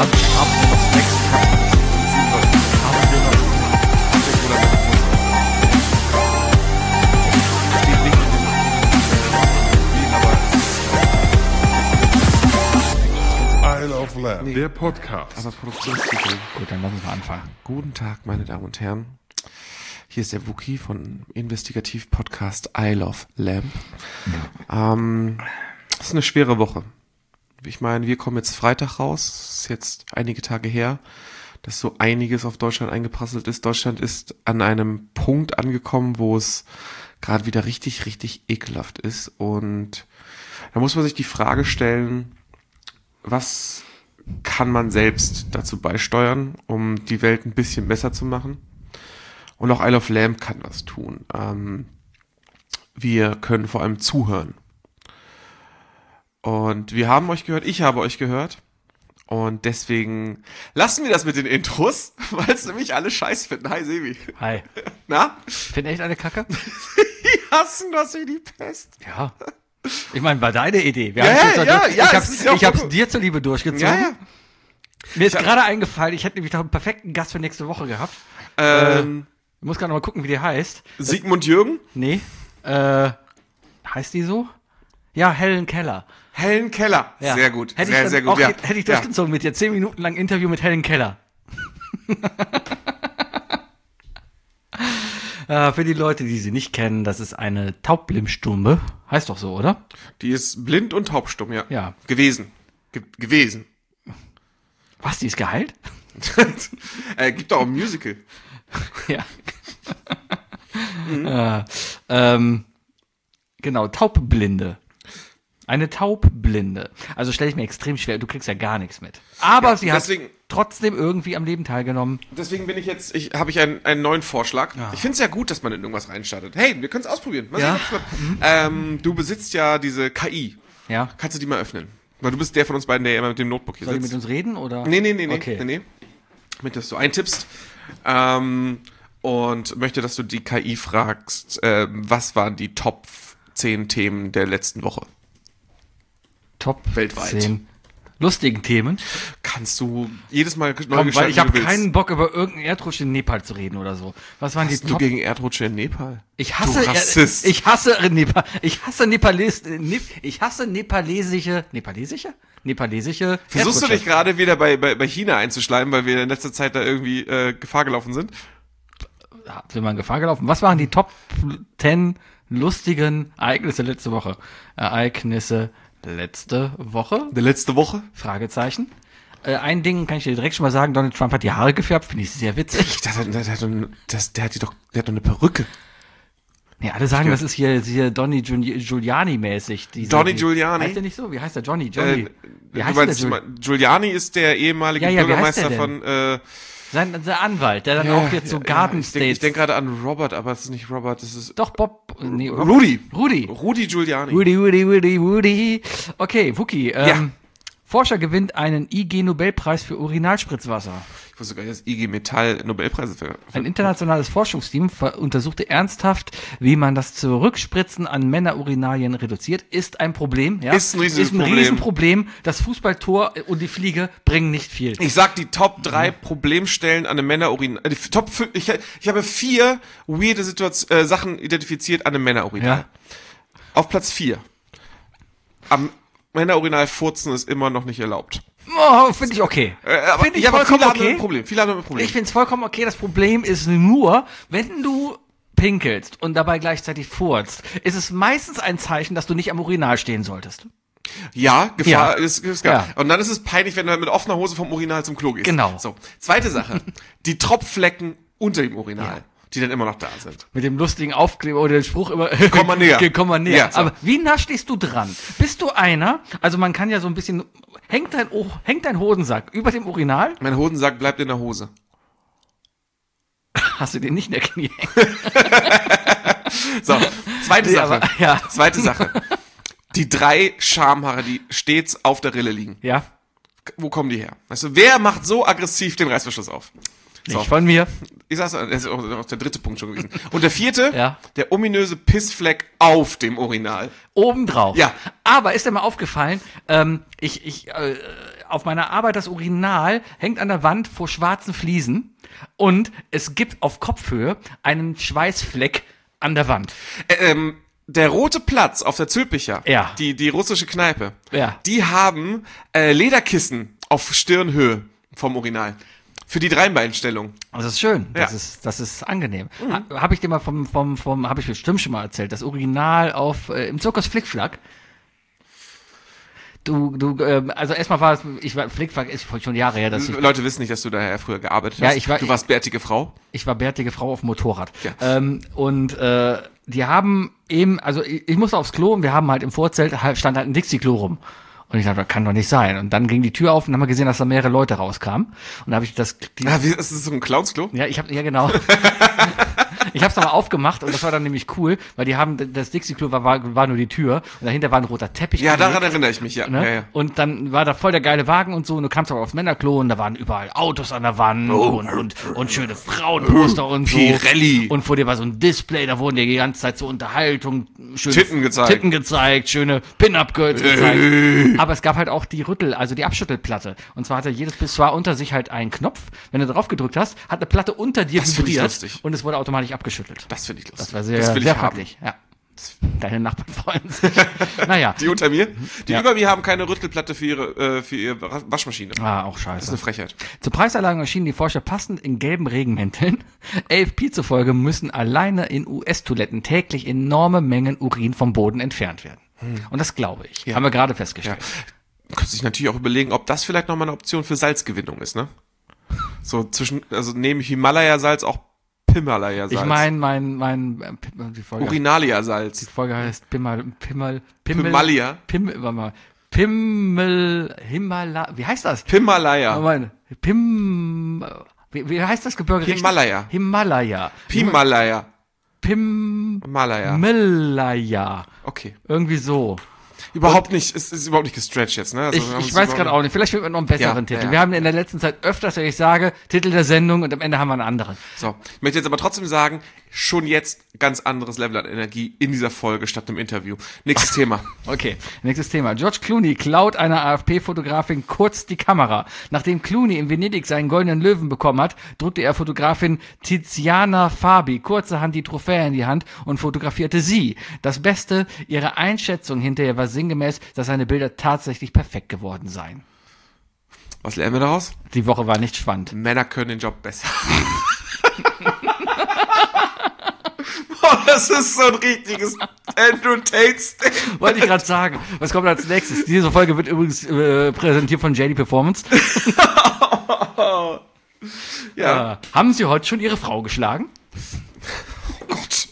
Der Podcast. Aber Produktionstitel. Gut, dann lass uns mal anfangen. Guten Tag, meine Damen und Herren. Hier ist der Wookie von Investigativ-Podcast Isle of Lamp. Das ist eine schwere Woche. Ich meine, wir kommen jetzt Freitag raus. Das ist jetzt einige Tage her, dass so einiges auf Deutschland eingeprasselt ist. Deutschland ist an einem Punkt angekommen, wo es gerade wieder richtig, richtig ekelhaft ist. Und da muss man sich die Frage stellen, was kann man selbst dazu beisteuern, um die Welt ein bisschen besser zu machen. Und auch Isle of Lamp kann was tun. Wir können vor allem zuhören. Und wir haben euch gehört, ich habe euch gehört. Und deswegen lassen wir das mit den Intros, weil es nämlich alle scheiß finden. Hi Sebi. Hi. Na? Finden echt alle Kacke? Die hassen das wie die Pest. Ja. Ich meine, war deine Idee. Ich hab's dir zuliebe durchgezogen. Ja. Mir ist gerade eingefallen, ich hätte nämlich doch einen perfekten Gast für nächste Woche gehabt. Ich muss gerade noch mal gucken, wie der heißt. Sigmund Jürgen? Nee. Heißt die so? Ja, Helen Keller. Helen Keller. Ja. Sehr gut. Hätte Sehr gut. Ja. Hätte ich durchgezogen mit dir. 10 Minuten lang Interview mit Helen Keller. Für die Leute, die sie nicht kennen, das ist eine Taubblindstumme. Heißt doch so, oder? Die ist blind und taubstumm, ja. Ja. Gewesen. Was, die ist geheilt? Gibt auch ein Musical. Ja. Genau, Taubblinde. Eine Taubblinde. Also stelle ich mir extrem schwer. Du kriegst ja gar nichts mit. Aber Ja, sie hat trotzdem irgendwie am Leben teilgenommen. Deswegen habe ich einen neuen Vorschlag. Ja. Ich finde es ja gut, dass man in irgendwas reinstartet. Hey, wir können es ausprobieren. Ja. Du besitzt ja diese KI. Ja. Kannst du die mal öffnen? Weil du bist der von uns beiden, der immer mit dem Notebook hier Soll die sitzt. mit uns reden, oder? Nee. Okay. Nee. Damit, dass du eintippst. Und möchte, dass du die KI fragst, was waren die Top 10 Themen der letzten Woche? Top weltweit. 10 lustigen Themen. Kannst du jedes Mal neu Komm, weil ich habe wie du willst. keinen Bock, über irgendeinen Erdrutsch in Nepal zu reden oder so. Was waren Hast die du Top? gegen Erdrutsche in Nepal? Ich hasse du Rassist. Ich hasse Nepal. Ich hasse nepalesische Versuchst du Erdrutsche. dich gerade wieder bei China einzuschleimen, weil wir in letzter Zeit da irgendwie Gefahr gelaufen sind? Sind wir in Gefahr gelaufen? Was waren die Top 10 lustigen Ereignisse letzte Woche? Ereignisse letzte Woche? Die letzte Woche? Fragezeichen. Ein Ding kann ich dir direkt schon mal sagen, Donald Trump hat die Haare gefärbt, finde ich sehr witzig. Der hat doch eine Perücke. Ja, alle sagen, das ist hier Donny Giuliani-mäßig. Donny Giuliani? Heißt der nicht so? Wie heißt der? Johnny? Wie heißt der? Giuliani ist der ehemalige Bürgermeister von... Sein Anwalt, der dann auch jetzt so Garden States... Ich denk gerade an Robert, aber es ist nicht Robert, es ist... Doch, Bob... Nee, Rudy Giuliani. Rudy. Okay, Wookie. Ja. Forscher gewinnt einen IG-Nobelpreis für Urinalspritzwasser. Ich wusste gar nicht, dass IG Metall Nobelpreise für Ein internationales Forschungsteam untersuchte ernsthaft, wie man das Zurückspritzen an Männerurinalien reduziert. Ist ein Problem. Ja? Ist ein Riesenproblem. Das Fußballtor und die Fliege bringen nicht viel. Ich sag die Top 3 Problemstellen an einem Männerurinal. Top 5, ich habe 4 weirde Sachen identifiziert an einem Männerurinal. Ja. Auf Platz 4. Am Männerurinal furzen ist immer noch nicht erlaubt. Oh, finde ich okay. Finde ich vollkommen okay. Viele haben ein Problem. Ich finde es vollkommen okay. Das Problem ist nur, wenn du pinkelst und dabei gleichzeitig furzt, ist es meistens ein Zeichen, dass du nicht am Urinal stehen solltest. Ja, Gefahr ist klar. Ja. Und dann ist es peinlich, wenn du mit offener Hose vom Urinal zum Klo gehst. Genau. So. Zweite Sache. Die Tropfflecken unter dem Urinal, die dann immer noch da sind. Mit dem lustigen Aufkleber oder dem Spruch immer. Komm mal näher. Komm mal näher. Ja, so. Aber wie nah stehst du dran? Bist du einer? Also man kann ja so ein bisschen. Hängt dein Hodensack über dem Urinal? Mein Hodensack bleibt in der Hose. Hast du den nicht in der Knie hängen? So, zweite Sache. Aber, ja. Zweite Sache. Die 3 Schamhaare, die stets auf der Rille liegen. Ja. Wo kommen die her? Weißt du, wer macht so aggressiv den Reißverschluss auf? So. Nicht von mir. Ich sag's, das ist auch der 3. Punkt schon gewesen. Und der 4., Ja. der ominöse Pissfleck auf dem Urinal. Obendrauf. Ja. Aber ist dir mal aufgefallen, auf meiner Arbeit das Urinal hängt an der Wand vor schwarzen Fliesen und es gibt auf Kopfhöhe einen Schweißfleck an der Wand. Der Rote Platz auf der Zülpicher, Ja. die russische Kneipe, Ja. die haben Lederkissen auf Stirnhöhe vom Urinal. Für die Dreinbeinstellung. Das ist schön. Ja. Das ist angenehm. Habe ich dir mal habe ich bestimmt schon mal erzählt, das Urinal im Zirkus Flickflack. Also erstmal war Flickflack ist schon Jahre her, dass Leute wissen nicht, dass du daher früher gearbeitet Ja, hast. Du warst bärtige Frau. ich war bärtige Frau auf dem Motorrad. Ja. Die haben eben, also ich musste aufs Klo und wir haben halt im Vorzelt, stand halt ein Dixie-Klo rum. Und ich dachte, das kann doch nicht sein. Und dann ging die Tür auf und haben wir gesehen, dass da mehrere Leute rauskamen. Und da habe ich ist Das ist so ein Clownsklo? ja, genau. Ich hab's aber aufgemacht und das war dann nämlich cool, weil das Dixie-Klo war nur die Tür und dahinter war ein roter Teppich. Ja, gelegt. daran erinnere ich mich, ja. Ne? Ja. Und dann war da voll der geile Wagen und so und du kamst aber aufs Männerklo und da waren überall Autos an der Wand und schöne Frauenposter und so. Pirelli. Und vor dir war so ein Display, da wurden dir die ganze Zeit zur Unterhaltung schöne Titten gezeigt, schöne Pin-Up-Girls gezeigt. Aber es gab halt auch die also die Abschüttelplatte. Und zwar hatte jedes Pissoir unter sich halt einen Knopf. Wenn du drauf gedrückt hast, hat eine Platte unter dir Das find ich vibriert lustig. und es wurde automatisch abgeschüttelt. Das finde ich lustig. Das war sehr, will ich sehr haben. praktisch. Ja. Deine Nachbarn freuen sich. Naja. Die unter mir? Die Ja. über mir haben keine Rüttelplatte für ihre Waschmaschine. Auch Das ist scheiße. eine Frechheit. Zur Preisanlage erschienen die Forscher passend in gelben Regenmänteln. AFP zufolge müssen alleine in US-Toiletten täglich enorme Mengen Urin vom Boden entfernt werden. Und das glaube ich. Ja. Haben wir gerade Ja. festgestellt. Du kannst dich natürlich auch überlegen, ob das vielleicht nochmal eine Option für Salzgewinnung ist, ne? So also neben Himalaya-Salz auch Pimalaya-Salz. Ich meine, die Folge Urinalia-Salz. heißt Pimalia. Himalaya. Wie heißt das? Pimalaya. Wie heißt das Gebirge? richtig? Himalaya. Himalaya. Pimalaya. Himalaya. Malaya. Okay. Irgendwie so. Überhaupt nicht, es ist überhaupt nicht gestretched jetzt, ne? Also wir haben Ich es weiß überhaupt gerade auch nicht. Vielleicht finden wir noch einen besseren Ja, Titel. ja. Wir haben in der letzten Zeit öfters, wenn ich sage, Titel der Sendung und am Ende haben wir einen anderen. So, ich möchte jetzt aber trotzdem sagen, schon jetzt ganz anderes Level an Energie in dieser Folge statt im Interview. Nächstes Thema. Okay, nächstes Thema. George Clooney klaut einer AFP-Fotografin kurz die Kamera. Nachdem Clooney in Venedig seinen goldenen Löwen bekommen hat, drückte er Fotografin Tiziana Fabi kurzerhand die Trophäe in die Hand und fotografierte sie. Das Beste, ihre Einschätzung hinterher war sinngemäß, dass seine Bilder tatsächlich perfekt geworden seien. Was lernen wir daraus? Die Woche war nicht spannend. Männer können den Job besser. Boah, das ist so ein richtiges Andrew Tate-Statement. Wollte ich gerade sagen. Was kommt als nächstes? Diese Folge wird übrigens präsentiert von JD Performance. Ja. Haben Sie heute schon Ihre Frau geschlagen? Oh Gott.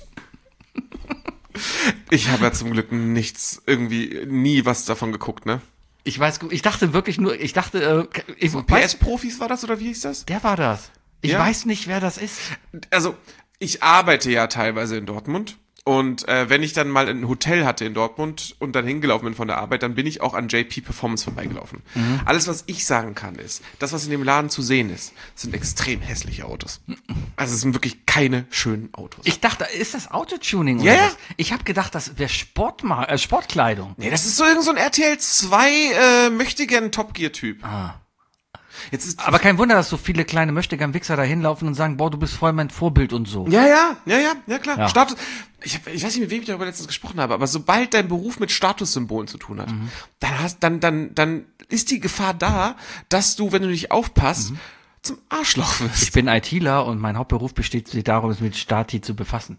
Ich habe ja zum Glück nie was davon geguckt, ne? Ich dachte wirklich nur, PS-Profis war das, oder wie hieß das? der war das. Ich Ja? weiß nicht, wer das ist. Also, ich arbeite ja teilweise in Dortmund. Und wenn ich dann mal ein Hotel hatte in Dortmund und dann hingelaufen bin von der Arbeit, dann bin ich auch an JP Performance vorbeigelaufen. Alles, was ich sagen kann, ist, das, was in dem Laden zu sehen ist, sind extrem hässliche Autos. Also es sind wirklich keine schönen Autos. Ich dachte, ist das Autotuning Ja, oder ja. was? Ich habe gedacht, das wäre Sportkleidung. Nee, das ist so irgend so ein RTL 2 möchtegern Top Gear Typ. Jetzt ist Aber kein Wunder, dass so viele kleine Möchtegern-Wichser da hinlaufen und sagen, boah, du bist voll mein Vorbild und so. Ja, klar. Ja. Status. Ich weiß nicht, mit wem ich darüber letztens gesprochen habe, aber sobald dein Beruf mit Statussymbolen zu tun hat, dann ist die Gefahr da, dass du, wenn du nicht aufpasst, zum Arschloch wirst. Ich bin ITler und mein Hauptberuf besteht darum, sich mit Stati zu befassen.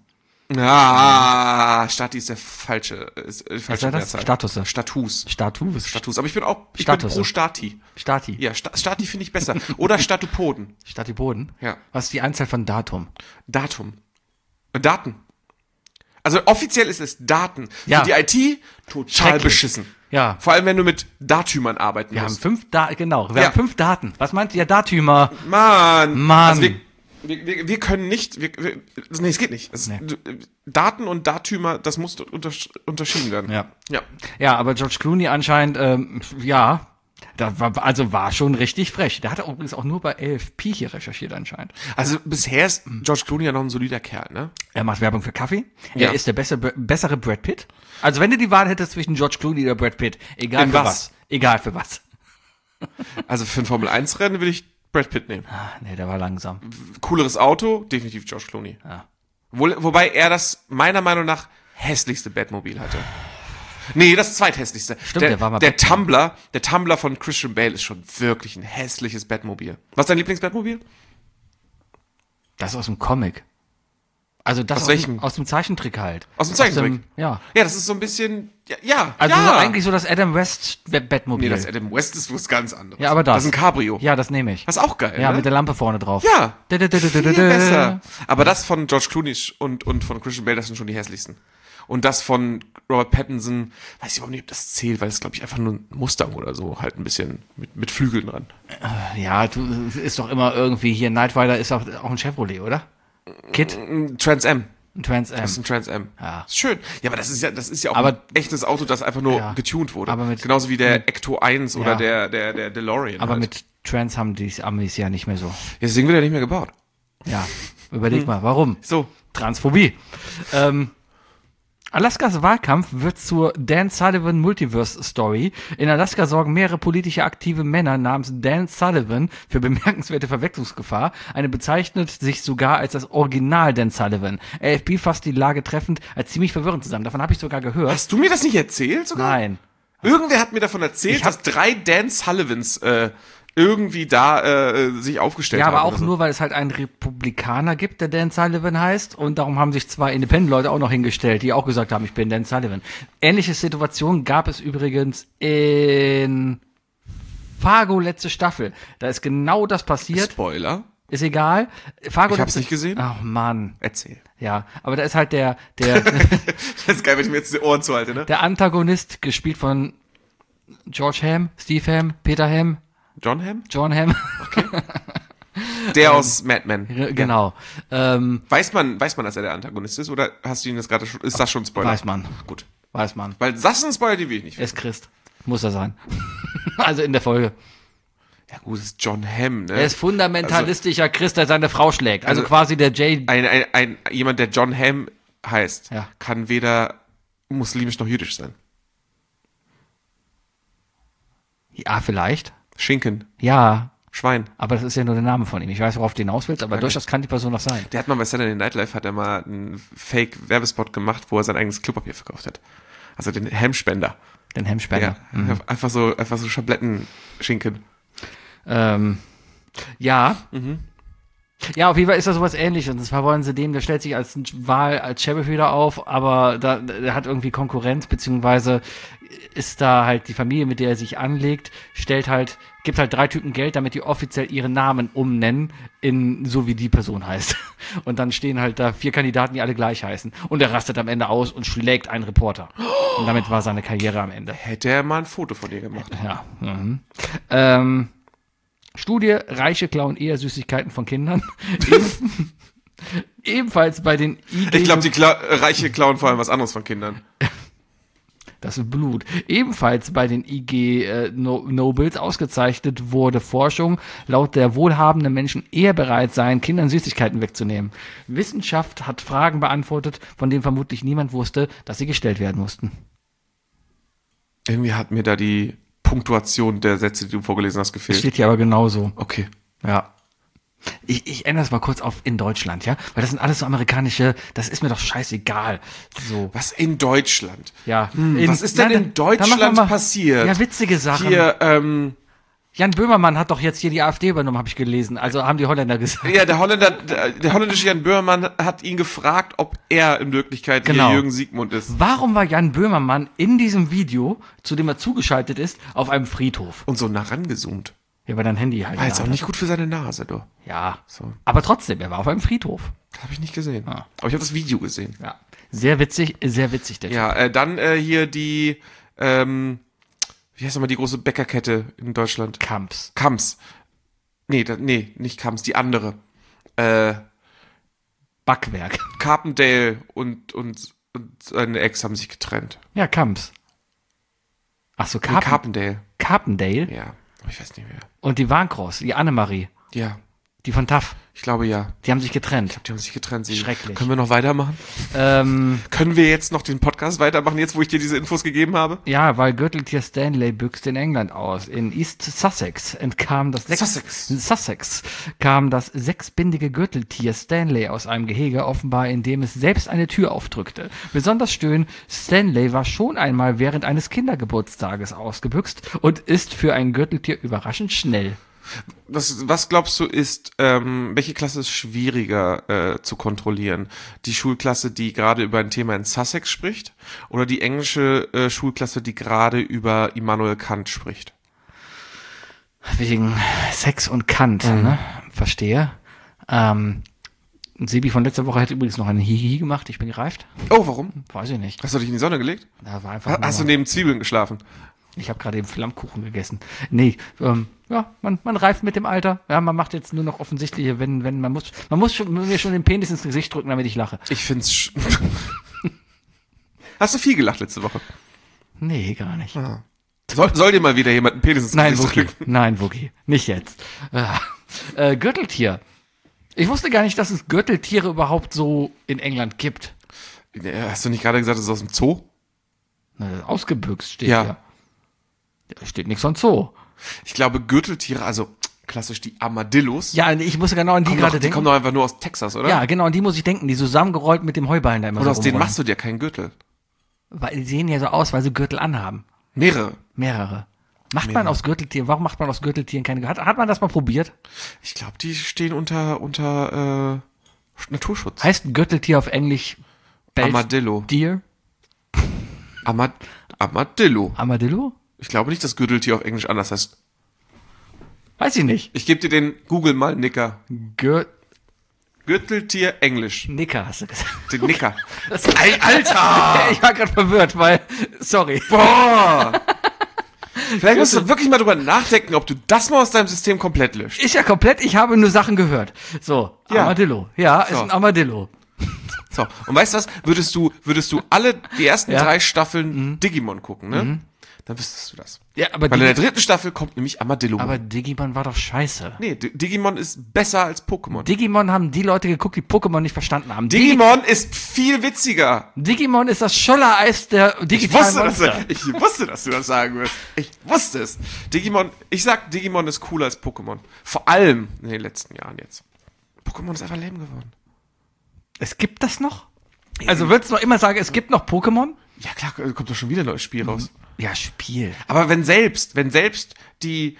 Stati ist der falsche Was war das? Mehrzahl. Statusse. Status. Status. Aber ich bin Statusse. pro Stati. Stati. Ja, Stati finde ich besser. Oder Statupoden. Statipoden. Ja. Was ist die Anzahl von Datum? Datum. Daten. Also offiziell ist es Daten. Ja. Für die IT total Schrecklich. beschissen. Ja. Vor allem, wenn du mit Datümern arbeiten Wir haben musst. 5 Daten, genau. Wir Ja. haben 5 Daten. Was meint ihr, Datümer? Mann. Mann. Also wir können nicht, nee, es geht nicht. Nee. Daten und Datümer, das muss unterschieden werden. Ja. Ja. Ja, aber George Clooney anscheinend, war schon richtig frech. Der hat übrigens auch nur bei AFP hier recherchiert anscheinend. Also bisher ist George Clooney ja noch ein solider Kerl, ne? Er macht Werbung für Kaffee. Ja. Er ist der bessere Brad Pitt. Also wenn du die Wahl hättest zwischen George Clooney oder Brad Pitt, egal In für was? was. Egal für was. Also für ein Formel-1-Rennen will ich Brad Pitt nehmen. Nee, der war langsam. Cooleres Auto, definitiv George Clooney. Ja. Wobei er das meiner Meinung nach hässlichste Batmobil hatte. Nee, das zweithässlichste. Stimmt, der war mal der Tumbler von Christian Bale ist schon wirklich ein hässliches Batmobil. Was ist dein Lieblings-Batmobil? Das ist aus dem Comic. Also das Aus welchem? Aus dem Zeichentrick halt. Aus dem Zeichentrick? Ja. Ja, das ist so ein bisschen, ja. Also ja. so eigentlich so das Adam West Batmobil. Nee, das Adam West ist was ganz anderes. Ja, aber das. Das ist ein Cabrio. Ja, das nehme ich. Das ist auch geil, Ja, ne? mit der Lampe vorne drauf. Ja, viel Viel besser. Aber das von George Clooney und von Christian Bale, das sind schon die hässlichsten. Und das von Robert Pattinson, weiß ich überhaupt nicht, ob das zählt, weil das, glaube ich, einfach nur ein Mustang oder so, halt ein bisschen mit Flügeln dran. Ja, ist doch immer irgendwie hier, Knight Rider ist auch ein Chevrolet, oder? Kit? Trans Am. Ein Trans Am. Das ist ein Trans Am. Ja. Ist schön. Ja, aber das ist ja auch Aber- ein echtes Auto, das einfach nur getuned wurde. Aber mit- genauso wie der Ecto 1 oder Ja. der DeLorean. Aber halt. mit Trans haben die Amis ja nicht mehr so. Ja, deswegen wird er nicht mehr gebaut. Ja, überleg mal, warum? So. Transphobie. Alaskas Wahlkampf wird zur Dan Sullivan Multiverse Story. In Alaska sorgen mehrere politische aktive Männer namens Dan Sullivan für bemerkenswerte Verwechslungsgefahr. Eine bezeichnet sich sogar als das Original Dan Sullivan. AFP fasst die Lage treffend als ziemlich verwirrend zusammen. Davon habe ich sogar gehört. Hast du mir das nicht erzählt sogar? Nein. Irgendwer hat mir davon erzählt, dass 3 Dan Sullivans irgendwie da sich aufgestellt Ja, haben. aber auch oder so. nur, weil es halt einen Republikaner gibt, der Dan Sullivan heißt. Und darum haben sich 2 Independent-Leute auch noch hingestellt, die auch gesagt haben, ich bin Dan Sullivan. Ähnliche Situation gab es übrigens in Fargo letzte Staffel. Da ist genau das passiert. Spoiler. Ist egal. Fargo Ich hab's nicht gesehen. Ach Mann. Erzähl. Ja, aber da ist halt der Das ist geil, wenn ich mir jetzt die Ohren zuhalte, ne? der Antagonist, gespielt von George Hamm, Steve Hamm, Peter Hamm, John Hamm? John Hamm. Der aus Mad Men. Genau. Weiß man, dass er der Antagonist ist, oder hast du ihn das gerade schon, ist das schon ein Spoiler? Weiß man. Gut. Weiß man. Weil das ist ein Spoiler, den will ich nicht. Er ist Christ. Muss er sein. Also in der Folge. Ja gut, das ist John Hamm, ne? Er ist fundamentalistischer Christ, der seine Frau schlägt. Also, Also- quasi der Jay. Jemand, der John Hamm heißt, Ja. kann weder muslimisch noch jüdisch sein. Ja, vielleicht. Schinken, Ja, Schwein. aber das ist ja nur der Name von ihm. Ich weiß, worauf du hinaus willst, aber durchaus kann die Person noch sein. Der hat mal bei Saturday Night Live hat er mal einen Fake-Werbespot gemacht, wo er sein eigenes Klopapier verkauft hat. Also den Hemmspender. Den Hemmspender. Ja, einfach so Schablettenschinken. Ja. Ja, auf jeden Fall ist das sowas Ähnliches. Und zwar wollen sie dem, der stellt sich als Wahl als Sheriff wieder auf, aber der hat irgendwie Konkurrenz, beziehungsweise ist da halt die Familie, mit der er sich anlegt, gibt halt 3 Typen Geld, damit die offiziell ihren Namen umnennen, in so wie die Person heißt. Und dann stehen halt da 4 Kandidaten, die alle gleich heißen. Und er rastet am Ende aus und schlägt einen Reporter. Und damit war seine Karriere am Ende. Hätte er mal ein Foto von dir gemacht. Ja. Studie, Reiche klauen eher Süßigkeiten von Kindern. Ebenfalls bei den IG... Ich glaube, die Reiche klauen vor allem was anderes von Kindern. Das ist Blut. Ebenfalls bei den IG Nobles ausgezeichnet wurde Forschung, laut der wohlhabende Menschen eher bereit seien, Kindern Süßigkeiten wegzunehmen. Wissenschaft hat Fragen beantwortet, von denen vermutlich niemand wusste, dass sie gestellt werden mussten. Irgendwie hat mir da die Punktuation der Sätze, die du vorgelesen hast, gefehlt. Steht hier aber genauso. Okay. Ja. Ich ändere es mal kurz auf in Deutschland, ja? Weil das sind alles so amerikanische, das ist mir doch scheißegal. So. Was in Deutschland? Ja. Was ist denn in da machen wir Deutschland mal- passiert? Ja, witzige Sachen. Hier, Jan Böhmermann hat doch jetzt hier die AfD übernommen, habe ich gelesen. Also haben die Holländer gesagt. ja, der holländische Jan Böhmermann hat ihn gefragt, ob er in Wirklichkeit Genau. hier Jürgen Siegmund ist. Warum war Jan Böhmermann in diesem Video, zu dem er zugeschaltet ist, auf einem Friedhof? Und so nah rangezoomt. Ja, weil dein Handy halt. War jetzt auch da nicht gut für seine Nase, du. hat. Ja. So. Aber trotzdem, er war auf einem Friedhof. Das habe ich nicht gesehen. Ah. Aber ich habe das Video gesehen. Ja. Sehr witzig, der Typ. Ja, dann hier die, wie heißt nochmal die große Bäckerkette in Deutschland? Kamps. Kamps. Nee, nicht Kamps, die andere. Backwerk. Carpendale und seine Ex haben sich getrennt. Ja, Kamps. Ach so, Carpendale. Carpendale. Ja, aber ich weiß nicht mehr. Und die Warncross, die Annemarie. Ja. Die von TAF. Ich glaube, ja. Die haben sich getrennt. Die haben sich getrennt. Schrecklich. Können wir noch weitermachen? Können wir jetzt noch den Podcast weitermachen, jetzt wo ich dir diese Infos gegeben habe? Ja, weil Gürteltier Stanley büchst in England aus. In East Sussex entkam das sechsbindige Gürteltier Stanley aus einem Gehege, offenbar indem es selbst eine Tür aufdrückte. Besonders schön, Stanley war schon einmal während eines Kindergeburtstages ausgebüxt und ist für ein Gürteltier überraschend schnell. Was glaubst du ist, welche Klasse ist schwieriger zu kontrollieren? Die Schulklasse, die gerade über ein Thema in Sussex spricht, oder die englische Schulklasse, die gerade über Immanuel Kant spricht? Wegen Sex und Kant, ne? Verstehe. Sebi von letzter Woche hat übrigens noch einen Hihi gemacht. Ich bin gereift. Oh, warum? Weiß ich nicht. Hast du dich in die Sonne gelegt? Da war einfach Hast du neben Zwiebeln geschlafen? Ich habe gerade eben Flammkuchen gegessen. Nee, ja, man reift mit dem Alter. Ja, man macht jetzt nur noch offensichtliche, wenn man muss mir schon den Penis ins Gesicht drücken, damit ich lache. Ich find's Hast du viel gelacht letzte Woche? Nee, gar nicht. Ah. Soll dir mal wieder jemand einen Penis ins Gesicht drücken? Nein, Wookie. Nicht jetzt. Gürteltier. Ich wusste gar nicht, dass es Gürteltiere überhaupt so in England gibt. Hast du nicht gerade gesagt, das ist aus dem Zoo? Ausgebüxt steht ja. hier. Da steht nichts von Zoo. Ich glaube, Gürteltiere, also klassisch die Armadillos. Ja, ich muss genau an die gerade denken. Die kommen doch einfach nur aus Texas, oder? Ja, genau, an die muss ich denken. Die zusammengerollt mit dem Heuballen da immer. Oder aus denen machst du dir keinen Gürtel. Weil die sehen ja so aus, weil sie Gürtel anhaben. Mehrere. Man aus Gürteltieren, warum macht man aus Gürteltieren keine Gürtel? Hat man das mal probiert? Ich glaube, die stehen unter Naturschutz. Heißt ein Gürteltier auf Englisch Armadillo. Deer? Armadillo. Armadillo? Ich glaube nicht, dass Gürteltier auf Englisch anders heißt. Weiß ich nicht. Ich gebe dir den Google mal Nicker. Gürteltier Englisch. Nicker hast du gesagt. Den Nicker. Alter! Ich war gerade verwirrt, weil, sorry. Boah! Vielleicht musst du wirklich mal drüber nachdenken, ob du das mal aus deinem System komplett löscht. Ist ja komplett, ich habe nur Sachen gehört. So, Ja. Armadillo. Ja, So. ist ein Armadillo. So, und weißt du was? Würdest du die ersten 3 Staffeln Digimon gucken, ne? Dann wüsstest du das. Ja, aber Weil in der 3. Staffel kommt nämlich Armadillo. Aber Digimon war doch scheiße. Nee, Digimon ist besser als Pokémon. Digimon haben die Leute geguckt, die Pokémon nicht verstanden haben. Digimon ist viel witziger. Digimon ist das Schollereis der digitalen Monster. Ich wusste, dass du das sagen wirst. Ich wusste es. Ich sag, Digimon ist cooler als Pokémon. Vor allem in den letzten Jahren jetzt. Pokémon ist einfach lame geworden. Es gibt das noch? Also würdest du noch immer sagen, es gibt noch Pokémon? Ja klar, kommt doch schon wieder ein neues Spiel raus. Ja, Spiel. Aber wenn selbst die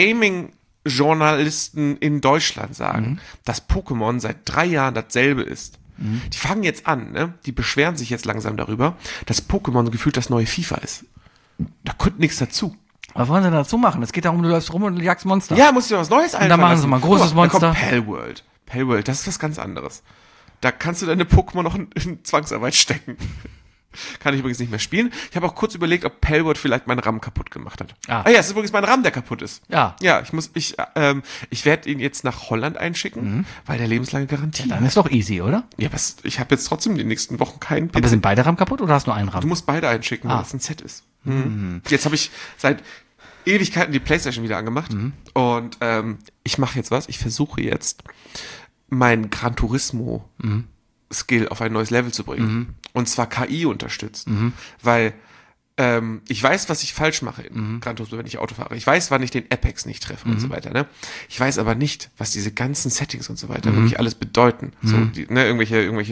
Gaming-Journalisten in Deutschland sagen, dass Pokémon seit 3 Jahren dasselbe ist, die fangen jetzt an, ne? Die beschweren sich jetzt langsam darüber, dass Pokémon gefühlt das neue FIFA ist. Da kommt nichts dazu. Was wollen sie dazu machen? Es geht darum, du läufst rum und jagst Monster. Ja, musst du dir was Neues einfallen dann machen lassen. sie mal ein großes Guck mal, da Monster. kommt Palworld. Palworld, das ist was ganz anderes. Da kannst du deine Pokémon noch in Zwangsarbeit stecken. Kann ich übrigens nicht mehr spielen. Ich habe auch kurz überlegt, ob Palworld vielleicht meinen RAM kaputt gemacht hat. Ah. Ja, es ist übrigens mein RAM, der kaputt ist. Ja. Ja, ich werde ihn jetzt nach Holland einschicken, weil der lebenslange Garantie. Dann ist doch easy, oder? Ja, ich habe jetzt trotzdem die nächsten Wochen keinen PC. Aber sind beide RAM kaputt oder hast du nur einen Du RAM? musst beide einschicken, weil das ein Set ist. Jetzt habe ich seit Ewigkeiten die PlayStation wieder angemacht und ich mache jetzt was. Ich versuche jetzt mein Gran Turismo Skill auf ein neues Level zu bringen. Und zwar KI unterstützt. Weil ich weiß, was ich falsch mache in Gran Turismo, wenn ich Auto fahre. Ich weiß, wann ich den Apex nicht treffe und so weiter. Ne? Ich weiß aber nicht, was diese ganzen Settings und so weiter wirklich alles bedeuten. So, irgendwelche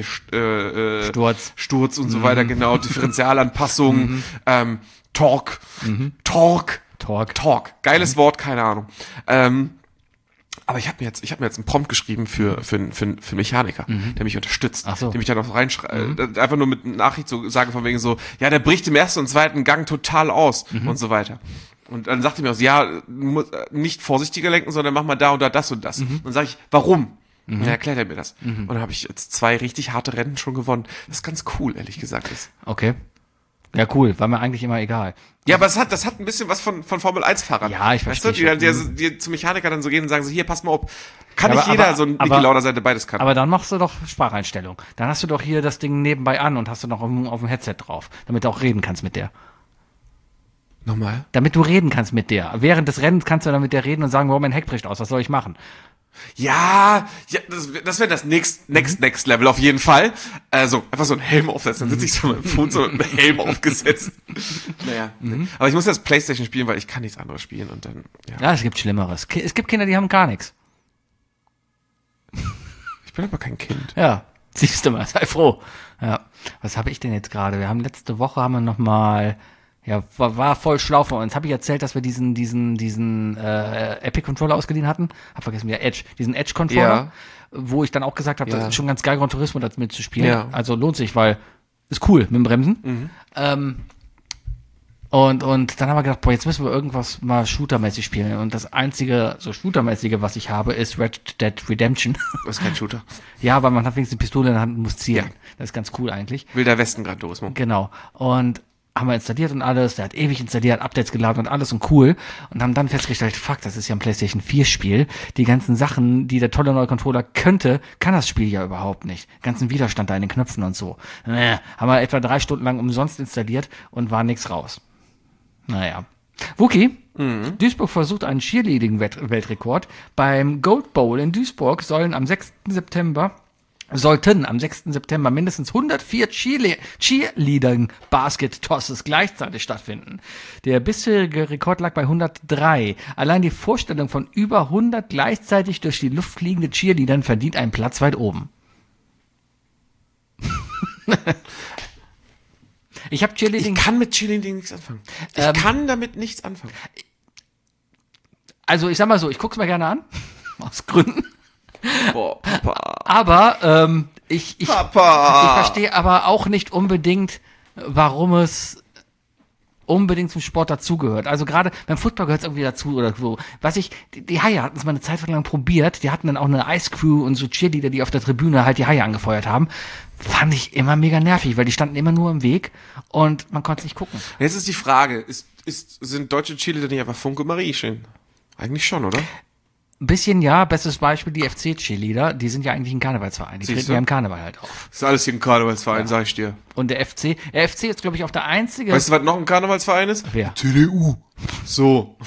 Sturz und so weiter, genau, Differentialanpassungen, Torque. Geiles Wort, keine Ahnung. Aber ich habe mir jetzt einen Prompt geschrieben für Mechaniker, der mich unterstützt, Ach so. der mich dann auch reinschreibt, einfach nur mit Nachricht so sagen von wegen so, ja, der bricht im ersten und zweiten Gang total aus und so weiter. Und dann sagte mir auch so, ja, nicht vorsichtiger lenken, sondern mach mal da und da das und das. Und dann sage ich, warum? Und dann erklärt er mir das. Und dann habe ich jetzt 2 richtig harte Rennen schon gewonnen. Das ist ganz cool, ehrlich gesagt. Okay. Ja, cool. War mir eigentlich immer egal. Ja, aber das hat ein bisschen was von Formel-1-Fahrern. Ja, ich weißt verstehe du, die zum Mechaniker dann so gehen und sagen so, hier, pass mal auf. Kann Ja, nicht jeder so ein Niki Lauda sein, der beides kann. Aber dann machst du doch Spracheinstellung. Dann hast du doch hier das Ding nebenbei an und hast du noch auf dem Headset drauf, damit du auch reden kannst mit der. Nochmal? Damit du reden kannst mit der. Während des Rennens kannst du dann mit der reden und sagen, warum mein Heck bricht aus, was soll ich machen? Ja, das wäre das next Level auf jeden Fall. Also einfach so einen Helm aufsetzen, dann sitze ich so mit dem Fuß so mit einem Helm aufgesetzt. Naja, aber ich muss jetzt PlayStation spielen, weil ich kann nichts anderes spielen und dann, Ja, es gibt Schlimmeres. Es gibt Kinder, die haben gar nichts. Ich bin aber kein Kind. Ja, siehst du mal, sei froh. Ja, was habe ich denn jetzt gerade? Wir haben letzte Woche noch mal, ja, war voll schlau von uns. Habe ich erzählt, dass wir diesen Epic Controller ausgeliehen hatten? Hab vergessen, wie diesen Edge Controller, wo ich dann auch gesagt habe, das ist schon ganz geil, Gran Turismo damit zu spielen. Ja. Also lohnt sich, weil ist cool mit dem Bremsen. Und dann haben wir gedacht, jetzt müssen wir irgendwas mal shootermäßig spielen. Und das einzige so shootermäßige, was ich habe, ist Red Dead Redemption. Das ist kein Shooter. Ja, aber man hat wenigstens eine Pistole in der Hand und muss zielen. Ja. Das ist ganz cool eigentlich. Wilder Westen Gran Turismo. Genau. Und haben wir installiert und alles. Der hat ewig installiert, Updates geladen und alles und cool. Und haben dann festgestellt, fuck, das ist ja ein PlayStation 4 Spiel. Die ganzen Sachen, die der tolle neue Controller könnte, kann das Spiel ja überhaupt nicht. Ganzen Widerstand da in den Knöpfen und so. Haben wir etwa 3 Stunden lang umsonst installiert und war nix raus. Naja. Wookie, Duisburg versucht einen Cheerleading-Weltrekord. Beim Gold Bowl in Duisburg sollten am 6. September mindestens 104 Cheerleading-Basket-Tosses gleichzeitig stattfinden. Der bisherige Rekord lag bei 103. Allein die Vorstellung von über 100 gleichzeitig durch die Luft fliegende Cheerleadern verdient einen Platz weit oben. Ich kann mit Cheerleading nichts anfangen. Ich kann damit nichts anfangen. Also ich sag mal so, ich guck's mir gerne an. Aus Gründen. Boah, Papa. Aber ich verstehe aber auch nicht unbedingt, warum es unbedingt zum Sport dazugehört. Also gerade beim Football gehört es irgendwie dazu oder so. Die Haie hatten es mal eine Zeit lang probiert. Die hatten dann auch eine Ice Crew und so Cheerleader, die auf der Tribüne halt die Haie angefeuert haben. Fand ich immer mega nervig, weil die standen immer nur im Weg und man konnte es nicht gucken. Jetzt ist die Frage, sind deutsche Cheerleader nicht einfach Funke Mariechen? Eigentlich schon, oder? Ein bisschen ja, bestes Beispiel die FC-Cheerleader, die sind ja eigentlich ein Karnevalsverein, die treten ja im Karneval halt auf. Das ist alles hier ein Karnevalsverein, sag ich dir. Und der FC ist glaube ich auch der einzige... Weißt du, was noch ein Karnevalsverein ist? Wer? CDU. So.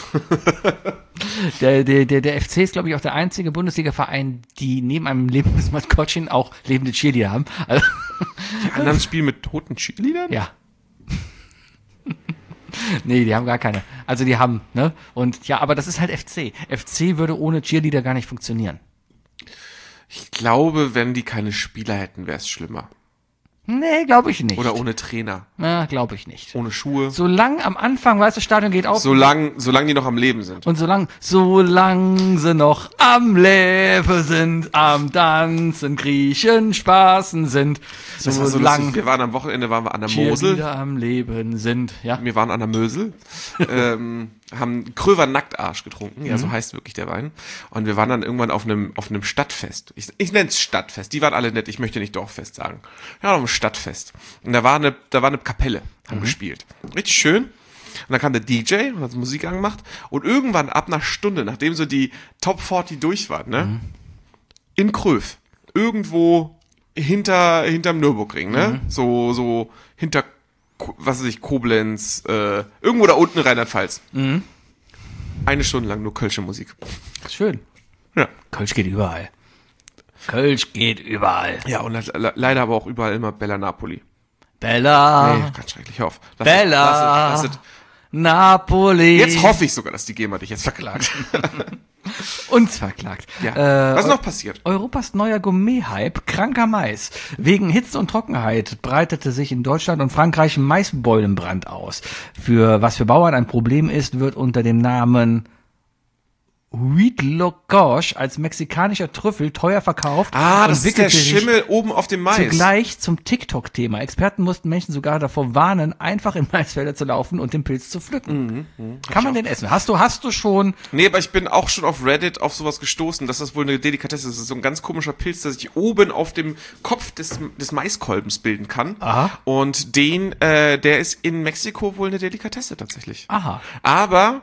Der FC ist glaube ich auch der einzige Bundesliga-Verein, die neben einem lebendes Maskottchen auch lebende Cheerleader haben. Also die anderen spielen mit toten Cheerleadern? Ja. Nee, die haben gar keine. Also die haben, ne? Und ja, aber das ist halt FC. FC würde ohne Cheerleader gar nicht funktionieren. Ich glaube, wenn die keine Spieler hätten, wäre es schlimmer. Nee, glaube ich nicht. Oder ohne Trainer. Na, glaube ich nicht. Ohne Schuhe. Solange am Anfang, weißt du, Stadion geht auf. Solange die noch am Leben sind. Und solange sie noch am Leben sind, am Tanzen, Kriechen, Spaßen sind. Das war so lustig. Wir waren am Wochenende an der Mosel. Die am Leben sind, ja. Wir waren an der Mösel. Haben Kröver Nacktarsch getrunken, ja, so heißt wirklich der Wein. Und wir waren dann irgendwann auf einem Stadtfest. Ich nenne es Stadtfest. Die waren alle nett, ich möchte nicht Dorffest sagen. Ja, auf einem Stadtfest. Und da war eine Kapelle, haben gespielt. Richtig schön. Und dann kam der DJ und hat Musik angemacht. Und irgendwann ab einer Stunde, nachdem so die Top 40 durch waren, ne? In Kröv. Irgendwo hinterm Nürburgring, ne? So hinter, was weiß ich, Koblenz, irgendwo da unten Rheinland-Pfalz. 1 Stunde lang nur kölsche Musik. Schön. Ja. Kölsch geht überall. Kölsch geht überall. Ja, und leider aber auch überall immer Bella Napoli. Bella. Nee, ganz schrecklich, hoffe. Bella. Napoli. Jetzt hoffe ich sogar, dass die GEMA dich jetzt verklagt. Uns verklagt. Ja. Was noch passiert? Europas neuer Gourmet-Hype, kranker Mais. Wegen Hitze und Trockenheit breitete sich in Deutschland und Frankreich Maisbeulenbrand aus. Was für Bauern ein Problem ist, wird unter dem Namen Huit Locage als mexikanischer Trüffel teuer verkauft. Das ist der Schimmel oben auf dem Mais. Zugleich zum TikTok-Thema. Experten mussten Menschen sogar davor warnen, einfach in Maisfelder zu laufen und den Pilz zu pflücken. Kann man den essen? Hast du schon? Nee, aber ich bin auch schon auf Reddit auf sowas gestoßen, dass das wohl eine Delikatesse ist. Das ist so ein ganz komischer Pilz, der sich oben auf dem Kopf des Maiskolbens bilden kann. Aha. Und der ist in Mexiko wohl eine Delikatesse tatsächlich. Aha. Aber,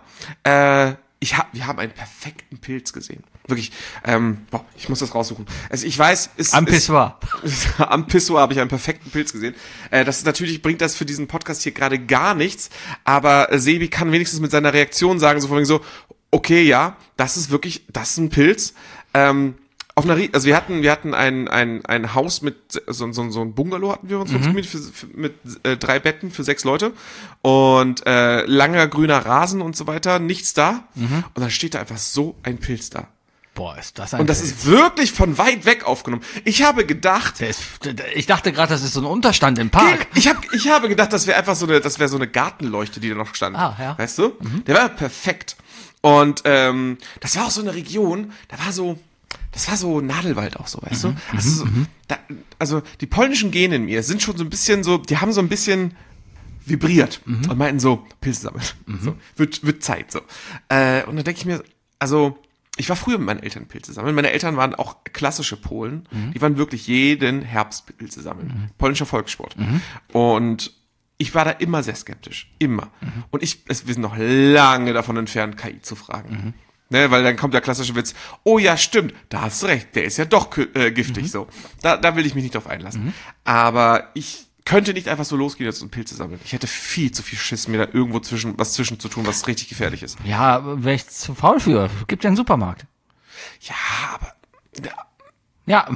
wir haben einen perfekten Pilz gesehen. Wirklich, ich muss das raussuchen. Also ich weiß, am Pissoir. Am Pissoir habe ich einen perfekten Pilz gesehen. Das ist natürlich, bringt das für diesen Podcast hier gerade gar nichts, aber Sebi kann wenigstens mit seiner Reaktion sagen, so von wegen so, okay, ja, das ist ein Pilz. Auf einer, also wir hatten ein Haus mit so ein Bungalow hatten wir uns gemietet mit 3 Betten für 6 Leute und langer grüner Rasen und so weiter, nichts da. Und dann steht da einfach so ein Pilz da. Boah, ist das ein Und das Pilz. ist wirklich von weit weg aufgenommen. Ich habe gedacht, Ich dachte gerade, das ist so ein Unterstand im Park. ich habe gedacht, das wäre einfach so eine Gartenleuchte, die da noch stand. Ah, ja. Weißt du? Der war perfekt. Und das war auch so eine Region, das war so Nadelwald auch so, weißt du? Also die polnischen Gene in mir sind schon so ein bisschen so, die haben so ein bisschen vibriert und meinten so, Pilze sammeln. So, wird Zeit so. Und dann denke ich mir, also ich war früher mit meinen Eltern Pilze sammeln. Meine Eltern waren auch klassische Polen. Die waren wirklich jeden Herbst Pilze sammeln. Polnischer Volkssport. Und ich war da immer sehr skeptisch. Immer. Und wir sind noch lange davon entfernt, KI zu fragen. Ne, weil dann kommt der klassische Witz, oh ja, stimmt, da hast du recht, der ist ja doch giftig, so. Da will ich mich nicht drauf einlassen. Aber ich könnte nicht einfach so losgehen jetzt und Pilze sammeln. Ich hätte viel zu viel Schiss, mir da irgendwo was zwischen zu tun, was richtig gefährlich ist. Ja, wäre ich zu faul für. Gibt ja einen Supermarkt. Ja, aber Ja,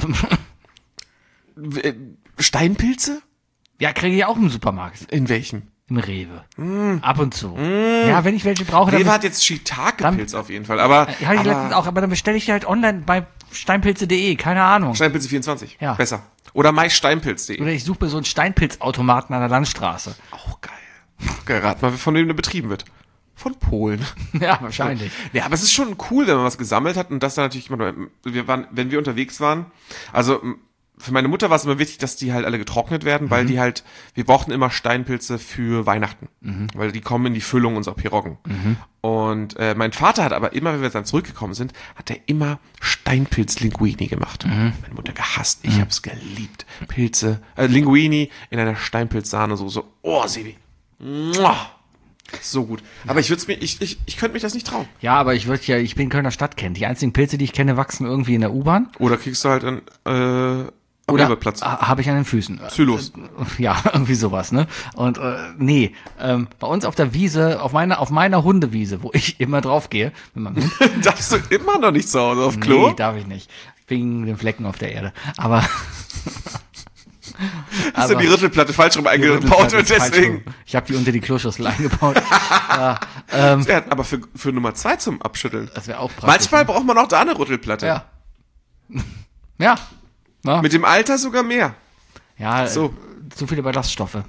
Steinpilze? ja, kriege ich auch im Supermarkt. In welchem? Im Rewe. Ab und zu. Ja, wenn ich welche brauche, dann Rewe hat jetzt Shiitake-Pilz auf jeden Fall, aber ja, ich letztens auch, aber dann bestelle ich die halt online bei steinpilze.de, keine Ahnung. Steinpilze 24, Ja. besser. Oder maissteinpilz.de. Oder ich suche mir so einen Steinpilzautomaten an der Landstraße. Auch geil. Rat mal, von wem der betrieben wird. Von Polen. Ja, wahrscheinlich. Ja, aber es ist schon cool, wenn man was gesammelt hat und das dann natürlich immer, wenn wir unterwegs waren, also für meine Mutter war es immer wichtig, dass die halt alle getrocknet werden, weil wir brauchten immer Steinpilze für Weihnachten, weil die kommen in die Füllung unserer Piroggen. Und mein Vater hat aber immer, wenn wir dann zurückgekommen sind, hat er immer Steinpilz-Linguini gemacht. Meine Mutter gehasst, ich hab's geliebt. Linguini in einer Steinpilz-Sahnesoße. Oh, Sebi. Muah. So gut. Aber ich könnte mich das nicht trauen. Ja, aber ich bin Kölner Stadtkind. Die einzigen Pilze, die ich kenne, wachsen irgendwie in der U-Bahn. Oder kriegst du halt am Oder Nebelplatz. habe ich an den Füßen. Xylos. Ja, irgendwie sowas, ne? Und nee, bei uns auf der Wiese, auf meiner Hundewiese, wo ich immer drauf gehe, mit meinem Hund. Darfst du immer noch nicht zu Hause auf Klo? Nee, darf ich nicht. Wegen den Flecken auf der Erde. Aber Hast du die Rüttelplatte falsch rum eingebaut und deswegen. Ich habe die unter die Kloschüssel eingebaut. Ja, Ja, aber für Nummer 2 zum Abschütteln. das wäre auch praktisch. Manchmal braucht man auch da eine Rüttelplatte. Ja. Ja. Na? Mit dem Alter sogar mehr. Ja, So. zu viele Ballaststoffe.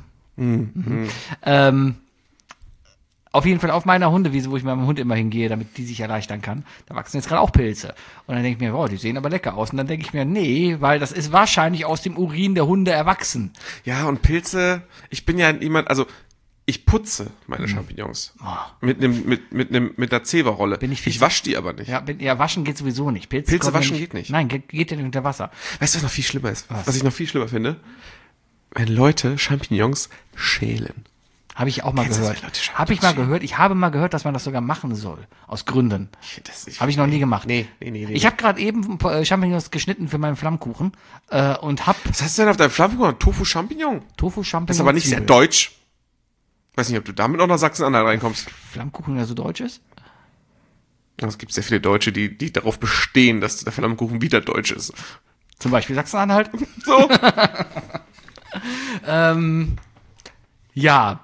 Auf jeden Fall auf meiner Hundewiese, wo ich mit meinem Hund immer hingehe, damit die sich erleichtern kann, da wachsen jetzt gerade auch Pilze. Und dann denke ich mir, wow, die sehen aber lecker aus. Und dann denke ich mir, nee, weil das ist wahrscheinlich aus dem Urin der Hunde erwachsen. Ja, und Pilze, ich bin ja jemand, also ich putze meine Champignons. Mit einer Zewa-Rolle. Bin ich viel Ich wasche die aber nicht. Ja, waschen geht sowieso nicht. Pilze kommen waschen geht nicht. Nein, geht ja nicht unter Wasser. Weißt du, was noch viel schlimmer ist? Was ich noch viel schlimmer finde? Wenn Leute Champignons schälen. Habe ich auch mal Kennst du das, gehört. wenn Leute Champignons Habe ich mal schälen? gehört. Ich habe mal gehört, dass man das sogar machen soll. Aus Gründen. Habe ich noch nie gemacht. Nee. Ich habe gerade eben Champignons geschnitten für meinen Flammkuchen und habe Was hast du denn auf deinem Flammkuchen? Tofu-Champignon? Tofu-Champignon. Das ist aber nicht sehr deutsch. Weiß nicht, ob du damit auch nach Sachsen-Anhalt reinkommst. Flammkuchen, der so deutsch ist? Es gibt sehr viele Deutsche, die darauf bestehen, dass der Flammkuchen wieder deutsch ist. Zum Beispiel Sachsen-Anhalt. So. Ja.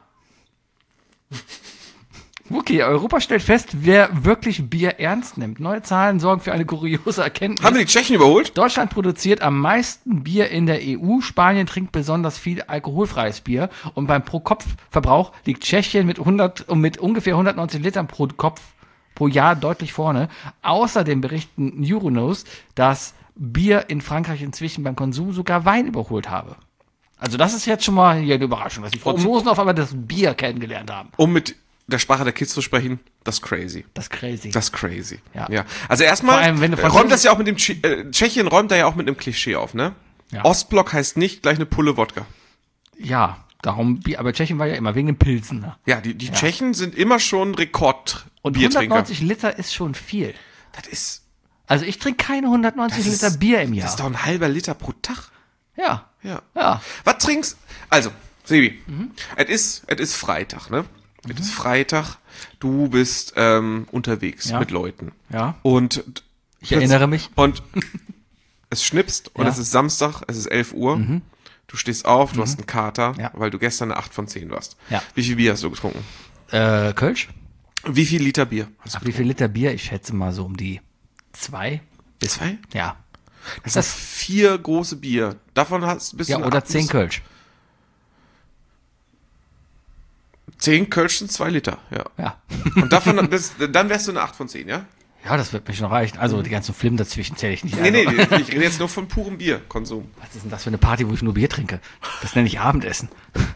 Okay, Europa stellt fest, wer wirklich Bier ernst nimmt. Neue Zahlen sorgen für eine kuriose Erkenntnis. Haben wir die Tschechen überholt? Deutschland produziert am meisten Bier in der EU. Spanien trinkt besonders viel alkoholfreies Bier. Und beim Pro-Kopf-Verbrauch liegt Tschechien mit ungefähr 190 Litern pro Kopf pro Jahr deutlich vorne. Außerdem berichten Euronews, dass Bier in Frankreich inzwischen beim Konsum sogar Wein überholt habe. Also das ist jetzt schon mal hier eine Überraschung, dass die Franzosen auf einmal das Bier kennengelernt haben. Um mit der Sprache der Kids zu sprechen, das ist crazy. Das ist crazy. Das ist crazy. Ja. Also Vor erstmal allem, wenn du räumt das ja auch mit dem Tschechien räumt da ja auch mit einem Klischee auf, ne? Ja. Ostblock heißt nicht gleich eine Pulle Wodka. Ja, darum, aber Tschechien war ja immer wegen den Pilzen. Ne? Ja, die Tschechen sind immer schon Und Rekord-Biertrinker. 190 Liter ist schon viel. Das ist Also ich trinke keine 190 Das ist- Liter Bier im Jahr. Das ist doch ein halber Liter pro Tag. Ja. Ja. Ja. Was trinkst? Also, Sebi, es ist Freitag, ne? Es ist Freitag, du bist unterwegs Ja. mit Leuten. Ja. Und Ich erinnere mich. Und es schnipst und Ja. es ist Samstag, es ist 11 Uhr. Du stehst auf, du hast einen Kater, Ja. weil du gestern eine 8 von 10 warst. Ja. Wie viel Bier hast du getrunken? Kölsch? Wie viel Liter Bier hast du Ach, wie viel Liter Bier? Ich schätze mal so um die 2. Zwei? Ja. Das sind 4 große Bier. Davon bist Ja, du oder 10 Kölsch. 10 Kölsch sind 2 Liter, ja. Ja. Und davon dann wärst du eine 8 von 10, ja? Ja, das wird mich noch reichen. Also die ganzen Flimmen dazwischen zähle ich nicht. Nee, Also, nee, ich rede jetzt nur von purem Bierkonsum. Was ist denn das für eine Party, wo ich nur Bier trinke? Das nenne ich Abendessen.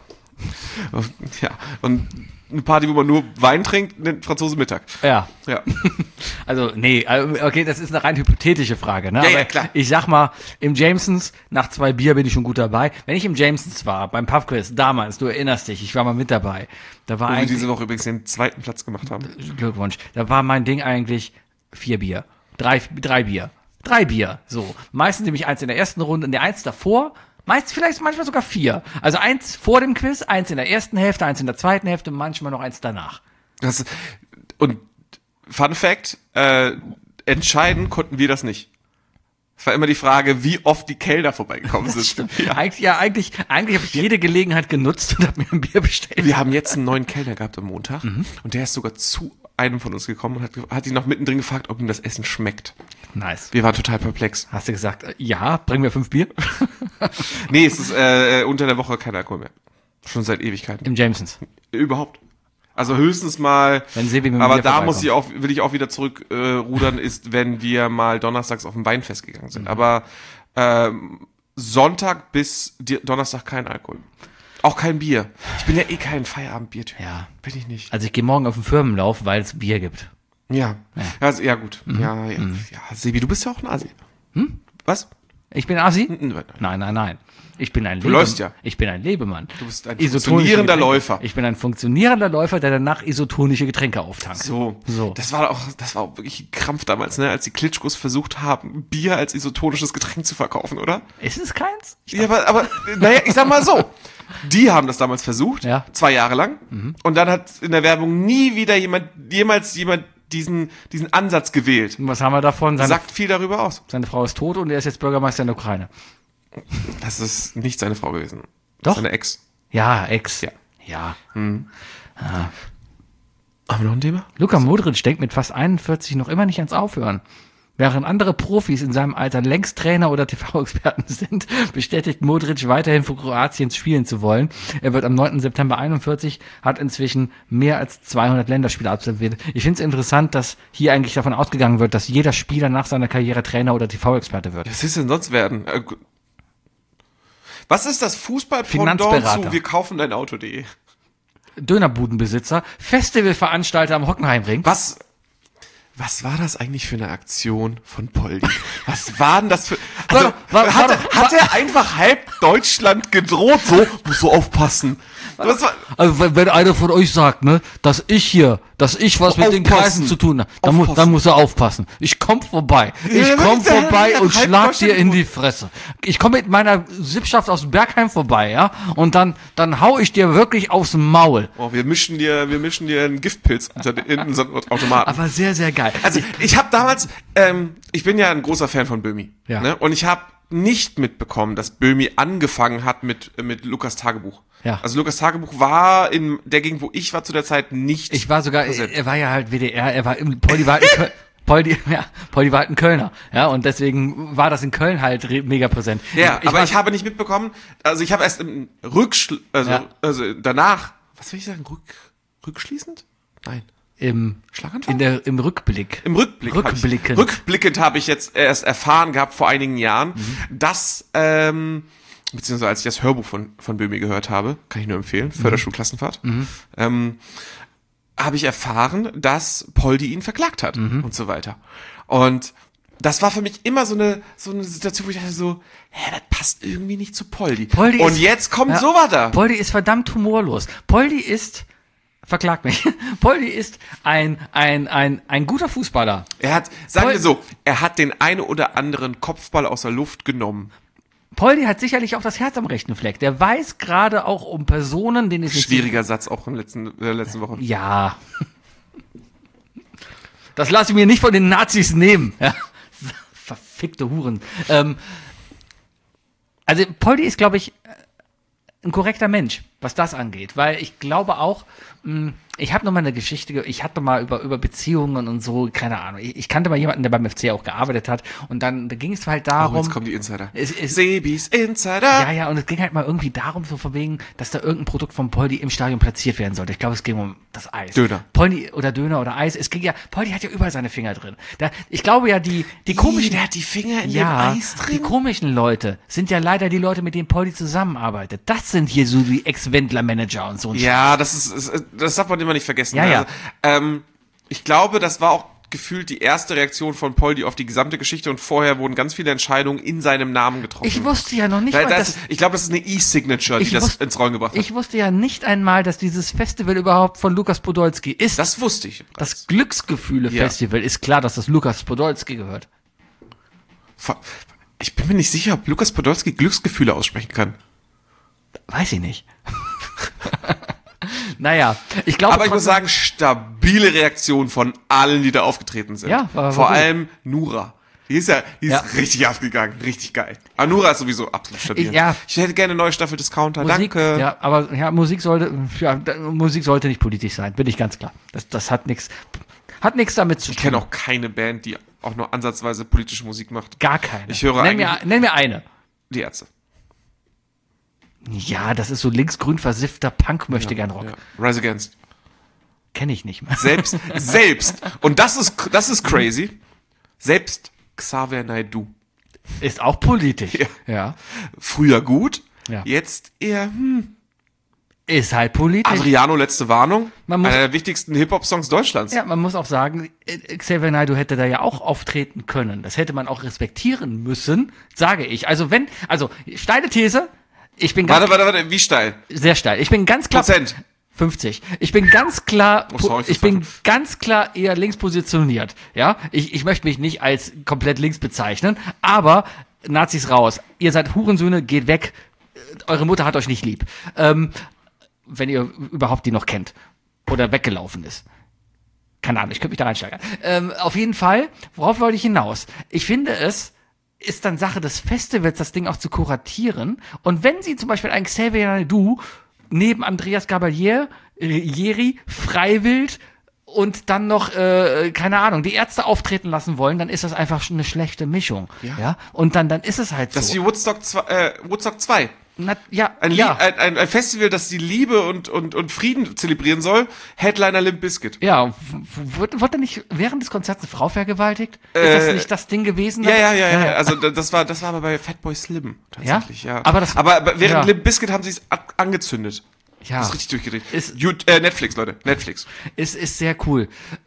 Ja, und eine Party, wo man nur Wein trinkt, nennt Franzose Mittag. Ja. Ja. Also, nee, okay, das ist eine rein hypothetische Frage, ne? Ja, ja, Aber klar. ich sag mal, im Jamesons, nach 2 Bier bin ich schon gut dabei. Wenn ich im Jamesons war, beim Pubquiz, damals, du erinnerst dich, ich war mal mit dabei. Da war Wo wir eigentlich, diese Woche übrigens den 2. Platz gemacht haben. Glückwunsch, da war mein Ding eigentlich 4 Bier. 3 Bier. 3 Bier, so. Meistens nämlich 1 in der ersten Runde und der 1 davor, manchmal sogar 4. Also 1 vor dem Quiz, 1 in der ersten Hälfte, 1 in der zweiten Hälfte, manchmal noch 1 danach. Und Fun Fact, entscheiden konnten wir das nicht. Es war immer die Frage, wie oft die Kellner vorbeigekommen sind. Ja. Eigentlich habe ich jede Gelegenheit genutzt und habe mir ein Bier bestellt. Wir haben jetzt einen neuen Kellner gehabt am Montag und der ist sogar zu einem von uns gekommen und hat ihn noch mittendrin gefragt, ob ihm das Essen schmeckt. Nice. Wir waren total perplex. Hast du gesagt, ja, bring mir 5 Bier? Nee, es ist unter der Woche kein Alkohol mehr. Schon seit Ewigkeiten. Im Jamesons. Überhaupt. Also höchstens mal, Wenn Sebi mit dem aber Bier da vorbeikommt. will ich auch wieder zurück rudern, ist, wenn wir mal donnerstags auf ein Weinfest gegangen sind. Aber Sonntag bis Donnerstag kein Alkohol. Auch kein Bier. Ich bin ja eh kein Feierabendbiertyp. Ja. Bin ich nicht. Also ich gehe morgen auf den Firmenlauf, weil es Bier gibt. Ja. Ja, gut. Ja, Sebi, du bist ja auch ein Asi. Was? Ich bin Assi? Nein. Nein. Ich bin ein läufst ja. Ich bin ein Lebemann. Du bist ein Isotonische funktionierender Getränke. Läufer. Ich bin ein funktionierender Läufer, der danach isotonische Getränke auftankt. So. So. Das war auch wirklich ein Krampf damals, ne, als die Klitschkos versucht haben, Bier als isotonisches Getränk zu verkaufen, oder? Ist es keins? Ja, aber naja, ich sag mal so. Die haben das damals versucht, Ja. 2 Jahre lang. Und dann hat in der Werbung nie wieder jemals jemand diesen Ansatz gewählt. Und was haben wir davon? Sagt viel darüber aus. Seine Frau ist tot und er ist jetzt Bürgermeister in der Ukraine. Das ist nicht seine Frau gewesen. Doch. Seine Ex. Ja, Ex. Ja. Ja. Haben wir noch ein Thema? Luka Modric denkt mit fast 41 noch immer nicht ans Aufhören. Während andere Profis in seinem Alter längst Trainer oder TV-Experten sind, bestätigt Modric weiterhin für Kroatien spielen zu wollen. Er wird am 9. September 41, hat inzwischen mehr als 200 Länderspiele absolviert. Ich finde es interessant, dass hier eigentlich davon ausgegangen wird, dass jeder Spieler nach seiner Karriere Trainer oder TV-Experte wird. Was ist denn sonst werden? Was ist das Fußball-Pendant Finanzberater. zu wir kaufen dein Auto.de? Dönerbudenbesitzer, Festivalveranstalter am Hockenheimring. Was war das eigentlich für eine Aktion von Poldi? Was war denn das für... Also, hat er einfach halb Deutschland gedroht? So, musst du aufpassen. Was war, Also wenn einer von euch sagt, ne, dass ich was mit den Aufpassen. Kreisen zu tun habe, dann muss er aufpassen. Ich komm vorbei. Ich Ja, komm der vorbei hat und halb schlag Deutschland dir in die Fresse. Ich komme mit meiner Sippschaft aus Bergheim vorbei, ja, und dann hau ich dir wirklich aufs Maul. oh, wir mischen dir einen Giftpilz in unseren Automaten. Aber sehr, sehr geil. Also ich habe damals, ich bin ja ein großer Fan von Böhmi. Ja. Ne? Und ich habe nicht mitbekommen, dass Böhmi angefangen hat mit Lukas Tagebuch. Ja. Also Lukas Tagebuch war in der Gegend, wo ich war zu der Zeit nicht. Ich war sogar, präsent. er war ja halt WDR, er war im Poldi war halt Poldi war halt ein Kölner, ja, und deswegen war das in Köln halt mega präsent. Ich habe nicht mitbekommen, also ich habe erst im also danach, was will ich sagen, rückschließend? Nein. Schlaganfall? Im Rückblick. Im Rückblick. Rückblickend habe ich jetzt erst erfahren gehabt vor einigen Jahren, dass, beziehungsweise als ich das Hörbuch von Böhmi gehört habe, kann ich nur empfehlen, Förderschulklassenfahrt, habe ich erfahren, dass Poldi ihn verklagt hat und so weiter. Und das war für mich immer so eine Situation, wo ich dachte so, das passt irgendwie nicht zu Poldi. Und jetzt kommt sowas da. Poldi ist verdammt humorlos. Poldi ist, verklagt mich, Poldi ist ein guter Fußballer. Er hat den eine oder anderen Kopfball aus der Luft genommen. Poldi hat sicherlich auch das Herz am rechten Fleck. Der weiß gerade auch um Personen, denen es nicht... Schwieriger Satz auch in der letzten Woche. Ja. Das lasse ich mir nicht von den Nazis nehmen. Ja. Verfickte Huren. Also Poldi ist, glaube ich, ein korrekter Mensch, was das angeht, weil ich glaube auch, ich habe noch mal eine Geschichte, ich hatte mal über Beziehungen und so, keine Ahnung. Ich kannte mal jemanden, der beim FC auch gearbeitet hat und dann da ging es halt darum. Oh, jetzt kommen die Insider. Sebis Insider. Ja, und es ging halt mal irgendwie darum, so von wegen, dass da irgendein Produkt von Poldi im Stadion platziert werden sollte. Ich glaube, es ging um das Eis. Döner. Poldi oder Döner oder Eis. Es ging ja, Poldi hat ja überall seine Finger drin. Ich glaube ja, die komischen. Der hat die Finger in dem Eis drin. Die komischen Leute sind ja leider die Leute, mit denen Poldi zusammenarbeitet. Das sind hier so die Ex-Wendler-Manager und so. Ja, das darf man immer nicht vergessen. Ja, ja. Also, ich glaube, das war auch gefühlt die erste Reaktion von Poldi auf die gesamte Geschichte und vorher wurden ganz viele Entscheidungen in seinem Namen getroffen. Ich wusste ja noch nicht mal, ich glaube, das ist eine E-Signature, die das ins Rollen gebracht hat. Ich wusste ja nicht einmal, dass dieses Festival überhaupt von Lukas Podolski ist. Das wusste ich. Das Glücksgefühle-Festival ist klar, dass das Lukas Podolski gehört. Ich bin mir nicht sicher, ob Lukas Podolski Glücksgefühle aussprechen kann. Weiß ich nicht. Naja, ich glaube. Aber ich muss sagen, stabile Reaktion von allen, die da aufgetreten sind. Ja, vor allem Nura. Die ist richtig abgegangen, richtig geil. Aber Nura ist sowieso absolut stabil. Ich hätte gerne eine neue Staffel Discounter, Musik, danke. Ja, aber Musik sollte nicht politisch sein, bin ich ganz klar. Das hat nichts damit zu tun. Ich kenne auch keine Band, die auch nur ansatzweise politische Musik macht. Gar keine. Ich höre nenn mir eine. Die Ärzte. Ja, das ist so linksgrün versiffter Punk-Möchtegern-Rock. Ja. Rise Against. Kenne ich nicht mehr. Selbst. Und das ist crazy. Selbst Xavier Naidoo. Ist auch politisch. Ja. Früher gut. Ja. Jetzt eher, Ist halt politisch. Adriano, letzte Warnung. Einer der wichtigsten Hip-Hop-Songs Deutschlands. Ja, man muss auch sagen, Xavier Naidoo hätte da ja auch auftreten können. Das hätte man auch respektieren müssen, sage ich. Also steile These. Warte, wie steil? Sehr steil. Ich bin ganz klar. Prozent. 50. Ich bin ganz klar, eher links positioniert. Ja, ich möchte mich nicht als komplett links bezeichnen, aber Nazis raus. Ihr seid Hurensöhne, geht weg. Eure Mutter hat euch nicht lieb. Wenn ihr überhaupt die noch kennt. Oder weggelaufen ist. Keine Ahnung, ich könnte mich da reinsteigern. Auf jeden Fall, worauf wollte ich hinaus? Ich finde es ist dann Sache des Festivals, das Ding auch zu kuratieren. Und wenn sie zum Beispiel einen Xavier Naidoo neben Andreas Gabalieri, Freiwild und dann noch, keine Ahnung, die Ärzte auftreten lassen wollen, dann ist das einfach eine schlechte Mischung. Ja? Und dann ist es halt so. Das ist wie Woodstock 2. Ein Festival, das die Liebe und Frieden zelebrieren soll. Headliner Limp Bizkit. Ja, wurde nicht während des Konzerts eine Frau vergewaltigt? Ist das nicht das Ding gewesen? Ja. Also das war aber bei Fatboy Slim tatsächlich, ja. Aber während Limp Bizkit haben sie es angezündet. Ja. Das ist richtig durchgedreht. Netflix, Leute. Netflix. Ist sehr cool.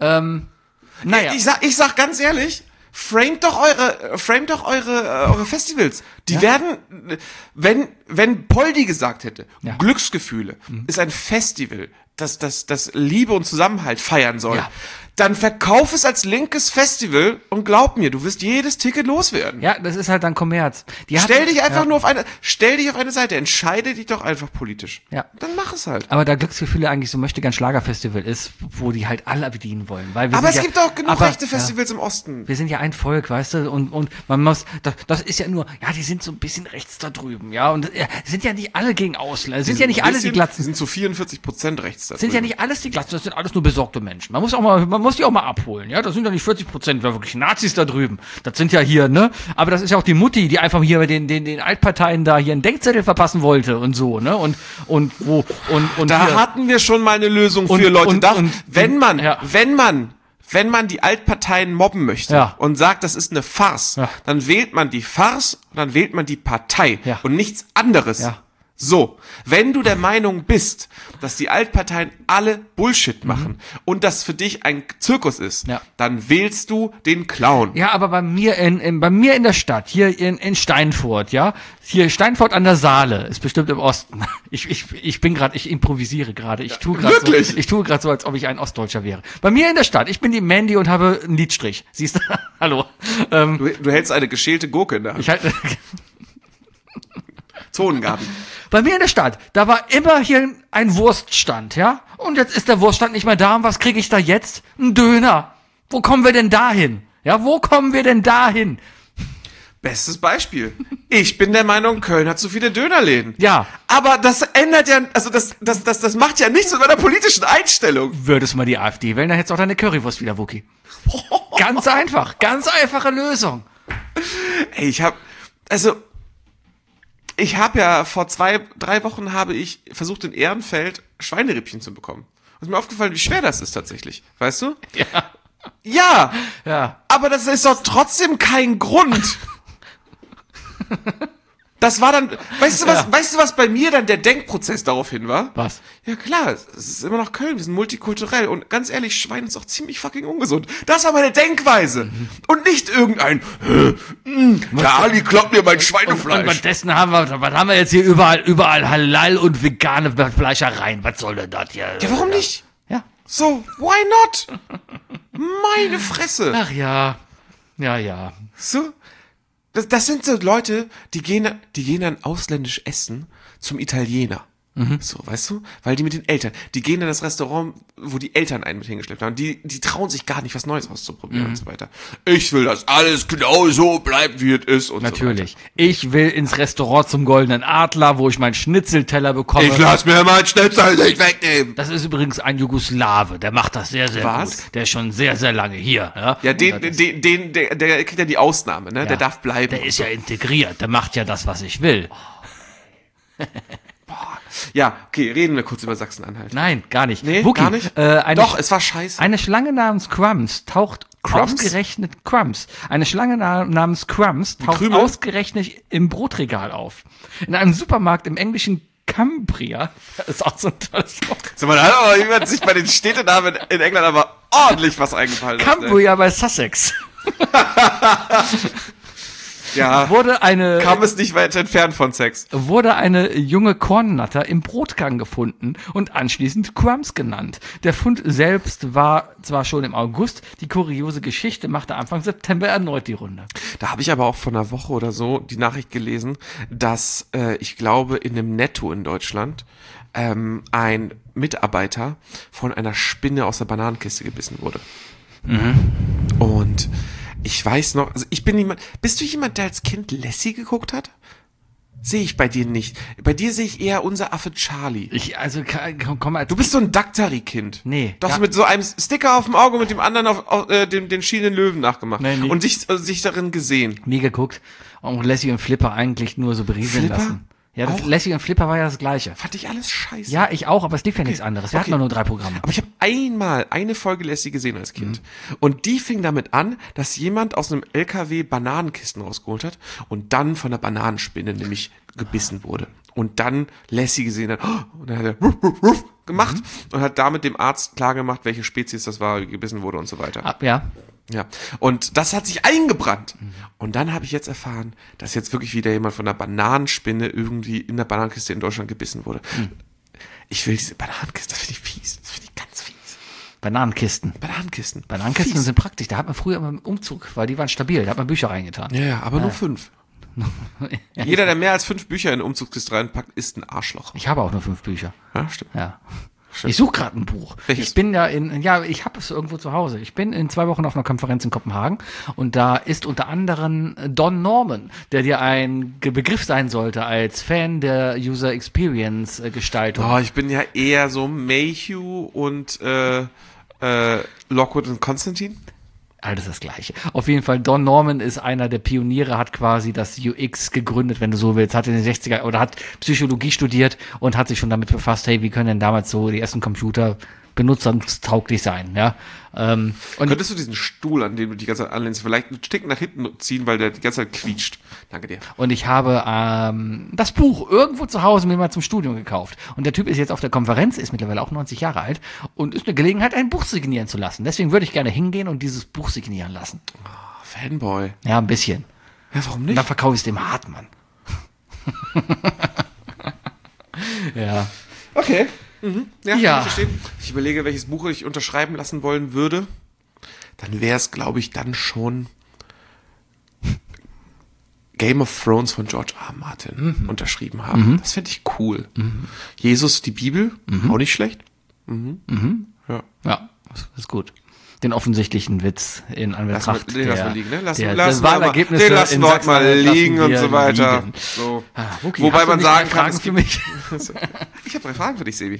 Ich sag ganz ehrlich, framet doch eure Festivals. Die werden, wenn Poldi gesagt hätte, Glücksgefühle ist ein Festival, das Liebe und Zusammenhalt feiern soll, dann verkauf es als linkes Festival und glaub mir, du wirst jedes Ticket loswerden. Ja, das ist halt dann Kommerz. Stell dich auf eine Seite, entscheide dich doch einfach politisch. Ja. Dann mach es halt. Aber da Glücksgefühle eigentlich so möchte gern Schlagerfestival ist, wo die halt alle bedienen wollen. Aber es gibt auch genug rechte Festivals im Osten. Wir sind ja ein Volk, weißt du, und man muss, das ist ja nur, die sind so ein bisschen rechts da drüben, ja, und sind ja nicht alle gegen Ausländer, sind ja nicht alle die Glatzen. Die sind zu 44% rechts da drüben. Sind ja nicht alles die Glatzen, das sind alles nur besorgte Menschen. Man muss die auch mal abholen, ja, das sind ja nicht 40% wirklich Nazis da drüben. Das sind ja hier, ne, aber das ist ja auch die Mutti, die einfach hier den Altparteien da hier einen Denkzettel verpassen wollte und so, ne, und da hier hatten wir schon mal eine Lösung für Leute. Wenn man die Altparteien mobben möchte und sagt, das ist eine Farce, dann wählt man die Farce und dann wählt man die Partei und nichts anderes. Ja. So, wenn du der Meinung bist, dass die Altparteien alle Bullshit machen und das für dich ein Zirkus ist, dann wählst du den Clown. Ja, aber bei mir in der Stadt, hier in Steinfurt, hier Steinfurt an der Saale, ist bestimmt im Osten. Ich improvisiere gerade. Ich tue gerade so, als ob ich ein Ostdeutscher wäre. Bei mir in der Stadt, ich bin die Mandy und habe einen Lidstrich. Siehst du? Hallo. Du hältst eine geschälte Gurke in der Hand. Zonengarten. Bei mir in der Stadt, da war immer hier ein Wurststand, Und jetzt ist der Wurststand nicht mehr da. Und was kriege ich da jetzt? Ein Döner. Wo kommen wir denn da hin? Ja, wo kommen wir denn dahin? Bestes Beispiel. Ich bin der Meinung, Köln hat zu viele Dönerläden. Ja. Aber das ändert ja, also das macht ja nichts mit meiner politischen Einstellung. Würdest du mal die AfD wählen, dann hättest du auch deine Currywurst wieder, Wookie. Ganz einfach. Ganz einfache Lösung. Ey, ich habe ja vor 2-3 Wochen habe ich versucht, in Ehrenfeld Schweinerippchen zu bekommen. Und ist mir aufgefallen, wie schwer das ist tatsächlich. Weißt du? Ja. Ja. Ja. Aber das ist doch trotzdem kein Grund. Das war dann, weißt du was bei mir dann der Denkprozess daraufhin war? Was? Ja klar, es ist immer noch Köln, wir sind multikulturell und ganz ehrlich, Schwein ist auch ziemlich fucking ungesund. Das war meine Denkweise. Und nicht irgendein, der Ali kloppt mir mein Schweinefleisch. Und währenddessen haben wir jetzt hier überall Halal und vegane Fleischereien. Was soll denn das hier? Ja, warum nicht? Ja. So, why not? Meine Fresse. Ach ja. Ja. So, das sind so Leute, die gehen dann ausländisch essen zum Italiener. So, weißt du? Weil die mit den Eltern, die gehen in das Restaurant, wo die Eltern einen mit hingeschleppt haben. Die trauen sich gar nicht, was Neues auszuprobieren und so weiter. Ich will, dass alles genau so bleibt, wie es ist und Natürlich. so weiter. Ich will ins Restaurant zum Goldenen Adler, wo ich meinen Schnitzelteller bekomme. Ich lass mir meinen Schnitzel nicht wegnehmen. Das ist übrigens ein Jugoslawe, der macht das sehr, sehr Was? gut. Der ist schon sehr, sehr lange hier. Ja, Ja, der kriegt ja die Ausnahme, ne? Ja. Der darf bleiben. Der ist ja integriert, der macht ja das, was ich will. Ja, okay, reden wir kurz über Sachsen-Anhalt. Nein, gar nicht. Nee, Wookie, gar nicht? Doch, es war scheiße. Eine Schlange namens Crumbs taucht Crumbs? ausgerechnet Crumbs. Eine Schlange namens Crumbs taucht Krümel? ausgerechnet im Brotregal auf. In einem Supermarkt im englischen Cumbria. Das ist auch so ein tolles Wort. So, man hat aber jemand sich bei den Städtenamen in England aber ordentlich was eingefallen hat. Ne? Cumbria bei Sussex. Ja, kam es nicht weit entfernt von Sex. Wurde eine junge Kornnatter im Brotgang gefunden und anschließend Crumbs genannt. Der Fund selbst war zwar schon im August, die kuriose Geschichte machte Anfang September erneut die Runde. Da habe ich aber auch vor einer Woche oder so die Nachricht gelesen, dass ich glaube in einem Netto in Deutschland ein Mitarbeiter von einer Spinne aus der Bananenkiste gebissen wurde. Und ich weiß noch, also ich bin niemand, bist du jemand, der als Kind Lassie geguckt hat? Sehe ich bei dir nicht. Bei dir sehe ich eher unser Affe Charlie. Komm, Du bist so ein Daktari-Kind. Nee. Du hast mit so einem Sticker auf dem Auge mit dem anderen auf den schielenden Löwen nachgemacht. Nee. Und sich darin gesehen. nie geguckt. Und Lassie und Flipper eigentlich nur so berieseln Flipper? lassen. Ja, Auch? Lassie und Flipper war ja das Gleiche. Fand ich alles scheiße. Ja, ich auch, aber es lief ja nichts anderes. Wir hatten Okay. nur 3 Programme. Aber ich habe einmal eine Folge Lassie gesehen als Kind. Und die fing damit an, dass jemand aus einem LKW Bananenkisten rausgeholt hat und dann von der Bananenspinne nämlich gebissen wurde. Und dann Lassie gesehen hat, und dann hat er ruff, ruff, ruff gemacht und hat damit dem Arzt klargemacht, welche Spezies das war, wie gebissen wurde und so weiter. Ja. Ja, und das hat sich eingebrannt. Und dann habe ich jetzt erfahren, dass jetzt wirklich wieder jemand von einer Bananenspinne irgendwie in der Bananenkiste in Deutschland gebissen wurde. Ich will diese Bananenkiste, das finde ich fies. Das finde ich ganz fies. Bananenkisten. Bananenkisten. Bananenkisten Fies. sind praktisch. Da hat man früher immer im Umzug, weil die waren stabil. Da hat man Bücher reingetan. Ja, aber nur 5. Jeder, der mehr als 5 Bücher in eine Umzugskiste reinpackt, ist ein Arschloch. Ich habe auch nur 5 Bücher. Ja, stimmt. Ja. Stimmt. Ich suche gerade ein Buch. Welches? Ich bin ich habe es irgendwo zu Hause. Ich bin in 2 Wochen auf einer Konferenz in Kopenhagen und da ist unter anderem Don Norman, der dir ein Begriff sein sollte als Fan der User Experience Gestaltung. Oh, ich bin ja eher so Mayhew und Lockwood und Konstantin. Alles das Gleiche. Auf jeden Fall, Don Norman ist einer der Pioniere, hat quasi das UX gegründet, wenn du so willst, hat in den 60er oder hat Psychologie studiert und hat sich schon damit befasst, hey, wie können denn damals so die ersten Computer benutzertauglich sein, ja. Und Könntest du diesen Stuhl, an dem du die ganze Zeit anlehnst, vielleicht einen Stück nach hinten ziehen, weil der die ganze Zeit quietscht? Danke dir. Und ich habe das Buch irgendwo zu Hause mir mal zum Studium gekauft. Und der Typ ist jetzt auf der Konferenz, ist mittlerweile auch 90 Jahre alt und ist eine Gelegenheit, ein Buch signieren zu lassen. Deswegen würde ich gerne hingehen und dieses Buch signieren lassen. Fanboy. Ja, ein bisschen. Ja, warum Und nicht? dann verkaufe ich es dem Hartmann. Ja. Okay. Ja, Ja. kann ich verstehen. Ich überlege, welches Buch ich unterschreiben lassen wollen würde. Dann wäre es, glaube ich, dann schon Game of Thrones von George R. R. Martin unterschrieben haben. Das fände ich cool. Jesus, die Bibel, auch nicht schlecht. Ja. Ja, das ist gut. den offensichtlichen Witz in Anbetracht den lassen wir liegen, ne? der Den Wahlergebnisse lassen wir heute mal liegen und so weiter. Liegen. So. Okay, Wobei man sagen kann, Fragen für mich. Ich habe 3 Fragen für dich, Sebi.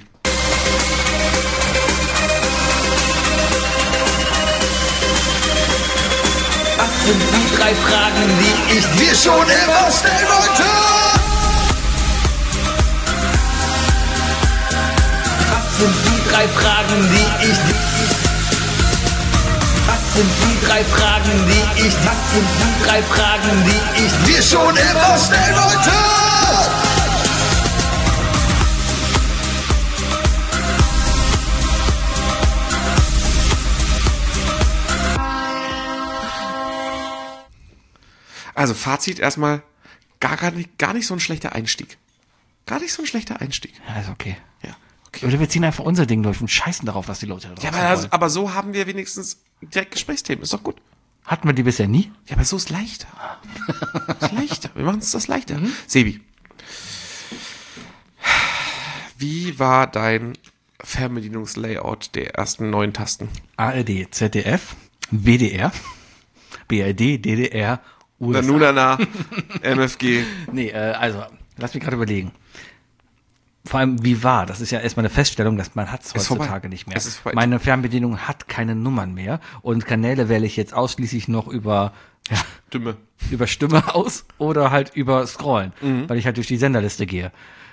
Was sind die 3 Fragen, die ich dir schon immer stellen wollte? Was sind die 3 Fragen, die ich dir... Was sind die 3 Fragen, die ich... Was sind die 3 Fragen, die ich dir schon immer stellen wollte? Also Fazit erstmal, gar nicht so ein schlechter Einstieg. Gar nicht so ein schlechter Einstieg. Ja, ist okay. Ja, okay. Oder wir ziehen einfach unser Ding durch und scheißen darauf, was die Leute da Ja, draußen wollen. aber so haben wir wenigstens direkt Gesprächsthemen. Ist doch gut. Hatten wir die bisher nie? Ja, aber so ist leichter. Ist leichter. Wir machen es das leichter. Sebi, wie war dein Fernbedienungslayout der ersten 9 Tasten? ARD, ZDF, WDR, BRD, DDR, USA. Nanunana, MFG. Nee, also, lass mich gerade überlegen. Vor allem, wie war? Das ist ja erstmal eine Feststellung, dass man hat es heutzutage vorbei. nicht mehr. Es ist vorbei. Meine Fernbedienung hat keine Nummern mehr und Kanäle wähle ich jetzt ausschließlich noch über Stimme aus oder halt über Scrollen, weil ich halt durch die Senderliste gehe.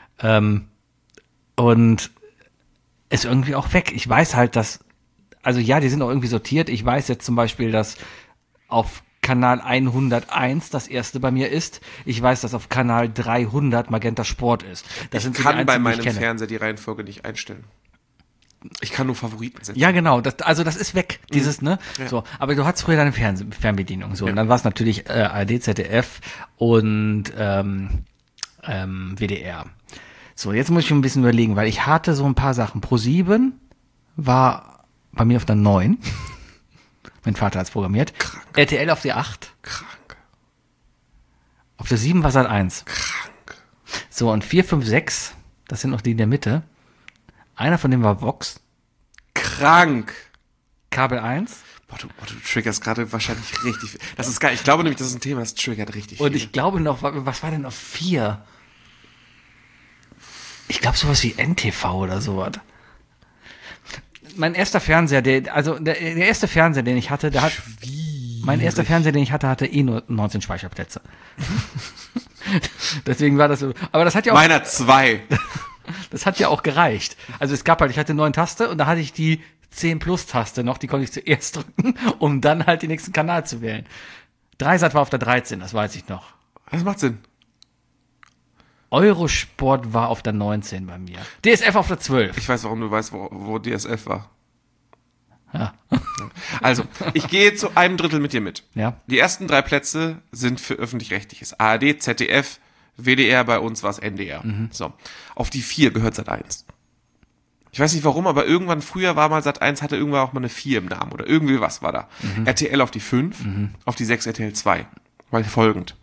Und ist irgendwie auch weg. Ich weiß halt, dass, also ja, die sind auch irgendwie sortiert. Ich weiß jetzt zum Beispiel, dass auf Kanal 101 das erste bei mir ist. Ich weiß, dass auf Kanal 300 Magenta Sport ist. Das sind so die Kann bei einzigen, die ich meinem kenne. Fernseher die Reihenfolge nicht einstellen. Ich kann nur Favoriten setzen. Ja, genau. Das ist weg. Dieses, ne? Ja. So. Aber du hattest früher deine Fernbedienung. So. Und dann war es natürlich ARD, ZDF und WDR. So, jetzt muss ich ein bisschen überlegen, weil ich hatte so ein paar Sachen. Pro7 war bei mir auf der 9. Mein Vater hat es programmiert. Krank. RTL auf der 8. Krank. Auf der 7 war Sat 1. Krank. So, und 4, 5, 6, das sind noch die in der Mitte. Einer von denen war Vox. Krank. Kabel 1. Boah, du triggerst gerade wahrscheinlich richtig. Das ist geil. Ich glaube nämlich, das ist ein Thema, das triggert richtig Und viel. ich glaube noch, was war denn auf 4? Ich glaube sowas wie NTV oder sowas. Mein erster Fernseher, der erste Fernseher, den ich hatte, hatte eh nur 19 Speicherplätze. Deswegen war das so. Aber das hat ja auch. Meiner 2. Das hat ja auch gereicht. Also es gab halt, ich hatte 9 Taste und da hatte ich die 10-Plus-Taste noch, die konnte ich zuerst drücken, um dann halt den nächsten Kanal zu wählen. Dreisat war auf der 13, das weiß ich noch. Das macht Sinn. Eurosport war auf der 19 bei mir. DSF auf der 12. Ich weiß, warum du weißt, wo DSF war. Ja. Also, ich gehe zu einem Drittel mit dir mit. Ja. Die ersten 3 Plätze sind für Öffentlich-Rechtliches. ARD, ZDF, WDR, bei uns war es NDR. So. Auf die 4 gehört Sat 1. Ich weiß nicht warum, aber irgendwann früher war mal Sat 1, hatte irgendwann auch mal eine 4 im Namen oder irgendwie was war da. RTL auf die 5, auf die 6 RTL 2. Weil folgend.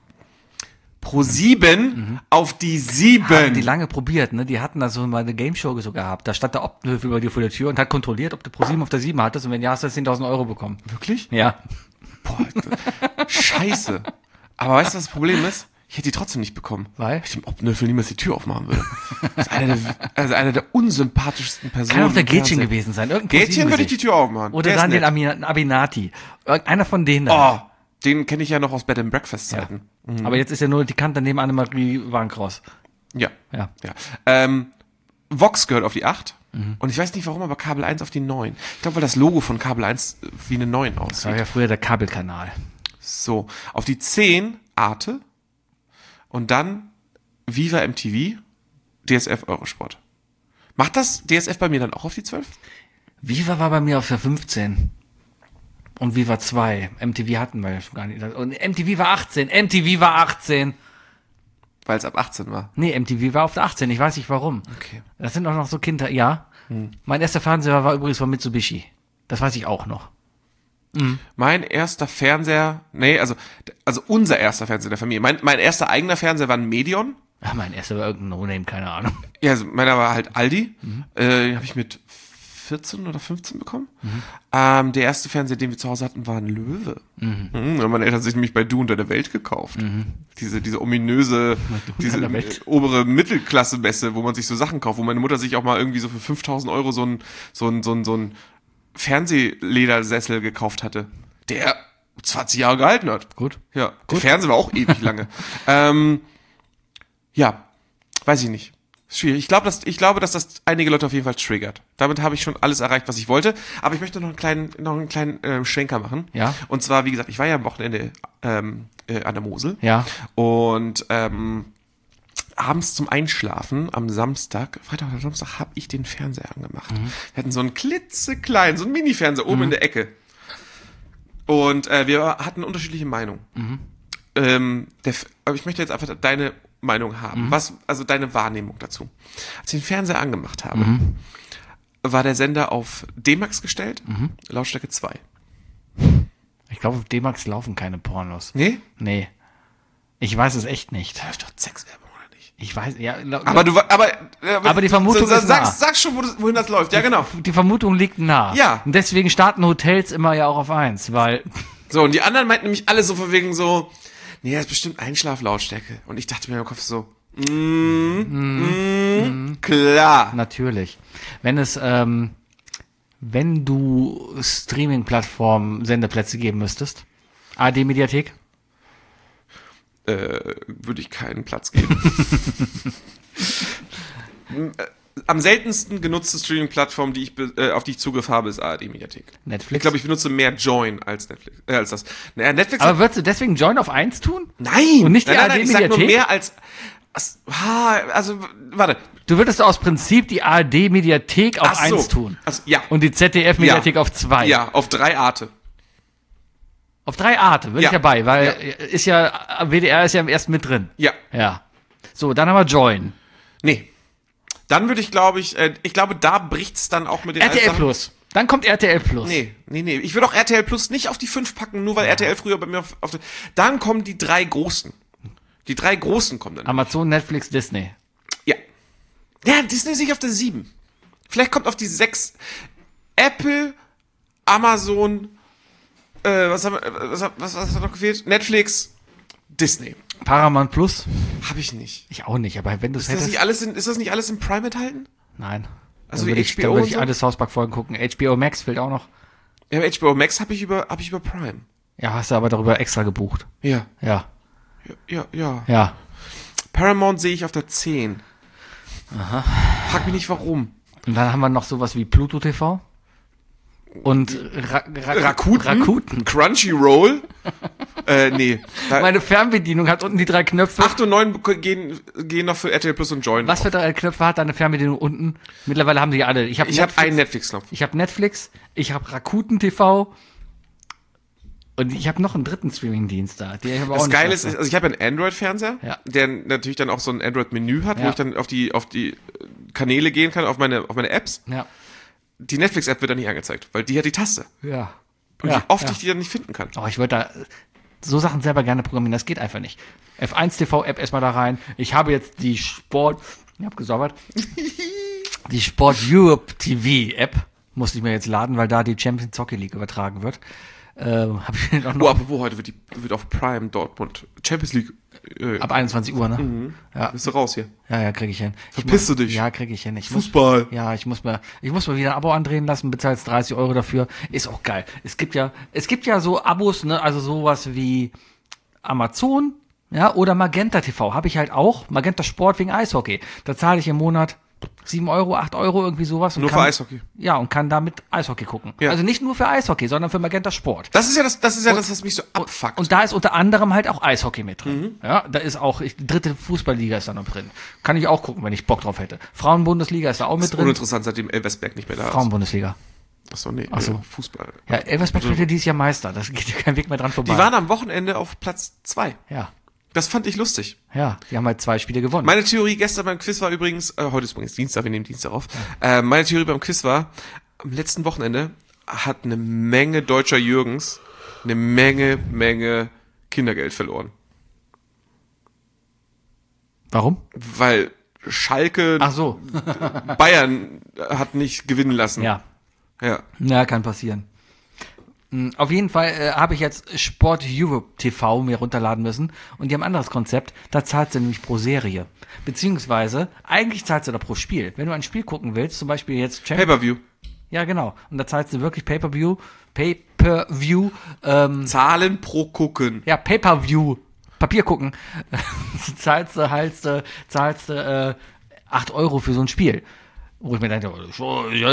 Pro7 auf die 7. Haben die lange probiert, ne? Die hatten da so mal eine Gameshow so gehabt. Da stand der Optenhöfe über dir vor der Tür und hat kontrolliert, ob du Pro7 auf der 7 hattest und wenn ja, hast du 10.000 Euro bekommen. Wirklich? Ja. Boah, Scheiße. Aber weißt du, was das Problem ist? Ich hätte die trotzdem nicht bekommen. Weil? Ich dem Obnöffel niemals die Tür aufmachen würde. Das ist einer der unsympathischsten Personen. Kann auch der im Gätchen Fernsehen. gewesen sein. Irgendein Gätchen würde ich die Tür aufmachen. Oder Der dann ist den nett. Abinati. Einer von denen. da. Oh, den kenne ich ja noch aus Bed and Breakfast Zeiten. Aber jetzt ist ja nur die Kante neben Annemarie Wankross. Ja. Ja. Vox gehört auf die 8. Und ich weiß nicht warum, aber Kabel 1 auf die 9. Ich glaube, weil das Logo von Kabel 1 wie eine 9 Das war aussieht. ja früher der Kabelkanal. So, auf die 10 Arte. Und dann Viva MTV, DSF Eurosport. Macht das DSF bei mir dann auch auf die 12? Viva war bei mir auf der 15. Und Viva 2. MTV hatten wir ja schon gar nicht. Und MTV war 18. MTV war 18. Weil es ab 18 war. Nee, MTV war auf der 18. Ich weiß nicht warum. Okay. Das sind auch noch so Kinder. Ja. Mein erster Fernseher war übrigens von Mitsubishi. Das weiß ich auch noch. Mein erster Fernseher, also unser erster Fernseher der Familie. Mein erster eigener Fernseher war ein Medion. Ach, mein erster war irgendein No-Name, keine Ahnung. Ja, also meiner war halt Aldi. Den habe ich mit 2014 oder 15 bekommen. Der erste Fernseher, den wir zu Hause hatten, war ein Löwe. Und meine Eltern haben sich nämlich bei Du unter der Welt gekauft. Diese ominöse, diese obere Mittelklasse-Messe, wo man sich so Sachen kauft, wo meine Mutter sich auch mal irgendwie so für 5.000 Euro so ein Fernsehledersessel gekauft hatte, der 20 Jahre gehalten hat. Gut. Ja, der Fernseher war auch ewig lange. Ja, weiß ich nicht. Schwierig. Ich glaube, dass das einige Leute auf jeden Fall triggert. Damit habe ich schon alles erreicht, was ich wollte. Aber ich möchte noch einen kleinen Schwenker machen. Ja. Und zwar, wie gesagt, ich war ja am Wochenende an der Mosel. Ja. Und abends zum Einschlafen am Samstag, Freitag oder Samstag, habe ich den Fernseher angemacht. Wir hatten so einen klitzekleinen, so einen Mini-Fernseher oben in der Ecke. Und wir hatten unterschiedliche Meinungen. Aber ich möchte jetzt einfach deine Meinung haben. Also deine Wahrnehmung dazu. Als ich den Fernseher angemacht habe, war der Sender auf D-Max gestellt, Lautstärke 2. Ich glaube, auf D-Max laufen keine Pornos. Nee? Nee. Ich weiß es echt nicht. Da läuft doch Sexwerbung, oder nicht? Ich weiß, ja. Aber die Vermutung ist nah. Sag schon, wohin das läuft. Ja, genau. Die Vermutung liegt nah. Ja. Und deswegen starten Hotels immer ja auch auf 1, weil... So, und die anderen meinten nämlich alle so von wegen so, nee, das ist bestimmt Einschlaflautstärke. Und ich dachte mir im Kopf so, klar. Natürlich. Wenn du Streaming-Plattformen Sendeplätze geben müsstest, ARD-Mediathek? Würde ich keinen Platz geben. Am seltensten genutzte Streaming-Plattform, auf die ich Zugriff habe, ist ARD-Mediathek. Netflix? Ich glaube, ich benutze mehr Join als Netflix. Als das. Naja, Netflix. Aber würdest du deswegen Join auf 1 tun? Nein! Und nicht die nein, ich sag nur ARD-Mediathek? mehr als. Also, warte. Du würdest aus Prinzip die ARD-Mediathek auf Ach so. 1 tun. Also, ja. Und die ZDF-Mediathek auf 2. Ja, auf 3 Arte. Auf 3 Arte bin Ja. ich dabei, weil WDR ist ja erst mit drin. Ja. Ja. So, dann haben wir Join. Nee. Dann würde ich glaube, da bricht's dann auch mit den RTL Sachen. Plus. Dann kommt RTL Plus. Nee. Ich würde auch RTL Plus nicht auf die 5 packen, nur weil RTL früher bei mir auf der. Dann kommen die 3 Großen. Die 3 Großen kommen dann. Amazon, Netflix, Disney. Ja. Ja, Disney sehe ich auf der 7. Vielleicht kommt auf die 6 Apple, Amazon, was hat noch gefehlt? Netflix, Disney. Paramount Plus? Habe ich nicht. Ich auch nicht, aber wenn du es Ist das hättest... nicht alles in Prime enthalten? Nein. Also dann wie würde HBO dann würde und ich so? alle South Park Folgen gucken. HBO Max fehlt auch noch. Ja, HBO Max habe ich über Prime. Ja, hast du aber darüber extra gebucht. Ja. Ja. Ja. Paramount sehe ich auf der 10. Aha. Frag mich nicht warum. Und dann haben wir noch sowas wie Pluto TV. Und Rakuten. Crunchyroll? Nee. Meine Fernbedienung hat unten die 3 Knöpfe. 8 und 9 gehen noch für RTL Plus und Join. Was für 3 Knöpfe hat deine Fernbedienung unten? Mittlerweile haben die alle. Ich habe einen Netflix-Knopf. Ich habe Netflix, ich habe Rakuten TV und ich habe noch einen dritten Streaming-Dienst da. Das Geile ist, also ich habe einen Android-Fernseher, Ja. der natürlich dann auch so ein Android-Menü hat, wo Ja. ich dann auf die Kanäle gehen kann, auf meine Apps. Ja. Die Netflix-App wird dann nicht angezeigt, weil die hat die Taste. Ja. Und wie oft ich die dann nicht finden kann. Oh, ich würde da so Sachen selber gerne programmieren, das geht einfach nicht. F1 TV-App erstmal da rein. Ich habe jetzt die Sport Europe TV-App musste ich mir jetzt laden, weil da die Champions Hockey League übertragen wird. Hab ich mir auch noch Apropos, heute wird auf Prime Dortmund Champions League. ab 21 Uhr, ne? Ja. Bist du raus hier? Ja, krieg ich hin. Verpisst du dich? Ja, krieg ich hin. Fußball. Ich muss mir wieder ein Abo andrehen lassen, bezahlst 30 Euro dafür. Ist auch geil. Es gibt ja so Abos, ne, also sowas wie Amazon, ja, oder Magenta TV. Habe ich halt auch. Magenta Sport wegen Eishockey. Da zahle ich im Monat 7 Euro, 8 Euro, irgendwie sowas. Und Nur für Eishockey. Ja, und kann damit Eishockey gucken. Ja. Also nicht nur für Eishockey, sondern für Magenta Sport. Das ist ja das, was mich so abfuckt. Und da ist unter anderem halt auch Eishockey mit drin. Ja, da ist auch, die 3. Fußballliga ist da noch drin. Kann ich auch gucken, wenn ich Bock drauf hätte. Frauenbundesliga ist da auch das mit ist drin. uninteressant, seitdem Elversberg nicht mehr da ist. Frauenbundesliga. Achso, nee. Ach so. Fußball. Ja, Elversberg wird ja dieses Jahr Meister. Das geht ja kein Weg mehr dran vorbei. Die waren am Wochenende auf Platz 2. Ja, Das fand ich lustig. die haben halt 2 Spiele gewonnen. Meine Theorie gestern beim Quiz war übrigens, heute ist übrigens Dienstag, wir nehmen Dienstag auf. Meine Theorie beim Quiz war, am letzten Wochenende hat eine Menge deutscher Jürgens eine Menge Kindergeld verloren. Warum? Weil Schalke Ach so. Bayern hat nicht gewinnen lassen. Ja. Ja. Na, kann passieren. Auf jeden Fall habe ich jetzt Sport Europe TV mir runterladen müssen und die haben ein anderes Konzept, da zahlst du nämlich pro Serie. Beziehungsweise, eigentlich zahlst du da pro Spiel. Wenn du ein Spiel gucken willst, zum Beispiel jetzt Pay-Per-View. Ja, genau. Und da zahlst du wirklich Pay-Per-View, Zahlen pro Gucken. ja, Pay-Per-View, Papier gucken, zahlst du 8 Euro für so ein Spiel. Wo ich mir denke, ist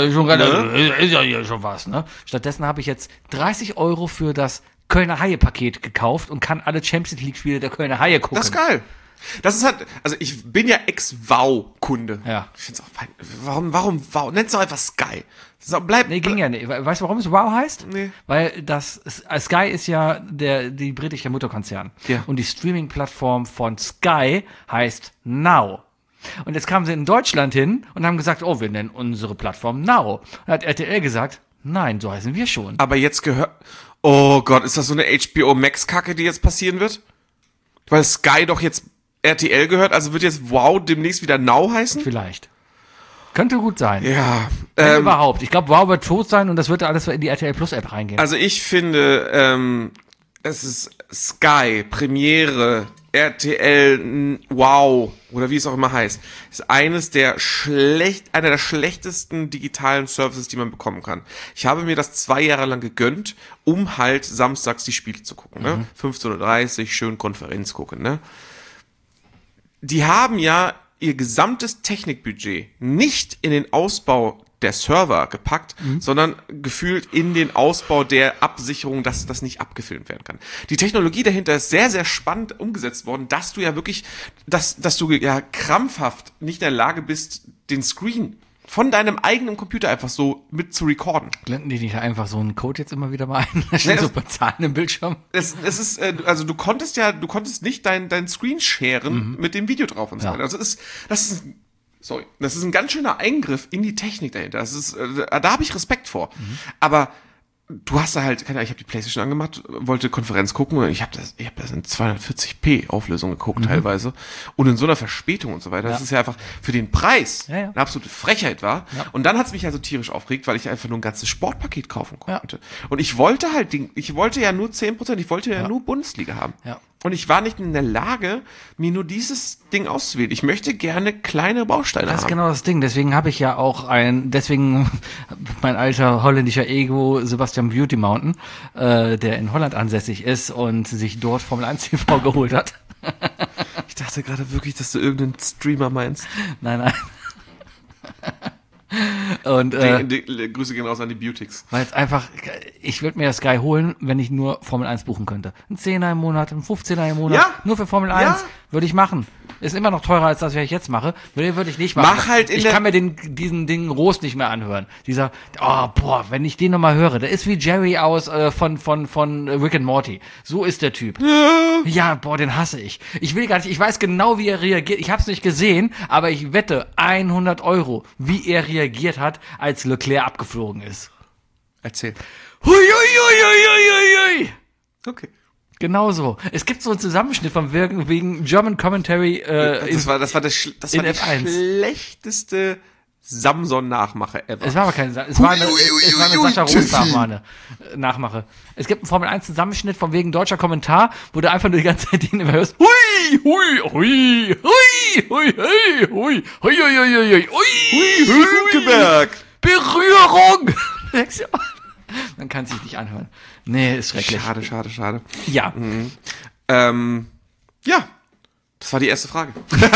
ja hier schon was, ne? Stattdessen habe ich jetzt 30 Euro für das Kölner Haie-Paket gekauft und kann alle Champions League-Spiele der Kölner Haie gucken. Das ist geil. Das ist halt, also ich bin ja Ex-Wow-Kunde. Ja. Ich find's auch fein. Warum Wow? Nenn's doch einfach Sky. So, Nee, ging ja nicht. Weißt du, warum es Wow heißt? Nee. Weil Sky ist ja die britische Mutterkonzern. Ja. Und die Streaming-Plattform von Sky heißt Now. Und jetzt kamen sie in Deutschland hin und haben gesagt, oh, wir nennen unsere Plattform Now. Da hat RTL gesagt, nein, so heißen wir schon. Aber jetzt oh Gott, ist das so eine HBO Max-Kacke, die jetzt passieren wird? Weil Sky doch jetzt RTL gehört, also wird jetzt Wow demnächst wieder Now heißen? Vielleicht. Könnte gut sein. Ja. Wenn überhaupt. Ich glaube, Wow wird tot sein und das wird alles in die RTL Plus App reingehen. Also ich finde, es ist Sky, Premiere, RTL, Wow, oder wie es auch immer heißt, ist einer der schlechtesten digitalen Services, die man bekommen kann. Ich habe mir das 2 Jahre lang gegönnt, um halt samstags die Spiele zu gucken, ne? 15:30 Uhr, schön Konferenz gucken, ne? Die haben ja ihr gesamtes Technikbudget nicht in den Ausbau der Server gepackt, sondern gefühlt in den Ausbau der Absicherung, dass das nicht abgefilmt werden kann. Die Technologie dahinter ist sehr, sehr spannend umgesetzt worden, dass du ja wirklich, dass du ja krampfhaft nicht in der Lage bist, den Screen von deinem eigenen Computer einfach so mit zu recorden. Blenden die nicht einfach so einen Code jetzt immer wieder mal ein? Da stehen so ein paar Zahlen im Bildschirm. Es ist, also du konntest nicht dein Screen sharen mit dem Video drauf und so weiter. Also das ist ein ganz schöner Eingriff in die Technik dahinter. Da habe ich Respekt vor. Aber du hast da halt, ich habe die PlayStation angemacht, wollte Konferenz gucken und ich habe das in 240p Auflösung geguckt teilweise und in so einer Verspätung und so weiter. Das ist ja einfach für den Preis eine absolute Frechheit war. Ja. Und dann hat es mich also tierisch aufgeregt, weil ich einfach nur ein ganzes Sportpaket kaufen konnte. Ja. Und ich wollte ja nur 10%, ich wollte ja nur Bundesliga haben. Ja. Und ich war nicht in der Lage, mir nur dieses Ding auszuwählen. Ich möchte gerne kleine Bausteine haben. Das ist genau das Ding. Deswegen habe ich ja auch mein alter holländischer Ego, Sebastian Beauty Mountain, der in Holland ansässig ist und sich dort Formel 1 TV geholt hat. Ich dachte gerade wirklich, dass du irgendeinen Streamer meinst. Nein. Und die Grüße gehen raus an die Beautix. Weil es einfach, ich würde mir das Sky holen, wenn ich nur Formel 1 buchen könnte. Ein 10er im Monat, ein 15er im Monat, nur für Formel 1 würde ich machen. Ist immer noch teurer als das, was ich jetzt mache. Würde ich nicht machen. Ich kann mir diesen Ding Rost nicht mehr anhören. Wenn ich den nochmal höre, der ist wie Jerry aus von Rick and Morty. So ist der Typ. Ja, den hasse ich. Ich weiß genau, wie er reagiert. Ich habe es nicht gesehen, aber ich wette 100 Euro, wie er reagiert hat, als Leclerc abgeflogen ist. Erzähl. Hui. Okay. Genau so. Es gibt so einen Zusammenschnitt von wegen German Commentary das war die schlechteste Samson-Nachmache ever. Es war aber keine es war eine Sascha Roos-Nachmache. Es gibt einen Formel 1 Zusammenschnitt von wegen deutscher Kommentar, wo du einfach nur die ganze Zeit den immer hörst. Hülkenberg. Berührung. Man kann sich nicht anhören. Nee, ist schrecklich. Schade. Ja. Ja, das war die erste Frage.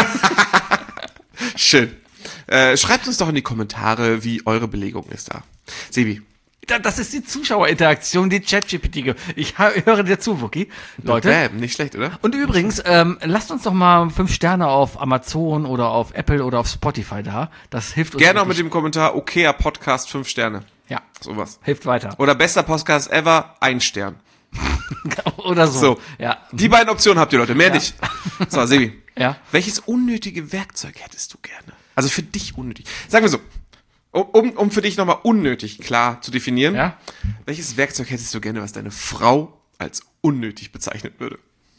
Schön. Schreibt uns doch in die Kommentare, wie eure Belegung ist da. Sebi. Das ist die Zuschauerinteraktion, die ChatGPT. Ich höre dir zu, Wookie. Leute. Nicht schlecht, oder? Und übrigens, lasst uns doch mal 5 Sterne auf Amazon oder auf Apple oder auf Spotify da. Das hilft uns. Gerne auch mit dem Kommentar, okayer Podcast 5 Sterne. Ja. Sowas. Hilft weiter. Oder bester Podcast ever, 1 Stern. Oder so. Ja. Die beiden Optionen habt ihr, Leute. Mehr nicht. So, Sebi. Ja. Welches unnötige Werkzeug hättest du gerne? Also für dich unnötig. Sagen wir so. Um für dich nochmal unnötig klar zu definieren. Ja. Welches Werkzeug hättest du gerne, was deine Frau als unnötig bezeichnen würde?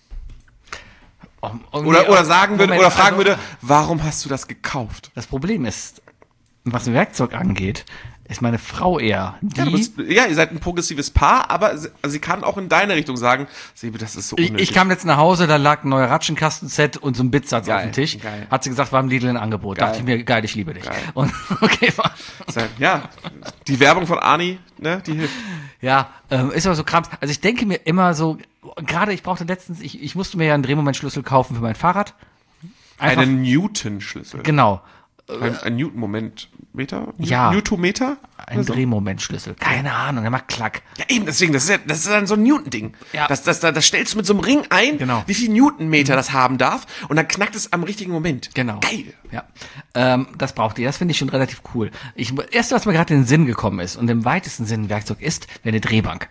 Oder sagen würde, oder fragen würde, warum hast du das gekauft? Das Problem ist, was ein Werkzeug angeht, Ist meine Frau eher. Ja, ihr seid ein progressives Paar, aber sie kann auch in deine Richtung sagen, Sebe, das ist so unnötig. Ich kam jetzt nach Hause, da lag ein neuer Ratschenkasten-Set und so ein Bitsatz auf Geil, dem Tisch. geil. Hat sie gesagt, war im Lidl ein Angebot. Geil. Dachte ich mir, geil, ich liebe dich. Geil. Und okay, war. Ja, die Werbung von Arni, ne, die hilft. Ja, ist aber so Krams. Also ich denke mir immer so, gerade ich brauchte letztens, ich musste mir ja einen Drehmomentschlüssel kaufen für mein Fahrrad. Einfach, Einen Newton-Schlüssel. genau. Ein Newton-Momentmeter? Ja. Newtometer? Ein Drehmomentschlüssel. Keine Ahnung, der macht Klack. Ja, eben, deswegen, das ist dann so ein Newton-Ding. Ja. Das stellst du mit so einem Ring ein, Genau. wie viel Newtonmeter das haben darf, und dann knackt es am richtigen Moment. Genau. Geil. Ja. Das braucht ihr. Das finde ich schon relativ cool. Erst was mir gerade in den Sinn gekommen ist und im weitesten Sinn ein Werkzeug ist, wäre eine Drehbank.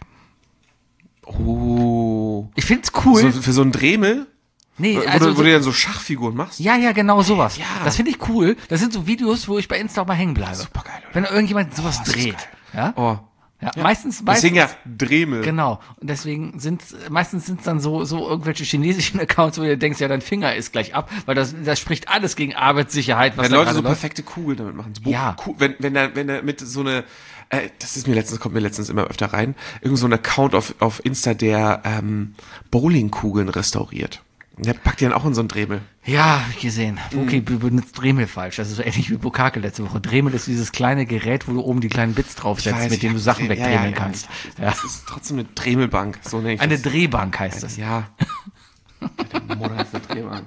Oh. Ich finde es cool. So, für so einen Dremel, Nee, wo also du dir dann so Schachfiguren machst. ja, genau sowas. Ja. Das finde ich cool. Das sind so Videos, wo ich bei Insta auch mal hängen bleibe. Supergeil, oder? Wenn irgendjemand sowas das ist dreht. geil. Ja? Oh. Ja, meistens, Deswegen ja Dremel. Genau. Und deswegen meistens sind es dann so irgendwelche chinesischen Accounts, wo du denkst, ja, dein Finger ist gleich ab, weil das spricht alles gegen Arbeitssicherheit, was Wenn da Leute gerade so läuft. perfekte Kugeln damit machen. So Ja. Wenn er mit so eine, kommt mir letztens immer öfter rein, irgend so ein Account auf Insta, der Bowlingkugeln restauriert. Und der packt die dann auch in so einen Dremel. Ja, hab ich gesehen. Okay, du benutzt Dremel falsch. Das ist so ähnlich wie Bukake letzte Woche. Dremel ist dieses kleine Gerät, wo du oben die kleinen Bits draufsetzt, mit denen du Sachen wegdremeln kannst. Ja. Das ist trotzdem eine Dremelbank. So nenne ich Eine das. Drehbank heißt das. Ja. Meine Mutter ist eine Drehbank.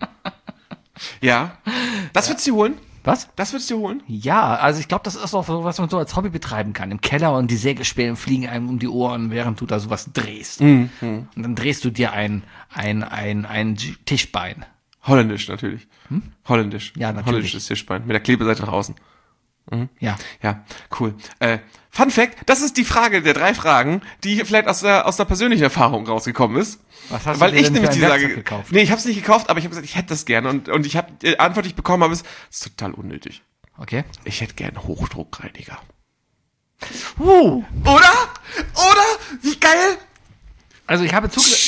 Ja. Das würdest du dir holen? Was? Das würdest du dir holen? Ja, also ich glaube, das ist auch so, was man so als Hobby betreiben kann. Im Keller und die Sägespäne fliegen einem um die Ohren, während du da sowas drehst. Und dann drehst du dir ein Tischbein. Holländisch natürlich. Holländisch. Ja, natürlich. Holländisches Tischbein. Mit der Klebeseite nach außen. Ja. Ja, cool. Fun Fact, das ist die Frage der 3 Fragen, die vielleicht aus der persönlichen Erfahrung rausgekommen ist. Was hast Weil du dir ich denn nämlich für ein die Werkzeug Sage gekauft? Nee, ich habe es nicht gekauft, aber ich habe gesagt, ich hätte das gerne und ich habe die Antwort, die ich bekommen habe, ist total unnötig. Okay. Ich hätte gern einen Hochdruckreiniger. Oder? Oder? Wie geil? Also ich habe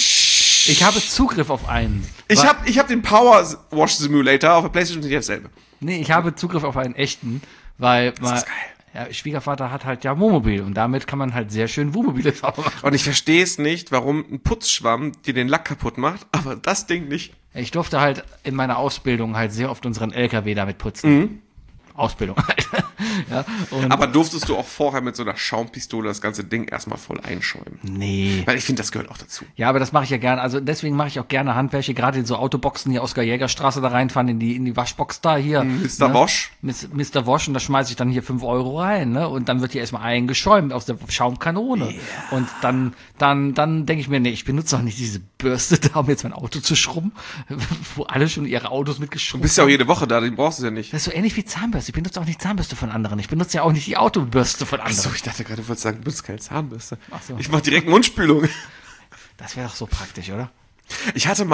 Zugriff auf einen. Ich hab den Power Wash Simulator auf der PlayStation, nicht dasselbe. Nee, ich habe Zugriff auf einen echten, weil Das ist geil. ja, Schwiegervater hat halt ja Wohnmobil und damit kann man halt sehr schön Wohnmobile sauber machen. Und ich verstehe es nicht, warum ein Putzschwamm dir den Lack kaputt macht, aber das Ding nicht. Ich durfte halt in meiner Ausbildung halt sehr oft unseren LKW damit putzen. Ausbildung halt. Ja, und Aber durftest du auch vorher mit so einer Schaumpistole das ganze Ding erstmal voll einschäumen? nee. Weil ich finde, das gehört auch dazu. Ja, aber das mache ich ja gerne. Also deswegen mache ich auch gerne Handwäsche, gerade in so Autoboxen hier Oskar-Jäger-Straße da reinfahren, in die Waschbox da hier. Mr. Wosch. Mr. Wosch, und da schmeiße ich dann hier 5 Euro rein, ne? Und dann wird hier erstmal eingeschäumt aus der Schaumkanone. Yeah. Und dann denke ich mir, nee, ich benutze auch nicht diese Bürste da, um jetzt mein Auto zu schrubben, wo alle schon ihre Autos Du mitgeschrubbt bist ja auch jede Woche da, den brauchst du ja nicht. Das ist so ähnlich wie Zahnbürste. Ich benutze auch nicht Zahnbürste von anderen. Ich benutze ja auch nicht die Autobürste von anderen. Achso, ich dachte gerade, du wolltest sagen, du benutzt keine Zahnbürste. Ach so. Ich mach direkt Mundspülung. Das wäre doch so praktisch, oder? Ich habe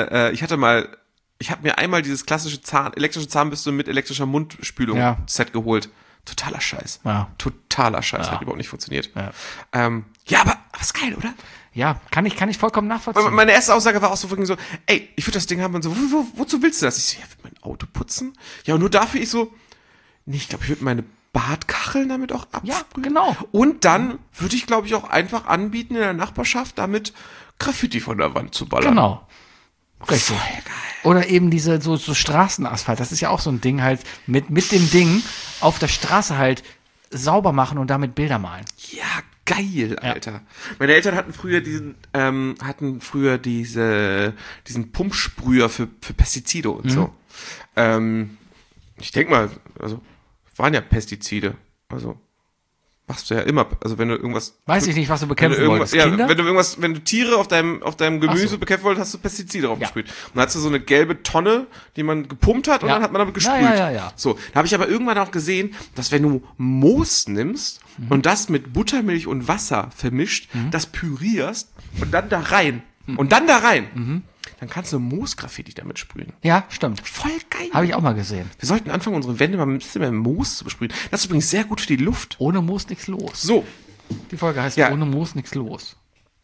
mir einmal dieses klassische elektrische Zahnbürste mit elektrischer Mundspülung Ja. Set geholt. Totaler Scheiß. Ja. Totaler Scheiß. Ja. Hat überhaupt nicht funktioniert. Ja. Aber ist geil, oder? Ja, kann ich vollkommen nachvollziehen. Meine erste Aussage war auch so wirklich so, ey, ich würde das Ding haben und so, wozu willst du das? Ich so, ja, ich will mein Auto putzen. Ja, und nur dafür ich so, nee, ich glaube, ich würde meine Badkacheln damit auch absprühen. Ja, genau. Und dann würde ich, glaube ich, auch einfach anbieten in der Nachbarschaft, damit Graffiti von der Wand zu ballern. Genau. Richtig. Voll geil. Oder eben diese so Straßenasphalt. Das ist ja auch so ein Ding halt mit dem Ding auf der Straße halt sauber machen und damit Bilder malen. Ja, geil, Alter. Meine Eltern hatten früher diesen Pumpsprüher für Pestizide und so. Ich denke mal, also waren ja Pestizide. Also machst du ja immer, also wenn du irgendwas. Weiß ich nicht, was du bekämpfen wenn du wolltest. ja, Kinder? wenn du Tiere auf deinem Gemüse Ach so. bekämpfen wolltest, hast du Pestizide drauf gesprüht. Und dann hast du so eine gelbe Tonne, die man gepumpt hat und Ja. dann hat man damit gesprüht. Ja. So, da habe ich aber irgendwann auch gesehen, dass wenn du Moos nimmst und das mit Buttermilch und Wasser vermischt, das pürierst und dann da rein dann kannst du Moosgraffiti damit sprühen. Ja, stimmt. Voll geil. Habe ich auch mal gesehen. Wir sollten anfangen, unsere Wände mal ein bisschen mehr Moos zu besprühen. Das ist übrigens sehr gut für die Luft. Ohne Moos nichts los. So, Die Folge heißt Ja. Ohne Moos nichts los.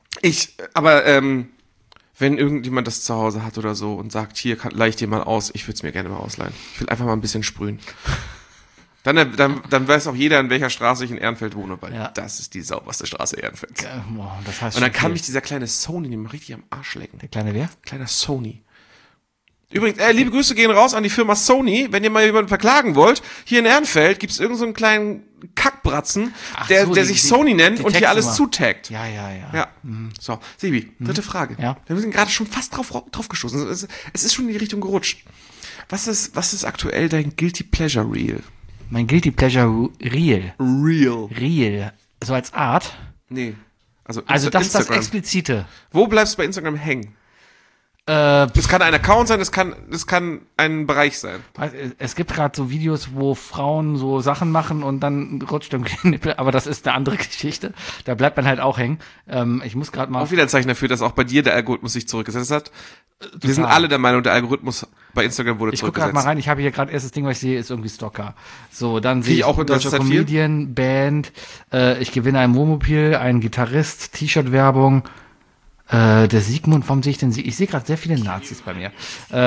wenn irgendjemand das zu Hause hat oder so und sagt, hier, leih ich dir mal aus, ich würde es mir gerne mal ausleihen. Ich will einfach mal ein bisschen sprühen. Dann weiß auch jeder, in welcher Straße ich in Ehrenfeld wohne, weil Ja. das ist die sauberste Straße Ehrenfelds. Boah, das heißt Und dann schon kann viel. mich dieser kleine Sony nämlich richtig am Arsch lecken. Der kleine wer? Kleiner Sony. Übrigens, liebe Grüße gehen raus an die Firma Sony. Wenn ihr mal jemanden verklagen wollt, hier in Ehrenfeld gibt's irgend so einen kleinen Kackbratzen, Ach der so, sich Sony nennt und hier alles zutaggt. Ja. Ja. So, Sebi, dritte Frage. Ja. Wir sind gerade schon fast drauf gestoßen. Es ist schon in die Richtung gerutscht. Was ist aktuell dein Guilty Pleasure Reel? Mein Guilty Pleasure Reel. Real. So als Art. Nee. Also Also das Instagram. Explizite. Wo bleibst du bei Instagram hängen? Das kann ein Account sein, das kann ein Bereich sein. Es gibt gerade so Videos, wo Frauen so Sachen machen und dann rutscht im Knippel, aber das ist eine andere Geschichte. Da bleibt man halt auch hängen. Ich muss gerade mal... Auch wieder ein Zeichen dafür, dass auch bei dir der Algorithmus sich zurückgesetzt hat. Wir sind alle der Meinung, der Algorithmus bei Instagram wurde Ich gucke zurückgesetzt. gerade mal rein, ich habe hier gerade erstes Ding, was ich sehe, ist irgendwie Stalker. So, dann sehe ich ich auch in deutsche letzter Zeit viel. Comedian, Band, ich gewinne ein Wohnmobil, ein Gitarrist, T-Shirt-Werbung, der Sigmund, warum sehe ich denn ich sehe gerade sehr viele Nazis bei mir.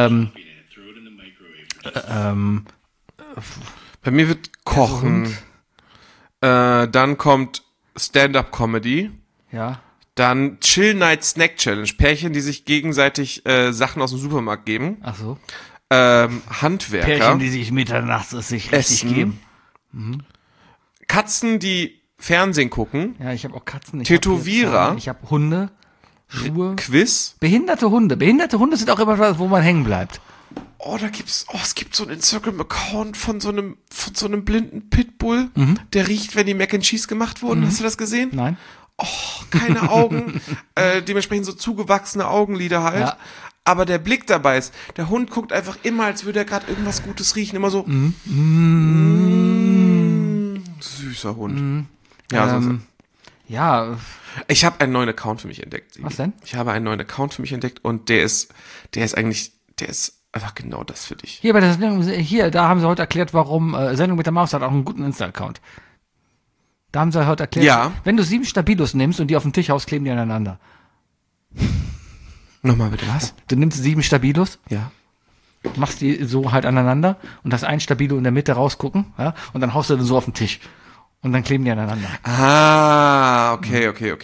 Bei mir wird Kochen, dann kommt Stand-Up-Comedy, Ja. dann Chill-Night-Snack-Challenge, Pärchen, die sich gegenseitig Sachen aus dem Supermarkt geben, Ach so. Handwerker, Pärchen, die sich mitternachts es sich richtig Essen. geben. Katzen, die Fernsehen gucken, Ja, ich habe auch Katzen. Tätowierer. Ich habe Hunde, Schuhe. Quiz. Behinderte Hunde. Behinderte Hunde sind auch immer was, wo man hängen bleibt. Es gibt so einen Instagram-Account von so einem blinden Pitbull, der riecht, wenn die Mac and Cheese gemacht wurden. Hast du das gesehen? Nein? Keine Augen, dementsprechend so zugewachsene Augenlider halt. Ja. Aber der Blick dabei ist, der Hund guckt einfach immer, als würde er gerade irgendwas Gutes riechen, immer so. Süßer Hund. Ja, Ja, ich habe einen neuen Account für mich entdeckt. Sibi. Was denn? Ich habe einen neuen Account für mich entdeckt und der ist einfach genau das für dich. hier bei der Sendung, da haben sie heute erklärt, warum Sendung mit der Maus hat auch einen guten Insta-Account. Da haben sie heute erklärt, Ja. wenn du 7 Stabilos nimmst und die auf den Tisch haust, kleben die aneinander. Nochmal bitte was? Du nimmst 7 Stabilos, Ja. machst die so halt aneinander und hast ein Stabilo in der Mitte rausgucken, ja, und dann haust du den so auf den Tisch. Und dann kleben die aneinander. Ah, okay.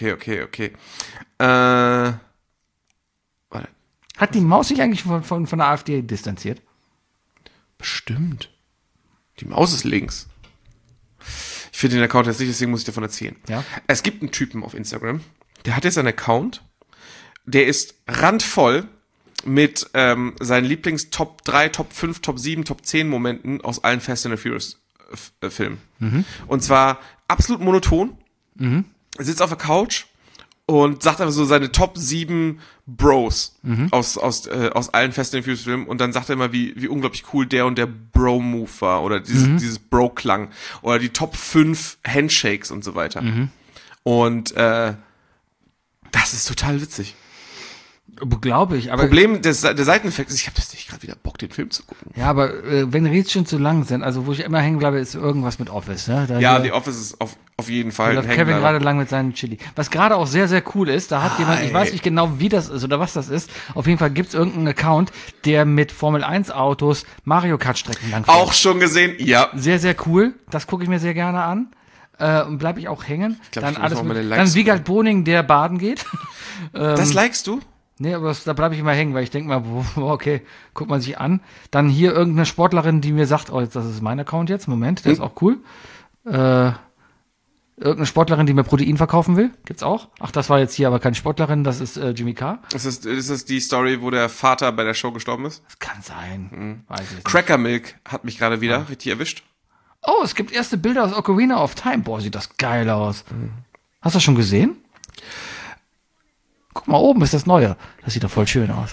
Warte. Hat die Maus sich eigentlich von der AfD distanziert? Bestimmt. Die Maus ist links. Ich finde den Account jetzt nicht, deswegen muss ich davon erzählen. Ja. Es gibt einen Typen auf Instagram, der hat jetzt einen Account, der ist randvoll mit seinen Lieblings-Top 3, Top 5, Top 7, Top 10 Momenten aus allen Fast and the Furious Filmen. Und zwar absolut monoton. Er sitzt auf der Couch und sagt einfach so seine Top 7 Bros aus allen Fast and Furious Filmen und dann sagt er immer, wie unglaublich cool der und der Bro-Move war oder dieses Bro-Klang oder die Top 5 Handshakes und so weiter. Und das ist total witzig. Glaube ich, aber Problem der Seiteneffekt ist, ich habe nicht gerade wieder Bock, den Film zu gucken. ja, aber wenn Reels schon zu lang sind, also wo ich immer hängen bleibe, ist irgendwas mit Office, ne? Da Ja, hier- The Office ist auf jeden Fall Da ein läuft Kevin Hängenbleiber. gerade lang mit seinem Chili. Was gerade auch sehr, sehr cool ist, da hat jemand, ich weiß nicht genau, wie das ist oder was das ist, auf jeden Fall gibt's irgendeinen Account, der mit Formel 1 Autos Mario Kart Strecken lang fährt. Auch schon gesehen? Ja. Sehr, sehr cool. Das gucke ich mir sehr gerne an. Und bleibe ich auch hängen. glaub, Dann ich muss alles noch mit, meine dann Likes Wiegald Boning, der baden geht. Das likest du? Nee, aber da bleibe ich immer hängen, weil ich denke mal, okay, guckt man sich an. Dann hier irgendeine Sportlerin, die mir sagt, oh, das ist mein Account jetzt, Moment, der ist auch cool. Irgendeine Sportlerin, die mir Protein verkaufen will, gibt's auch. Ach, das war jetzt hier aber keine Sportlerin, das ist Jimmy Carr. Ist das die Story, wo der Vater bei der Show gestorben ist? Das kann sein, weiß ich nicht. Cracker Milk hat mich gerade wieder richtig erwischt. Oh, es gibt erste Bilder aus Ocarina of Time. Boah, sieht das geil aus. Hast du das schon gesehen? Guck mal, oben ist das Neue. Das sieht doch voll schön aus.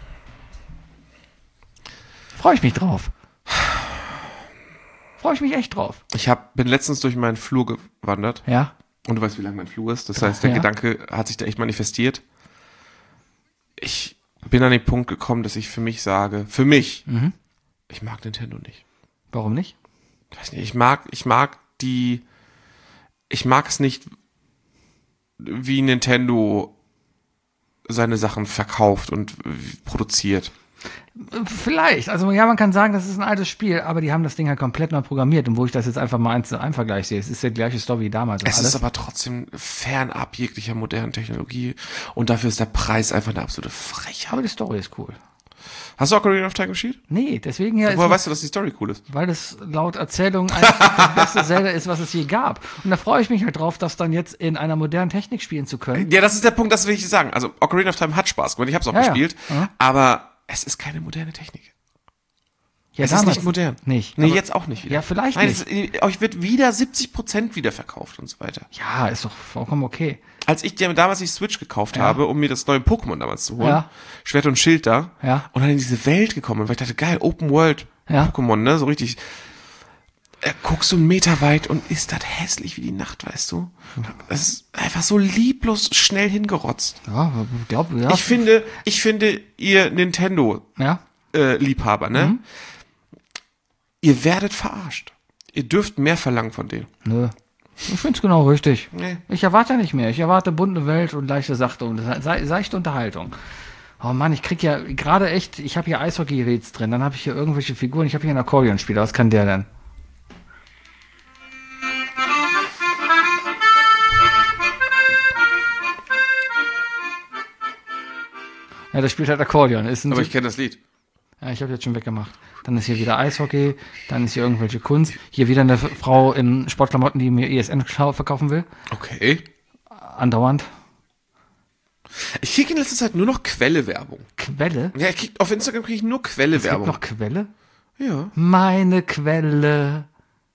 Freue ich mich drauf. Freue ich mich echt drauf. Bin letztens durch meinen Flur gewandert. Ja? Und du weißt, wie lang mein Flur ist. Das heißt, der Ja. Gedanke hat sich da echt manifestiert. Ich bin an den Punkt gekommen, dass ich für mich sage, ich mag Nintendo nicht. Warum nicht? Ich weiß nicht, ich mag es nicht, wie Nintendo seine Sachen verkauft und produziert. Vielleicht. Also ja, man kann sagen, das ist ein altes Spiel, aber die haben das Ding halt komplett neu programmiert. Und wo ich das jetzt einfach mal im Vergleich sehe, es ist ja die gleiche Story wie damals. Es ist aber trotzdem fernab jeglicher modernen Technologie und dafür ist der Preis einfach eine absolute Frechheit. Aber die Story ist cool. Hast du Ocarina of Time gespielt? Nee, deswegen ja. Woher weißt du, dass die Story cool ist? Weil das laut Erzählung eigentlich das beste Zelda ist, was es je gab. Und da freue ich mich halt drauf, das dann jetzt in einer modernen Technik spielen zu können. Ja, das ist der Punkt, das will ich sagen. Also Ocarina of Time hat Spaß gemacht, ich habe es auch gespielt, aber es ist keine moderne Technik. Ja, es ist nicht modern. Nicht. Nee, jetzt auch nicht wieder. Ja, vielleicht Nein, nicht. Euch wird wieder 70% wieder verkauft und so weiter. Ja, ist doch vollkommen okay. Als ich damals die Switch gekauft habe, um mir das neue Pokémon damals zu holen, Ja. Schwert und Schild da, Ja. und dann in diese Welt gekommen, weil ich dachte, geil, Open World Pokémon, ne, so richtig, guckst du 1 Meter weit und ist das hässlich wie die Nacht, weißt du? Das ist einfach so lieblos schnell hingerotzt. Ja, ja. Ich finde, ihr Nintendo Ja. Liebhaber, ne? Ihr werdet verarscht. Ihr dürft mehr verlangen von denen. Nö. Ich find's genau richtig. Nee. Ich erwarte ja nicht mehr. Ich erwarte bunte Welt und leichte seichte Unterhaltung. Oh Mann, ich krieg ja gerade echt, ich habe hier Eishockey-Räts drin, dann habe ich hier irgendwelche Figuren, ich habe hier einen Akkordeonspieler, was kann der denn? Ja, der spielt halt Akkordeon. Aber ich kenne das Lied. Ja, ich habe jetzt schon weggemacht. Dann ist hier wieder Eishockey, dann ist hier irgendwelche Kunst. Hier wieder eine Frau in Sportklamotten, die mir ESN verkaufen will. Okay. Andauernd. Ich kriege in letzter Zeit nur noch Quelle-Werbung. Quelle? Ja, auf Instagram kriege ich nur Quelle-Werbung. Es gibt noch Quelle? Ja. Meine Quelle.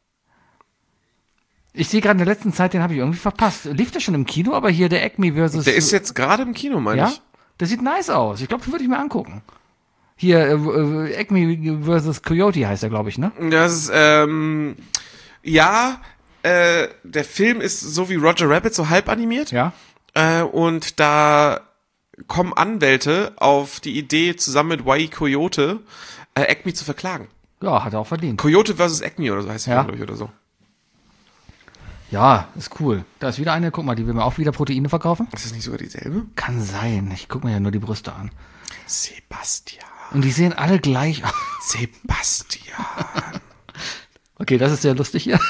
Ich sehe gerade in der letzten Zeit, den habe ich irgendwie verpasst. Lief der schon im Kino, aber hier der Acme versus... Der ist jetzt gerade im Kino, meine ja? ich. Der sieht nice aus. Ich glaube, den würde ich mir angucken. Hier, Acme versus Coyote heißt er, glaube ich, ne? Das ist, der Film ist so wie Roger Rabbit, so halb animiert. Ja. Und da kommen Anwälte auf die Idee, zusammen mit Wai Coyote, Acme zu verklagen. Ja, hat er auch verdient. Coyote versus Acme oder so heißt der Ja. Film, glaube ich, oder so. Ja, ist cool. Da ist wieder eine, guck mal, die will mir auch wieder Proteine verkaufen. Ist das nicht sogar dieselbe? Kann sein. Ich guck mir ja nur die Brüste an. Sebastian. Und die sehen alle gleich aus. Sebastian. Okay, das ist sehr lustig hier.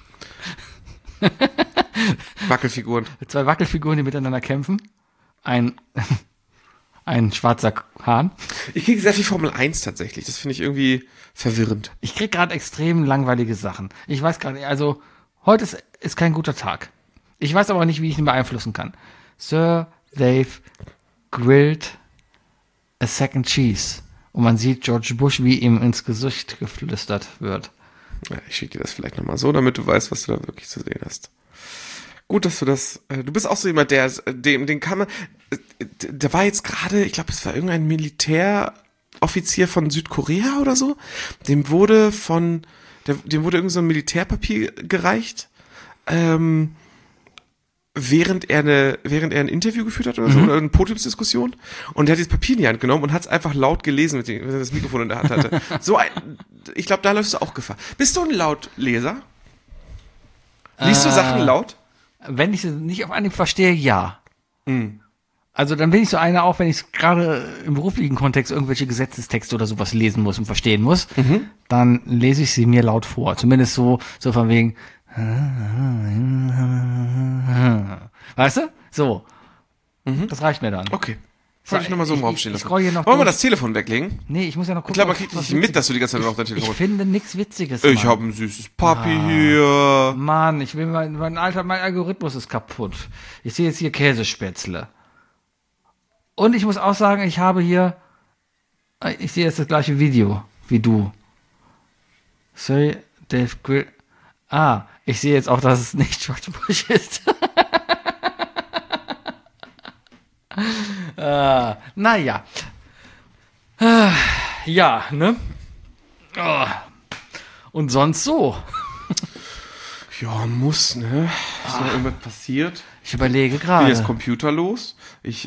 Wackelfiguren. 2 Wackelfiguren, die miteinander kämpfen. Ein schwarzer Hahn. Ich kriege sehr viel Formel 1 tatsächlich. Das finde ich irgendwie verwirrend. Ich krieg gerade extrem langweilige Sachen. Ich weiß gerade, also heute ist kein guter Tag. Ich weiß aber nicht, wie ich ihn beeinflussen kann. Sir, they've grilled a second cheese. Und man sieht George Bush, wie ihm ins Gesicht geflüstert wird. Ja, ich schicke dir das vielleicht nochmal so, damit du weißt, was du da wirklich zu sehen hast. Gut, dass du das, du bist auch so jemand, den kann man, der war jetzt gerade, ich glaube, es war irgendein Militäroffizier von Südkorea oder so, dem wurde irgend so ein Militärpapier gereicht, während er ein Interview geführt hat oder so, oder eine Podiumsdiskussion, und er hat dieses Papier in die Hand genommen und hat es einfach laut gelesen, wenn er das Mikrofon in der Hand hatte. Ich glaube, da läufst du auch Gefahr. Bist du ein Lautleser? Liest du Sachen laut? Wenn ich sie nicht auf Anhieb verstehe, ja. Also dann bin ich so einer, auch wenn ich gerade im beruflichen Kontext irgendwelche Gesetzestexte oder sowas lesen muss und verstehen muss, dann lese ich sie mir laut vor. Zumindest so von wegen, weißt du? So. Das reicht mir dann. Okay. Soll ich nochmal so im Raum stehen lassen? scroll hier noch Wollen wir durch. das Telefon weglegen? Nee, ich muss ja noch gucken. Ich glaube, man kriegt nicht mit, dass du die ganze Zeit auf dein Ich Telefon finde nichts Witziges. Ich Mann. habe ein süßes Papi hier. Mann, ich will mein Algorithmus ist kaputt. Ich sehe jetzt hier Käsespätzle. Und ich muss auch sagen, ich sehe jetzt das gleiche Video wie du. Sorry, Dave Grill. Ich sehe jetzt auch, dass es nicht George Bush ist. Naja. Ja, ne? Und sonst so. Ja, muss, ne? Ist noch irgendwas passiert? Ich überlege Ich bin gerade. jetzt computerlos.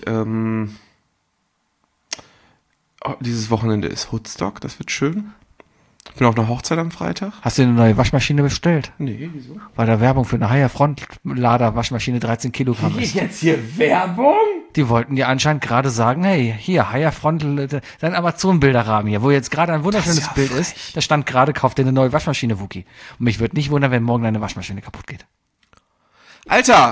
Dieses Wochenende ist Woodstock, das wird schön. Ich bin auf einer Hochzeit am Freitag. Hast du eine neue Waschmaschine bestellt? Nee, wieso? Weil da Werbung für eine Haier Frontlader Waschmaschine 13 Kilogramm ist. Jetzt hier Werbung? Die wollten dir anscheinend gerade sagen, hey, hier, Higher Frontal, dein Amazon-Bilderrahmen hier, wo jetzt gerade ein wunderschönes ja Bild frech. ist, da stand gerade, kauf dir eine neue Waschmaschine, Wookie. Und mich würde nicht wundern, wenn morgen deine Waschmaschine kaputt geht. Alter!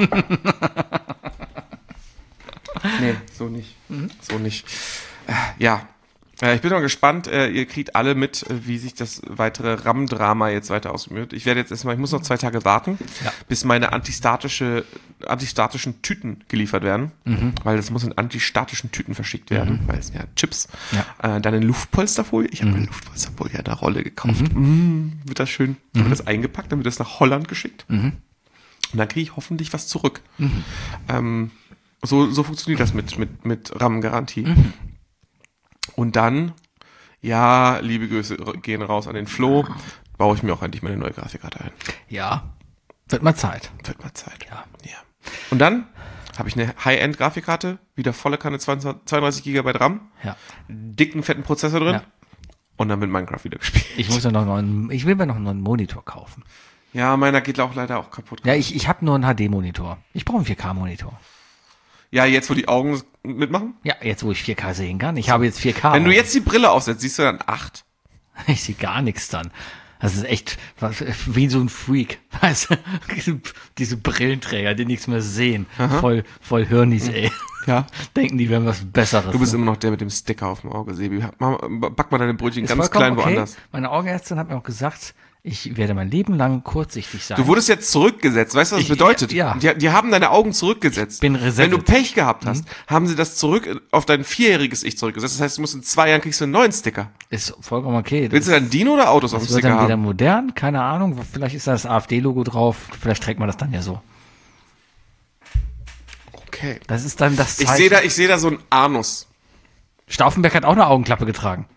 Nee, so nicht. So nicht. Ja. Ich bin mal gespannt, ihr kriegt alle mit, wie sich das weitere RAM-Drama jetzt weiter ausmüht. Ich muss noch 2 Tage warten, bis meine antistatischen Tüten geliefert werden, weil das muss in antistatischen Tüten verschickt werden, weil es ja Chips, dann in Luftpolsterfolie. Ich habe eine Luftpolsterfolie in der Rolle gekauft. Wird das schön, wird das eingepackt, dann wird das nach Holland geschickt. Und dann kriege ich hoffentlich was zurück. So funktioniert das mit RAM-Garantie. Und dann, ja, liebe Grüße gehen raus an den Flo, baue ich mir auch endlich meine neue Grafikkarte ein. Ja, wird mal Zeit. Wird mal Zeit. Ja. Und dann habe ich eine High-End-Grafikkarte, wieder volle Kanne, 32 GB RAM, dicken, fetten Prozessor drin und dann mit Minecraft wieder gespielt. Ich will mir noch einen neuen Monitor kaufen. Ja, meiner geht auch leider auch kaputt. Ja, ich habe nur einen HD-Monitor. Ich brauche einen 4K-Monitor. Ja, jetzt wo die Augen mitmachen? Ja, jetzt wo ich 4K sehen kann. Ich habe jetzt 4K. Wenn du jetzt die Brille aufsetzt, siehst du dann 8. Ich sehe gar nichts dann. Das ist echt wie so ein Freak. Weißt du? Diese Brillenträger, die nichts mehr sehen. Voll Hirnis, ey. Ja. Denken, die wären was Besseres. Du bist immer noch der mit dem Sticker auf dem Auge, Sebi. Back mal deine Brötchen Ist ganz vollkommen klein woanders. Meine Augenärztin hat mir auch gesagt, ich werde mein Leben lang kurzsichtig sein. Du wurdest jetzt zurückgesetzt. Weißt du, was das bedeutet? Ja. Die haben deine Augen zurückgesetzt. Bin resettet. Wenn du Pech gehabt hast, haben sie das zurück auf dein 4-jähriges Ich zurückgesetzt. Das heißt, du musst in 2 Jahren kriegst du einen neuen Sticker. Ist vollkommen okay. Willst du dann Dino oder Autos auf dem Das wird Sticker dann wieder haben? modern, keine Ahnung. Vielleicht ist da das AfD-Logo drauf. Vielleicht trägt man das dann ja so. Okay. Das ist dann das Zeichen. Ich sehe da so einen Anus. Stauffenberg hat auch eine Augenklappe getragen.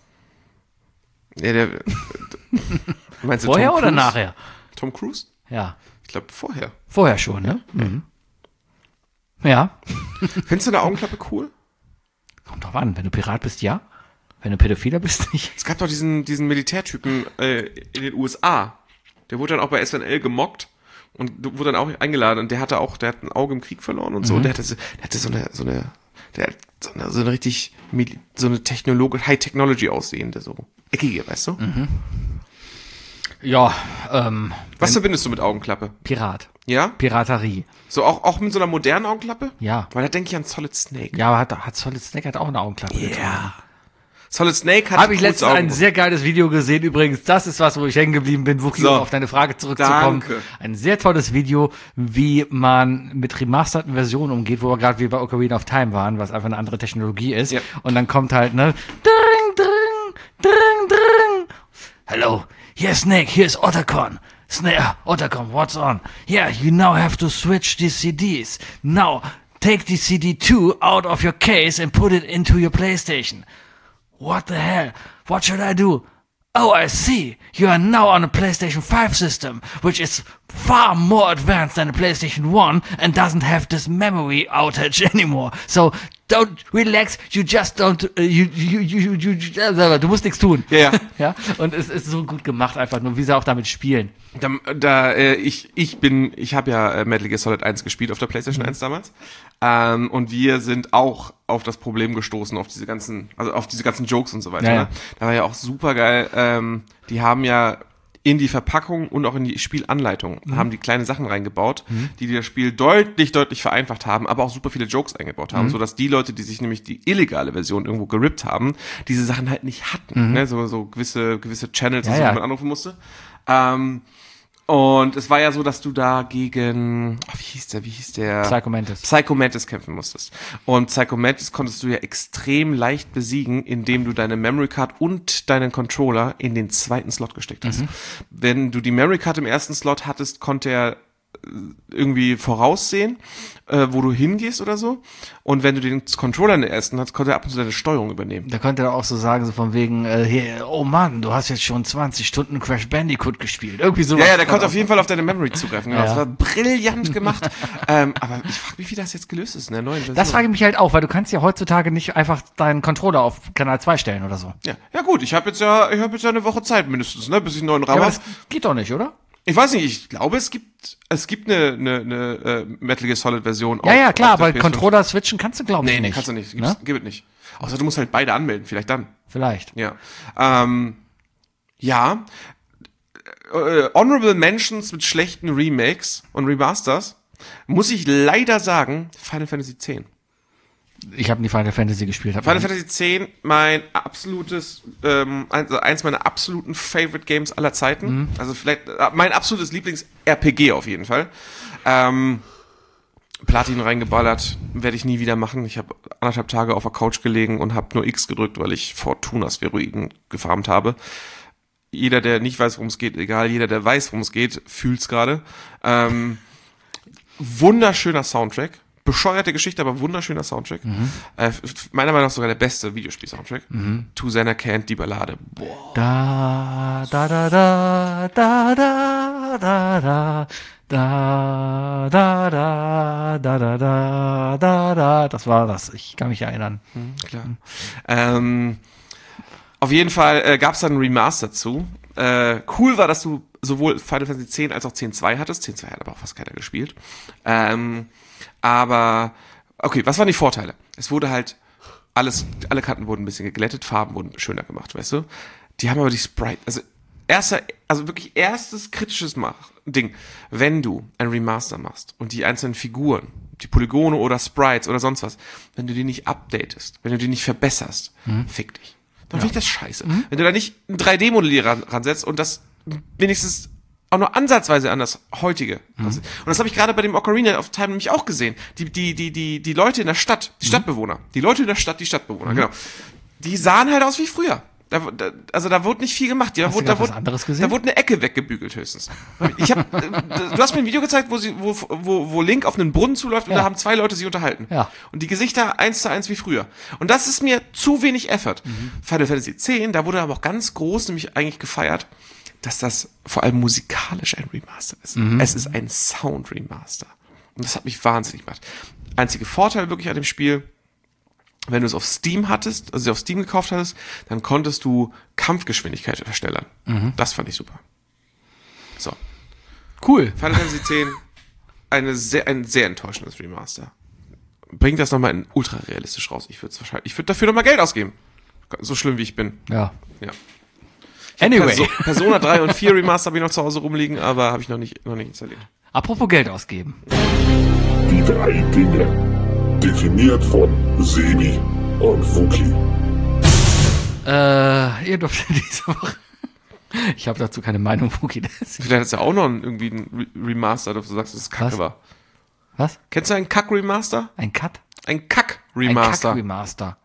Ja, meinst du Vorher Tom oder Cruise? nachher? Tom Cruise? Ja. Ich glaube vorher. Vorher schon, ne? Mhm. Ja. Findest du eine Augenklappe cool? Kommt drauf an. Wenn du Pirat bist, ja. Wenn du Pädophiler bist, nicht. Es gab doch diesen Militärtypen in den USA. Der wurde dann auch bei SNL gemockt und wurde dann auch eingeladen und der hat ein Auge im Krieg verloren und so. Und der hatte so eine richtig High Technology aussehende, so eckige, weißt du? Ja, Was verbindest du mit Augenklappe? Pirat. Ja? Piraterie. So auch mit so einer modernen Augenklappe? Ja. Weil da denke ich an Solid Snake. Ja, aber hat Solid Snake hat auch eine Augenklappe getragen. Solid Snake hat Habe ich coolste letztens ein Augen. sehr geiles Video gesehen übrigens. Das ist was, wo ich hängen geblieben bin, Wookie, So. um auf deine Frage zurückzukommen. Danke. Ein sehr tolles Video, wie man mit remasterten Versionen umgeht, wo wir gerade wie bei Ocarina of Time waren, was einfach eine andere Technologie ist. Ja. Und dann kommt halt, ne, dring, dring, dring, dring. Hello, here's Snake, here's Otacon. Snake, Otacon, what's on? Yeah, you now have to switch the CDs. Now, take the CD2 out of your case and put it into your PlayStation. What the hell? What should I do? Oh, I see. You are now on a PlayStation 5 system, which is far more advanced than a PlayStation 1 and doesn't have this memory outage anymore. So, don't relax. You just don't, du musst nichts tun. Ja. Ja. Und es ist so gut gemacht einfach nur, wie sie auch damit spielen. Ich habe ja Metal Gear Solid 1 gespielt auf der PlayStation 1 damals. Und wir sind auch auf das Problem gestoßen, auf diese ganzen Jokes und so weiter. Ja, ja. Ne? Da war ja auch super geil. Die haben ja in die Verpackung und auch in die Spielanleitung haben die kleine Sachen reingebaut, die das Spiel deutlich vereinfacht haben, aber auch super viele Jokes eingebaut haben, sodass die Leute, die sich nämlich die illegale Version irgendwo gerippt haben, diese Sachen halt nicht hatten. Ne? So gewisse Channels, Ja, die ja. man anrufen musste. Und es war ja so, dass du da gegen, wie hieß der? Psycho Mantis kämpfen musstest. Und Psycho Mantis konntest du ja extrem leicht besiegen, indem du deine Memory Card und deinen Controller in den zweiten Slot gesteckt hast. Wenn du die Memory Card im ersten Slot hattest, konnte er irgendwie voraussehen, wo du hingehst oder so. Und wenn du den Controller in der ersten hast, konnte er ab und zu deine Steuerung übernehmen. Da könnte er auch so sagen, so von wegen, hier, oh Mann, du hast jetzt schon 20 Stunden Crash Bandicoot gespielt. Irgendwie sowas. Ja, der konnte auf jeden Fall auf deine Memory zugreifen. Genau. Ja. Das war brillant gemacht. Aber ich frage mich, wie das jetzt gelöst ist in der neuen Version. Das frage ich mich halt auch, weil du kannst ja heutzutage nicht einfach deinen Controller auf Kanal 2 stellen oder so. Ja gut, ich habe jetzt ja eine Woche Zeit mindestens, ne, bis ich einen neuen RAM Ja, aber habe. das geht doch nicht, oder? Ich weiß nicht, ich glaube, es gibt eine Metal Gear Solid Version. Ja, klar, auf der aber PS5. Controller switchen kannst du, glaube ich, Nee, nicht. kannst du nicht. Ne? Gibt es nicht. Außer du musst halt beide anmelden, vielleicht dann. Vielleicht. Ja. Ja. Honorable Mentions mit schlechten Remakes und Remasters, muss ich leider sagen, Final Fantasy X. Ich habe nie Final Fantasy gespielt. Final Fantasy X, mein absolutes, eins meiner absoluten Favorite Games aller Zeiten. Also vielleicht mein absolutes Lieblings-RPG auf jeden Fall. Platin reingeballert, werde ich nie wieder machen. Ich habe 1,5 Tage auf der Couch gelegen und habe nur X gedrückt, weil ich Fortuna-Spheroiden gefarmt habe. Jeder, der nicht weiß, worum es geht, egal. Jeder, der weiß, worum es geht, fühlt's gerade. Wunderschöner Soundtrack. Bescheuerte Geschichte, aber wunderschöner Soundtrack. Meiner Meinung nach sogar der beste Videospiel-Soundtrack. To Xanarkand, die Ballade. Boah. Da, da, da, da, da, da, da, da, da, da, da, da, da, da, da, da. Das war das. Ich kann mich erinnern. Klar. Auf jeden Fall gab es dann ein Remaster zu. Cool war, dass du sowohl Final Fantasy X als auch X-2 hattest. X-2 hat aber auch fast keiner gespielt. Aber, okay, was waren die Vorteile? Es wurde halt alle Kanten wurden ein bisschen geglättet, Farben wurden schöner gemacht, weißt du? Die haben aber die Sprite, also wirklich erstes kritisches Ding, wenn du ein Remaster machst und die einzelnen Figuren, die Polygone oder Sprites oder sonst was, wenn du die nicht updatest, wenn du die nicht verbesserst, fick dich. Dann finde ich das scheiße. Wenn du da nicht einen 3D-Modellierer ransetzt und das wenigstens auch nur ansatzweise an das heutige. Und das habe ich gerade bei dem Ocarina of Time nämlich auch gesehen. Die Leute in der Stadt, die Stadtbewohner, genau. Die sahen halt aus wie früher. Da wurde nicht viel gemacht. Da wurde eine Ecke weggebügelt höchstens. Du hast mir ein Video gezeigt, wo Link auf einen Brunnen zuläuft und da haben 2 Leute sich unterhalten. Ja. Und die Gesichter 1:1 wie früher. Und das ist mir zu wenig Effort. Final Fantasy X, da wurde aber auch ganz groß nämlich eigentlich gefeiert, dass das vor allem musikalisch ein Remaster ist. Es ist ein Sound-Remaster. Und das hat mich wahnsinnig gemacht. Einziger Vorteil wirklich an dem Spiel, wenn du es auf Steam hattest, also auf Steam gekauft hattest, dann konntest du Kampfgeschwindigkeit verschnellern. Das fand ich super. So. Cool. Final Fantasy X, ein sehr enttäuschendes Remaster. Bringt das nochmal in ultra realistisch raus. Ich würde dafür nochmal Geld ausgeben. So schlimm wie ich bin. Ja. Anyway. Persona 3 und 4 Remaster habe ich noch zu Hause rumliegen, aber habe ich noch nicht installiert. Apropos Geld ausgeben. Die 3 Dinge. Definiert von Sebi und Wookie. Ihr dürft diese Woche. Ich habe dazu keine Meinung, Wookie. Vielleicht ist ja auch noch irgendwie ein Remaster, dass du sagst, dass es Kacke war. Was? Kennst du einen Kack-Remaster? Ein Cut? Ein Kack-Remaster. Ein Kack-Remaster.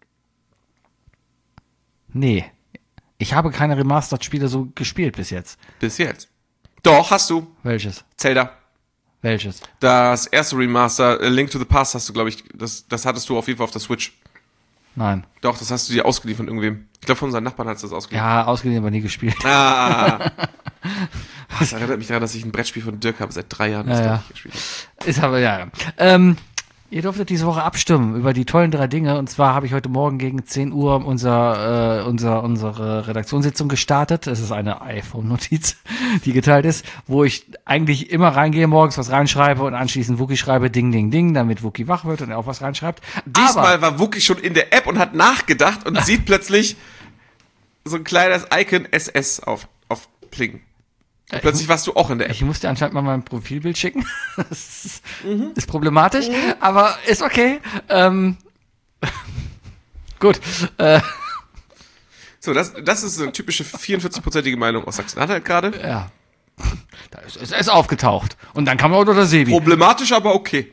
Nee. Ich habe keine Remastered-Spiele so gespielt bis jetzt. Bis jetzt. Doch, hast du. Welches? Zelda. Welches? Das erste Remaster, Link to the Past, hast du, glaube ich, das hattest du auf jeden Fall auf der Switch. Nein. Doch, das hast du dir ausgeliehen von irgendwem. Ich glaube, von unseren Nachbarn hast du das ausgeliehen. Ja, ausgeliehen, aber nie gespielt. Das erinnert mich daran, dass ich ein Brettspiel von Dirk habe, seit 3 Jahren, das ich nicht gespielt habe. Ist aber, ja. Ihr durftet diese Woche abstimmen über die tollen 3 Dinge. Und zwar habe ich heute Morgen gegen 10 Uhr unsere Redaktionssitzung gestartet. Es ist eine iPhone-Notiz, die geteilt ist, wo ich eigentlich immer reingehe, morgens was reinschreibe und anschließend Wookie schreibe, Ding, Ding, Ding, damit Wookie wach wird und er auch was reinschreibt. Diesmal war Wookie schon in der App und hat nachgedacht und sieht plötzlich so ein kleines Icon SS auf Pling. Und plötzlich warst du auch in der App. Ich musste anscheinend mal mein Profilbild schicken. Das ist problematisch, aber ist okay. Gut. So, das ist eine typische 44%ige Meinung aus Sachsen-Anhalt gerade. Ja. Da ist aufgetaucht. Und dann kam auch noch der Sebi. Problematisch, aber okay.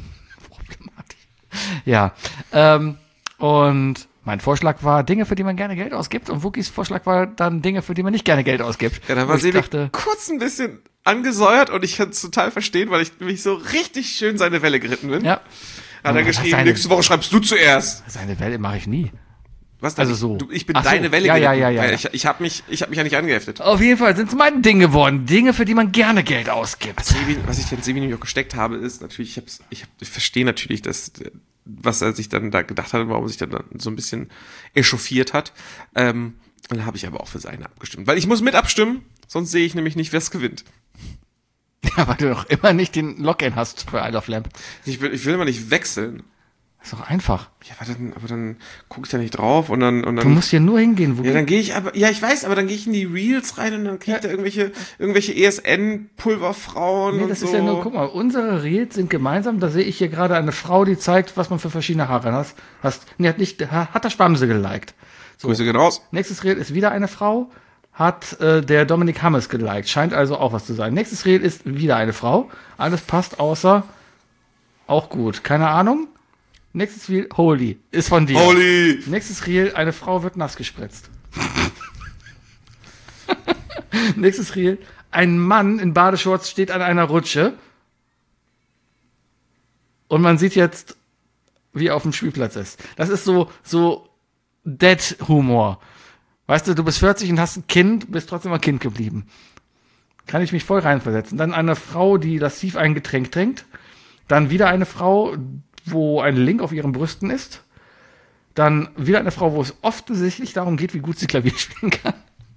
Ja. Und mein Vorschlag war Dinge, für die man gerne Geld ausgibt. Und Wookies Vorschlag war dann Dinge, für die man nicht gerne Geld ausgibt. Ja, dann war Sebi kurz ein bisschen angesäuert und ich kann es total verstehen, weil ich nämlich so richtig schön seine Welle geritten bin. Ja. Hat er geschrieben, nächste Woche schreibst du zuerst. Seine Welle mache ich nie. Was denn? Also so. Ich bin deine Welle geritten. Ja. Ich hab mich ja nicht angeheftet. Auf jeden Fall sind es meine Dinge geworden. Dinge, für die man gerne Geld ausgibt. Was ich den Sebi nämlich auch gesteckt habe, ist natürlich, ich verstehe natürlich, dass was er sich dann da gedacht hat und warum er sich dann so ein bisschen echauffiert hat. Dann habe ich aber auch für seine abgestimmt. Weil ich muss mit abstimmen, sonst sehe ich nämlich nicht, wer es gewinnt. Ja, weil du noch immer nicht den Login hast für Isle of Lamp. Ich will immer nicht wechseln. Ist doch einfach. Ja, aber dann gucke ich da nicht drauf und dann. Du musst hier nur hingehen, wo Ja, dann gehe ich aber. Ja, ich weiß, aber dann gehe ich in die Reels rein und dann kriege ich da irgendwelche ESN-Pulverfrauen Nee, und das so. ist ja nur, guck mal, unsere Reels sind gemeinsam. Da sehe ich hier gerade eine Frau, die zeigt, was man für verschiedene Haare hast. Nee, hat das Spamse geliked. So. Grüße gehen raus. Nächstes Reel ist wieder eine Frau, hat der Dominik Hammes geliked. Scheint also auch was zu sein. Nächstes Reel ist wieder eine Frau. Alles passt außer auch gut. Keine Ahnung. Nächstes Reel, Holy, ist von dir. Holy! Nächstes Reel, eine Frau wird nass gespritzt. Nächstes Reel, ein Mann in Badeshorts steht an einer Rutsche. Und man sieht jetzt, wie er auf dem Spielplatz ist. Das ist so Dead-Humor. Weißt du, du bist 40 und hast ein Kind, bist trotzdem ein Kind geblieben. Kann ich mich voll reinversetzen. Dann eine Frau, die lassiv ein Getränk trinkt. Dann wieder eine Frau, wo ein Link auf ihren Brüsten ist. Dann wieder eine Frau, wo es offensichtlich darum geht, wie gut sie Klavier spielen kann.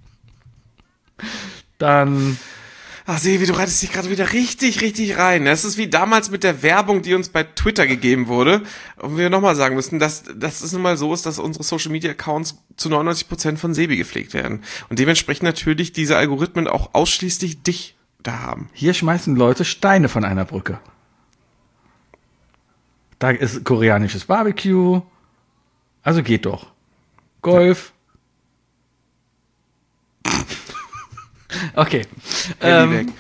Dann Ach, Sevi, du reitest dich gerade wieder richtig, richtig rein. Das ist wie damals mit der Werbung, die uns bei Twitter gegeben wurde. Und wir nochmal sagen müssen, dass es nun mal so ist, dass unsere Social-Media-Accounts zu 99% von Sebi gepflegt werden. Und dementsprechend natürlich diese Algorithmen auch ausschließlich dich da haben. hier schmeißen Leute Steine von einer Brücke. Da ist koreanisches Barbecue. Also geht doch. Golf. Okay. Handy weg.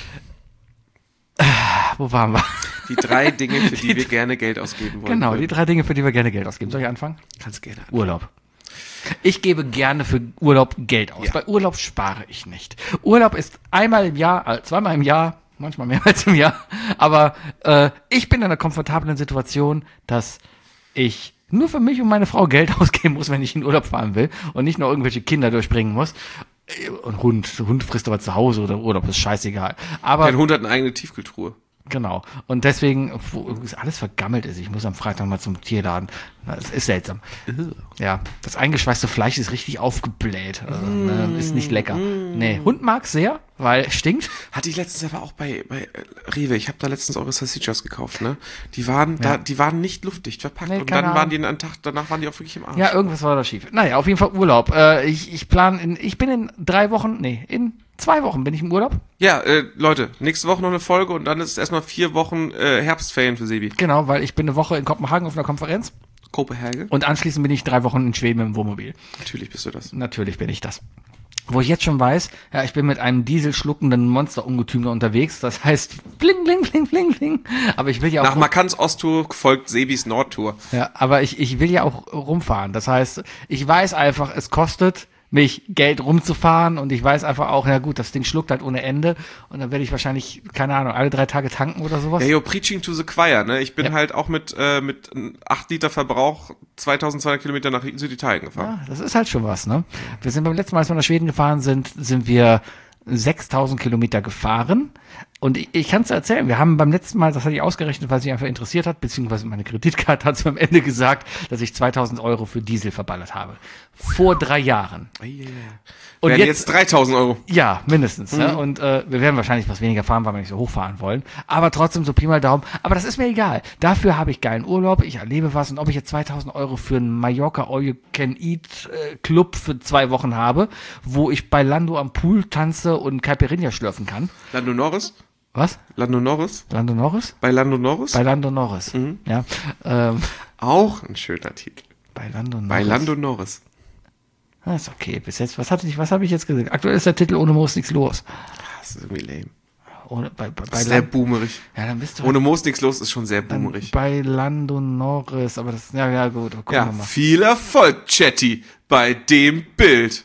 Wo waren wir? Die 3 Dinge, für die wir gerne Geld ausgeben wollen. Genau, die 3 Dinge, für die wir gerne Geld ausgeben. Soll ich anfangen? Kannst gerne. Urlaub. Ich gebe gerne für Urlaub Geld aus. Ja. Bei Urlaub spare ich nicht. Urlaub ist einmal im Jahr, zweimal im Jahr, manchmal mehrmals im Jahr. Aber ich bin in einer komfortablen Situation, dass ich nur für mich und meine Frau Geld ausgeben muss, wenn ich in Urlaub fahren will und nicht nur irgendwelche Kinder durchbringen muss. Und Hund frisst aber zu Hause oder Urlaub, ist scheißegal. Aber Dein Hund hat eine eigene Tiefkühltruhe. genau. Und deswegen, wo alles vergammelt ist, ich muss am Freitag mal zum Tierladen. Das ist seltsam. Ja, das eingeschweißte Fleisch ist richtig aufgebläht. Also, ist nicht lecker. Nee, Hund mag sehr, weil es stinkt. Hatte ich letztens aber auch bei Rewe. Ich habe da letztens eure Salsichas gekauft, ne? Die waren nicht luftdicht verpackt. Nee, und keine dann waren Ahnung. die einen Tag danach waren die auch wirklich im Arsch. Ja, irgendwas war da schief. Naja, auf jeden Fall Urlaub. Ich bin in 3 Wochen, in 2 Wochen bin ich im Urlaub. Ja, Leute, nächste Woche noch eine Folge und dann ist erstmal 4 Wochen Herbstferien für Sebi. Genau, weil ich bin eine Woche in Kopenhagen auf einer Konferenz. Kopenhagen. Und anschließend bin ich 3 Wochen in Schweden mit dem Wohnmobil. Natürlich bist du das. Natürlich bin ich das. Wo ich jetzt schon weiß, ja, ich bin mit einem dieselschluckenden Monsterungetüm da unterwegs. Das heißt, bling, bling, bling, bling, bling. Aber ich will ja auch... Nach Markants Osttour folgt Sebis Nordtour. Ja, aber ich will ja auch rumfahren. Das heißt, ich weiß einfach, es kostet mich Geld rumzufahren und ich weiß einfach auch, ja gut, das Ding schluckt halt ohne Ende und dann werde ich wahrscheinlich, keine Ahnung, alle 3 Tage tanken oder sowas. Ja, preaching to the choir, ne? Ich bin halt auch mit 8 Liter Verbrauch 2200 Kilometer nach Süditalien gefahren. Ja, das ist halt schon was, ne? Wir sind beim letzten Mal, als wir nach Schweden gefahren sind wir 6000 Kilometer gefahren. Und ich kann es erzählen, wir haben beim letzten Mal, das hatte ich ausgerechnet, weil es mich einfach interessiert hat, beziehungsweise meine Kreditkarte hat es mir am Ende gesagt, dass ich 2000 Euro für Diesel verballert habe. Vor 3 Jahren. Und Werden jetzt 3000 Euro. Ja, mindestens. Ja. Und wir werden wahrscheinlich was weniger fahren, weil wir nicht so hochfahren wollen. Aber trotzdem so Pi mal Daumen. Aber das ist mir egal. Dafür habe ich geilen Urlaub, ich erlebe was. Und ob ich jetzt 2000 Euro für einen Mallorca All-You-Can-Eat-Club für 2 Wochen habe, wo ich bei Lando am Pool tanze und Caipirinha schlürfen kann. Lando Norris? Was? Lando Norris? Lando Norris? Bei Lando Norris? Bei Lando Norris. Ja. Auch ein schöner Titel. Bei Lando Norris. Bei Lando Norris. Das ist okay. Bis jetzt, was habe ich jetzt gesagt? Aktuell ist der Titel Ohne Moos nichts los. Das ist irgendwie lame. Bei Sehr boomerig. ja, dann bist du Ohne Moos nichts los ist schon sehr dann boomerig. bei Lando Norris, aber das, ja gut, gucken Ja, wir mal. viel Erfolg, Chatty, bei dem Bild.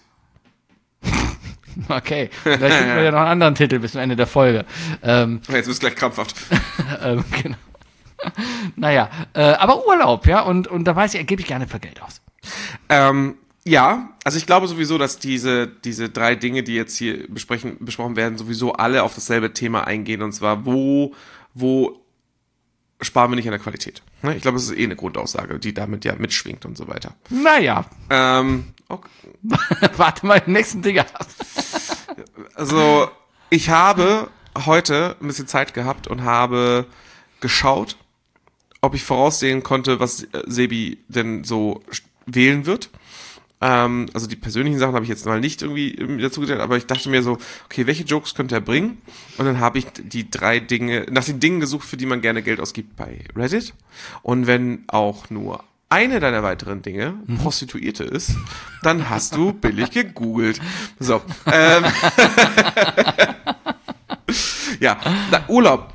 Okay, vielleicht finden wir ja noch einen anderen Titel bis zum Ende der Folge. Jetzt bist du gleich krampfhaft. Genau. Naja, aber Urlaub, ja, und da weiß ich, gebe ich gerne für Geld aus. Ja, also ich glaube sowieso, dass diese 3 Dinge, die jetzt hier besprochen werden, sowieso alle auf dasselbe Thema eingehen, und zwar wo sparen wir nicht an der Qualität. Ne? Ich glaube, das ist eine Grundaussage, die damit ja mitschwingt und so weiter. Naja, Okay. Warte mal, den nächsten Digger. Also, ich habe heute ein bisschen Zeit gehabt und habe geschaut, ob ich voraussehen konnte, was Sebi denn so wählen wird. Also die persönlichen Sachen habe ich jetzt mal nicht irgendwie dazu gedacht, aber ich dachte mir so, okay, welche Jokes könnte er bringen? Und dann habe ich die 3 Dinge, nach den Dingen gesucht, für die man gerne Geld ausgibt bei Reddit. Und wenn auch nur eine deiner weiteren Dinge Prostituierte ist, dann hast du billig gegoogelt. So. Ja, Urlaub.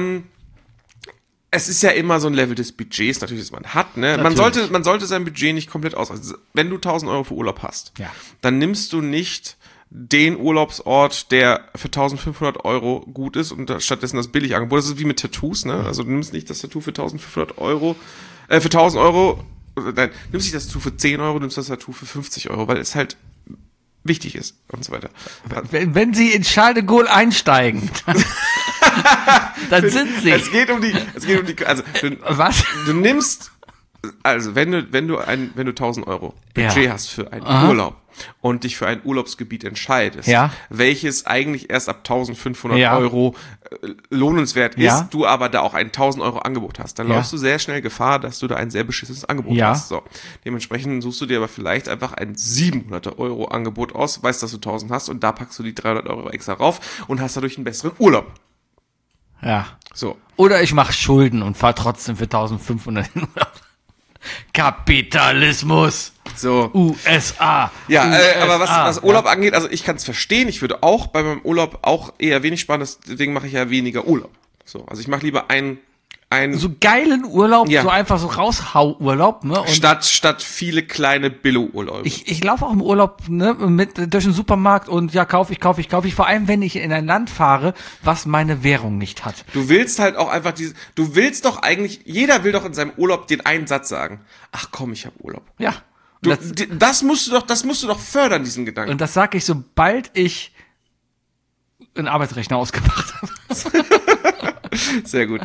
Es ist ja immer so ein Level des Budgets, natürlich, das man hat, ne? Man sollte sein Budget nicht komplett also wenn du 1.000 Euro für Urlaub hast, dann nimmst du nicht den Urlaubsort, der für 1.500 Euro gut ist und stattdessen das Billigangebot. Das ist wie mit Tattoos, ne? Also du nimmst nicht das Tattoo für 1.500 Euro, für 1.000 Euro, nein, nimmst nicht das Tattoo für 10 Euro, nimmst das Tattoo für 50 Euro, weil es halt wichtig ist und so weiter. Wenn Sie in Charles de Gaulle einsteigen, dann sind Sie. Es geht um die, also, Was? Du nimmst, also, wenn du 1.000 Euro Budget hast für einen Urlaub und dich für ein Urlaubsgebiet entscheidest, welches eigentlich erst ab 1.500 Euro lohnenswert ist, du aber da auch ein 1.000 Euro Angebot hast, dann läufst du sehr schnell Gefahr, dass du da ein sehr beschissenes Angebot hast. So. Dementsprechend suchst du dir aber vielleicht einfach ein 700 Euro Angebot aus, weißt, dass du 1.000 hast und da packst du die 300 Euro extra rauf und hast dadurch einen besseren Urlaub. Ja. So. Oder ich mache Schulden und fahre trotzdem für 1.500 in Urlaub. Kapitalismus. So. USA. Ja, USA. aber was Urlaub angeht, also ich kann es verstehen. Ich würde auch bei meinem Urlaub auch eher wenig sparen, deswegen mache ich ja weniger Urlaub. So, also ich mache lieber einen so geilen Urlaub, so einfach so Raushau-Urlaub, ne? Und statt viele kleine Billo-Urlaube. Ich laufe auch im Urlaub, ne, durch den Supermarkt und kaufe ich, vor allem wenn ich in ein Land fahre, was meine Währung nicht hat. Du willst halt auch einfach du willst doch eigentlich, jeder will doch in seinem Urlaub den einen Satz sagen. Ach komm, ich habe Urlaub. Ja. Das musst du doch fördern, diesen Gedanken. Und das sage ich, sobald ich einen Arbeitsrechner ausgemacht habe. Sehr gut.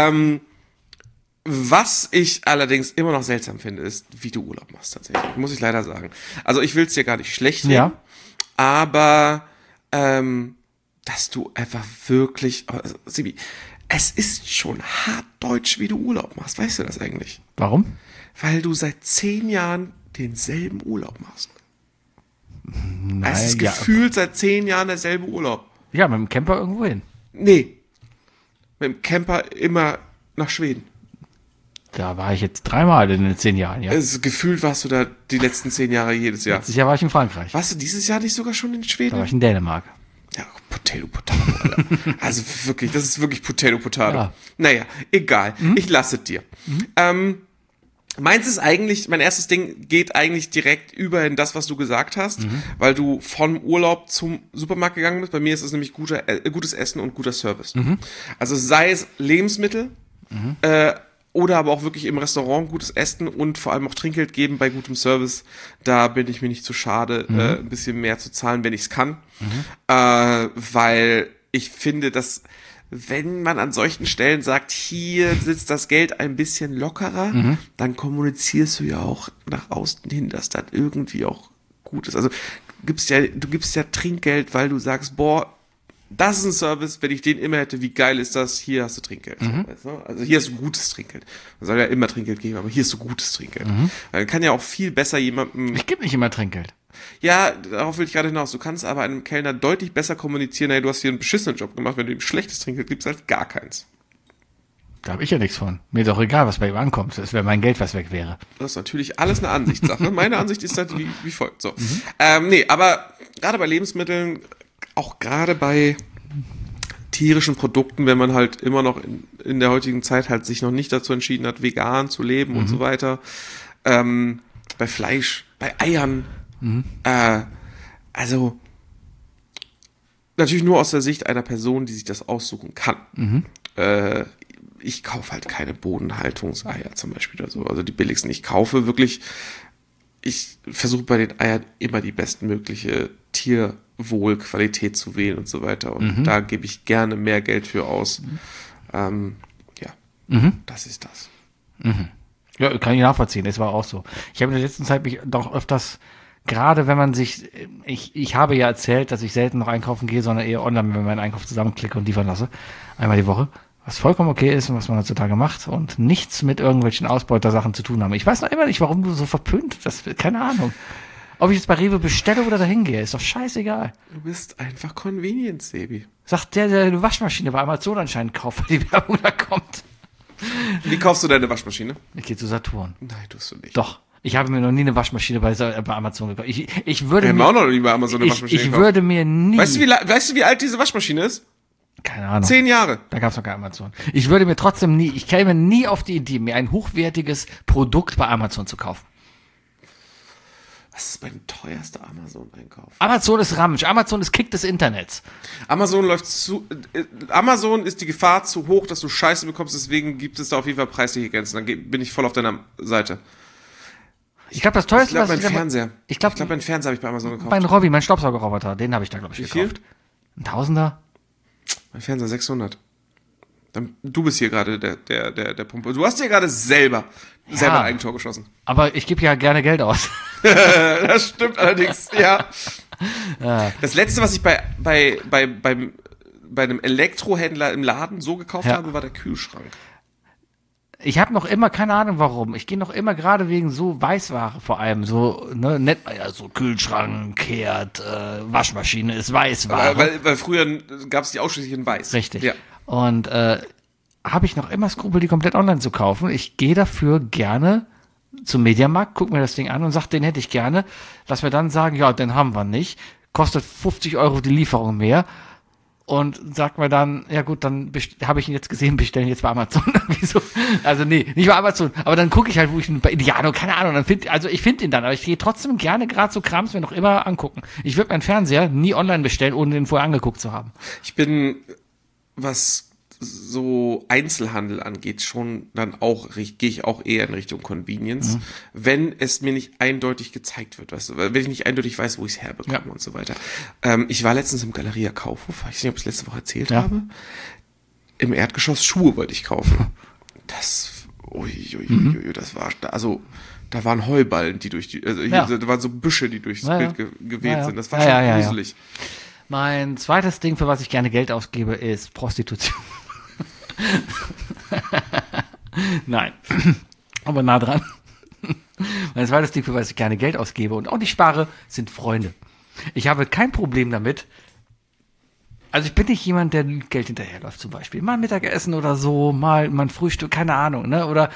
Was ich allerdings immer noch seltsam finde, ist, wie du Urlaub machst tatsächlich. Muss ich leider sagen. Also ich will es dir gar nicht schlecht reden, aber dass du einfach wirklich, also, Sibi, es ist schon hart deutsch, wie du Urlaub machst. Weißt du das eigentlich? Warum? Weil du seit 10 Jahren denselben Urlaub machst. Nein, es ist gefühlt seit 10 Jahren derselbe Urlaub. Ja, mit dem Camper irgendwo hin. Nee. Mit dem Camper immer nach Schweden. Da war ich jetzt 3-mal in den 10 Jahren, ja. Gefühlt warst du da die letzten 10 Jahre jedes Jahr. Letztes Jahr war ich in Frankreich. Warst du dieses Jahr nicht sogar schon in Schweden? Da war ich in Dänemark. Ja, Potato, Alter. Also wirklich, das ist wirklich Potato. Ja. Naja, egal. Ich lasse es dir. Meins ist eigentlich, mein erstes Ding geht eigentlich direkt über in das, was du gesagt hast, weil du vom Urlaub zum Supermarkt gegangen bist. Bei mir ist es nämlich gutes Essen und guter Service. Also sei es Lebensmittel, oder aber auch wirklich im Restaurant gutes Essen und vor allem auch Trinkgeld geben bei gutem Service. Da bin ich mir nicht zu schade, ein bisschen mehr zu zahlen, wenn ich es kann. Weil ich finde, dass wenn man an solchen Stellen sagt, hier sitzt das Geld ein bisschen lockerer, dann kommunizierst du ja auch nach außen hin, dass das irgendwie auch gut ist. Also du gibst ja Trinkgeld, weil du sagst, boah, das ist ein Service, wenn ich den immer hätte, wie geil ist das, hier hast du Trinkgeld. Weißt du? Also hier hast du gutes Trinkgeld. Man soll ja immer Trinkgeld geben, aber hier hast du gutes Trinkgeld. Man kann ja auch viel besser jemandem... Ich gebe nicht immer Trinkgeld. Ja, darauf will ich gerade hinaus. Du kannst aber einem Kellner deutlich besser kommunizieren, hey, du hast hier einen beschissenen Job gemacht, wenn du ihm schlechtes Trinkgeld gibst, als gar keins. Da habe ich ja nichts von. Mir ist auch egal, was bei ihm ankommt. Das wäre mein Geld, was weg wäre. Das ist natürlich alles eine Ansichtssache. Meine Ansicht ist halt wie folgt. So. Nee, aber gerade bei Lebensmitteln, auch gerade bei tierischen Produkten, wenn man halt immer noch in der heutigen Zeit halt sich noch nicht dazu entschieden hat, vegan zu leben und so weiter. Bei Fleisch, bei Eiern. Also natürlich nur aus der Sicht einer Person, die sich das aussuchen kann. Ich kaufe halt keine Bodenhaltungseier zum Beispiel oder so, also die billigsten. Ich versuche bei den Eiern immer die bestmögliche Tierwohlqualität zu wählen und so weiter. Und da gebe ich gerne mehr Geld für aus. Das ist das. Ja, kann ich nachvollziehen, das war auch so. Ich habe in der letzten Zeit mich doch öfters gerade wenn man sich, ich habe ja erzählt, dass ich selten noch einkaufen gehe, sondern eher online, wenn man meinen Einkauf zusammenklicke und liefern lasse, einmal die Woche, was vollkommen okay ist und was man heutzutage macht und nichts mit irgendwelchen Ausbeutersachen zu tun haben. Ich weiß noch immer nicht, warum du so verpönt, keine Ahnung. Ob ich jetzt bei Rewe bestelle oder dahin gehe, ist doch scheißegal. Du bist einfach Convenience, Sebi. Sagt der eine Waschmaschine bei Amazon anscheinend kauft, weil die Werbung da kommt. Wie kaufst du deine Waschmaschine? Ich gehe zu Saturn. Nein, tust du nicht. Doch. Ich habe mir noch nie eine Waschmaschine bei Amazon gekauft. Ich würde Wir haben mir, auch noch nie bei Amazon eine Waschmaschine ich gekauft. würde mir nie. Weißt du, wie alt diese Waschmaschine ist? Keine Ahnung. 10 Jahre. Da gab es noch kein Amazon. Ich würde mir trotzdem nie, ich käme nie auf die Idee, mir ein hochwertiges Produkt bei Amazon zu kaufen. Was ist mein teuerster Amazon-Einkauf? Amazon ist Ramsch. Amazon ist Kick des Internets. Amazon Amazon ist die Gefahr zu hoch, dass du Scheiße bekommst, deswegen gibt es da auf jeden Fall preisliche Grenzen. Dann bin ich voll auf deiner Seite. Ich glaube, das teuerste, Ich glaube, was mein Fernseher. Ich glaube, meinen Fernseher habe ich bei Amazon gekauft. mein Robby, mein Staubsaugerroboter, den habe ich da, glaube ich, Wie viel? gekauft. Ein Tausender? Mein Fernseher 600. Du bist hier gerade der Pumpe. Du hast hier gerade selber ein Eigentor geschossen. Aber ich gebe ja gerne Geld aus. Das stimmt allerdings, ja. Das letzte, was ich bei einem Elektrohändler im Laden so gekauft habe, war der Kühlschrank. Ich habe noch immer, keine Ahnung warum, ich gehe noch immer gerade wegen so Weißware vor allem, so, ne, nennt man ja so Kühlschrank, Herd, Waschmaschine ist Weißware. Weil früher gab es die ausschließlich in Weiß. Richtig. Ja. Und habe ich noch immer Skrupel, die komplett online zu kaufen. Ich gehe dafür gerne zum Mediamarkt, guck mir das Ding an und sag, den hätte ich gerne. Lass mir dann sagen, ja, den haben wir nicht. Kostet 50 € die Lieferung mehr. Und sagt mir dann, ja gut, dann habe ich ihn jetzt gesehen, bestellen jetzt bei Amazon. Wieso? Also nee, nicht bei Amazon. Aber dann gucke ich halt, wo ich ihn bei Indiano, keine Ahnung, ich finde ihn dann. Aber ich gehe trotzdem gerne gerade so Krams mir noch immer angucken. Ich würde meinen Fernseher nie online bestellen, ohne den vorher angeguckt zu haben. Ich bin, was so Einzelhandel angeht, schon dann auch, gehe ich auch eher in Richtung Convenience, wenn es mir nicht eindeutig gezeigt wird, weißt du, wenn ich nicht eindeutig weiß, wo ich es herbekomme und so weiter. Ich war letztens im Galeria Kaufhof, ich weiß nicht, ob ich es letzte Woche erzählt habe. Im Erdgeschoss Schuhe wollte ich kaufen. Das, das war, also, da waren Heuballen, die durch die, da waren so Büsche, die durchs Bild geweht sind. Das war schon gruselig. Mein zweites Ding, für was ich gerne Geld ausgebe, ist Prostitution. Nein. Aber nah dran. Mein zweites Ding, für was ich gerne Geld ausgebe und auch nicht spare, sind Freunde. Ich habe kein Problem damit. Also ich bin nicht jemand, der Geld hinterherläuft zum Beispiel. Mal Mittagessen oder so, mal ein Frühstück, keine Ahnung, ne? Oder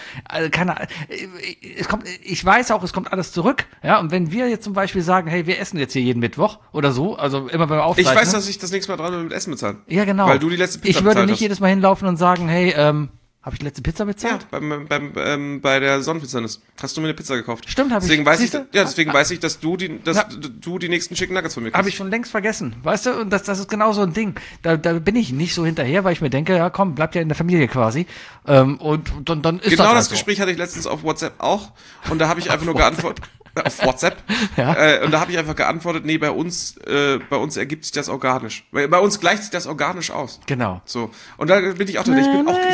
ich weiß auch, es kommt alles zurück, ja. Und wenn wir jetzt zum Beispiel sagen, hey, wir essen jetzt hier jeden Mittwoch oder so, also immer beim Aufzeichnen. Ich weiß, dass ich das nächste Mal dran bin mit Essen bezahlen. Ja, genau. Weil du die letzte Pizza Ich würde bezahlt nicht hast. jedes Mal hinlaufen und sagen, hey, habe ich die letzte Pizza bezahlt? Ja, bei der Sonnenpizzanis. Hast du mir eine Pizza gekauft? Stimmt, habe ich. Deswegen weiß Siehste? weiß ich, dass du die nächsten Chicken Nuggets von mir kriegst. Habe ich schon längst vergessen, weißt du? Und das ist genau so ein Ding. Da bin ich nicht so hinterher, weil ich mir denke, ja komm, bleibt ja in der Familie quasi. Und dann ist genau das so. Gespräch hatte ich letztens auf WhatsApp auch. Und da habe ich einfach nur geantwortet. Auf WhatsApp. Ja. Und da habe ich einfach geantwortet, nee, bei uns ergibt sich das organisch. Weil bei uns gleicht sich das organisch aus. Genau. So. Und da bin ich auch drin.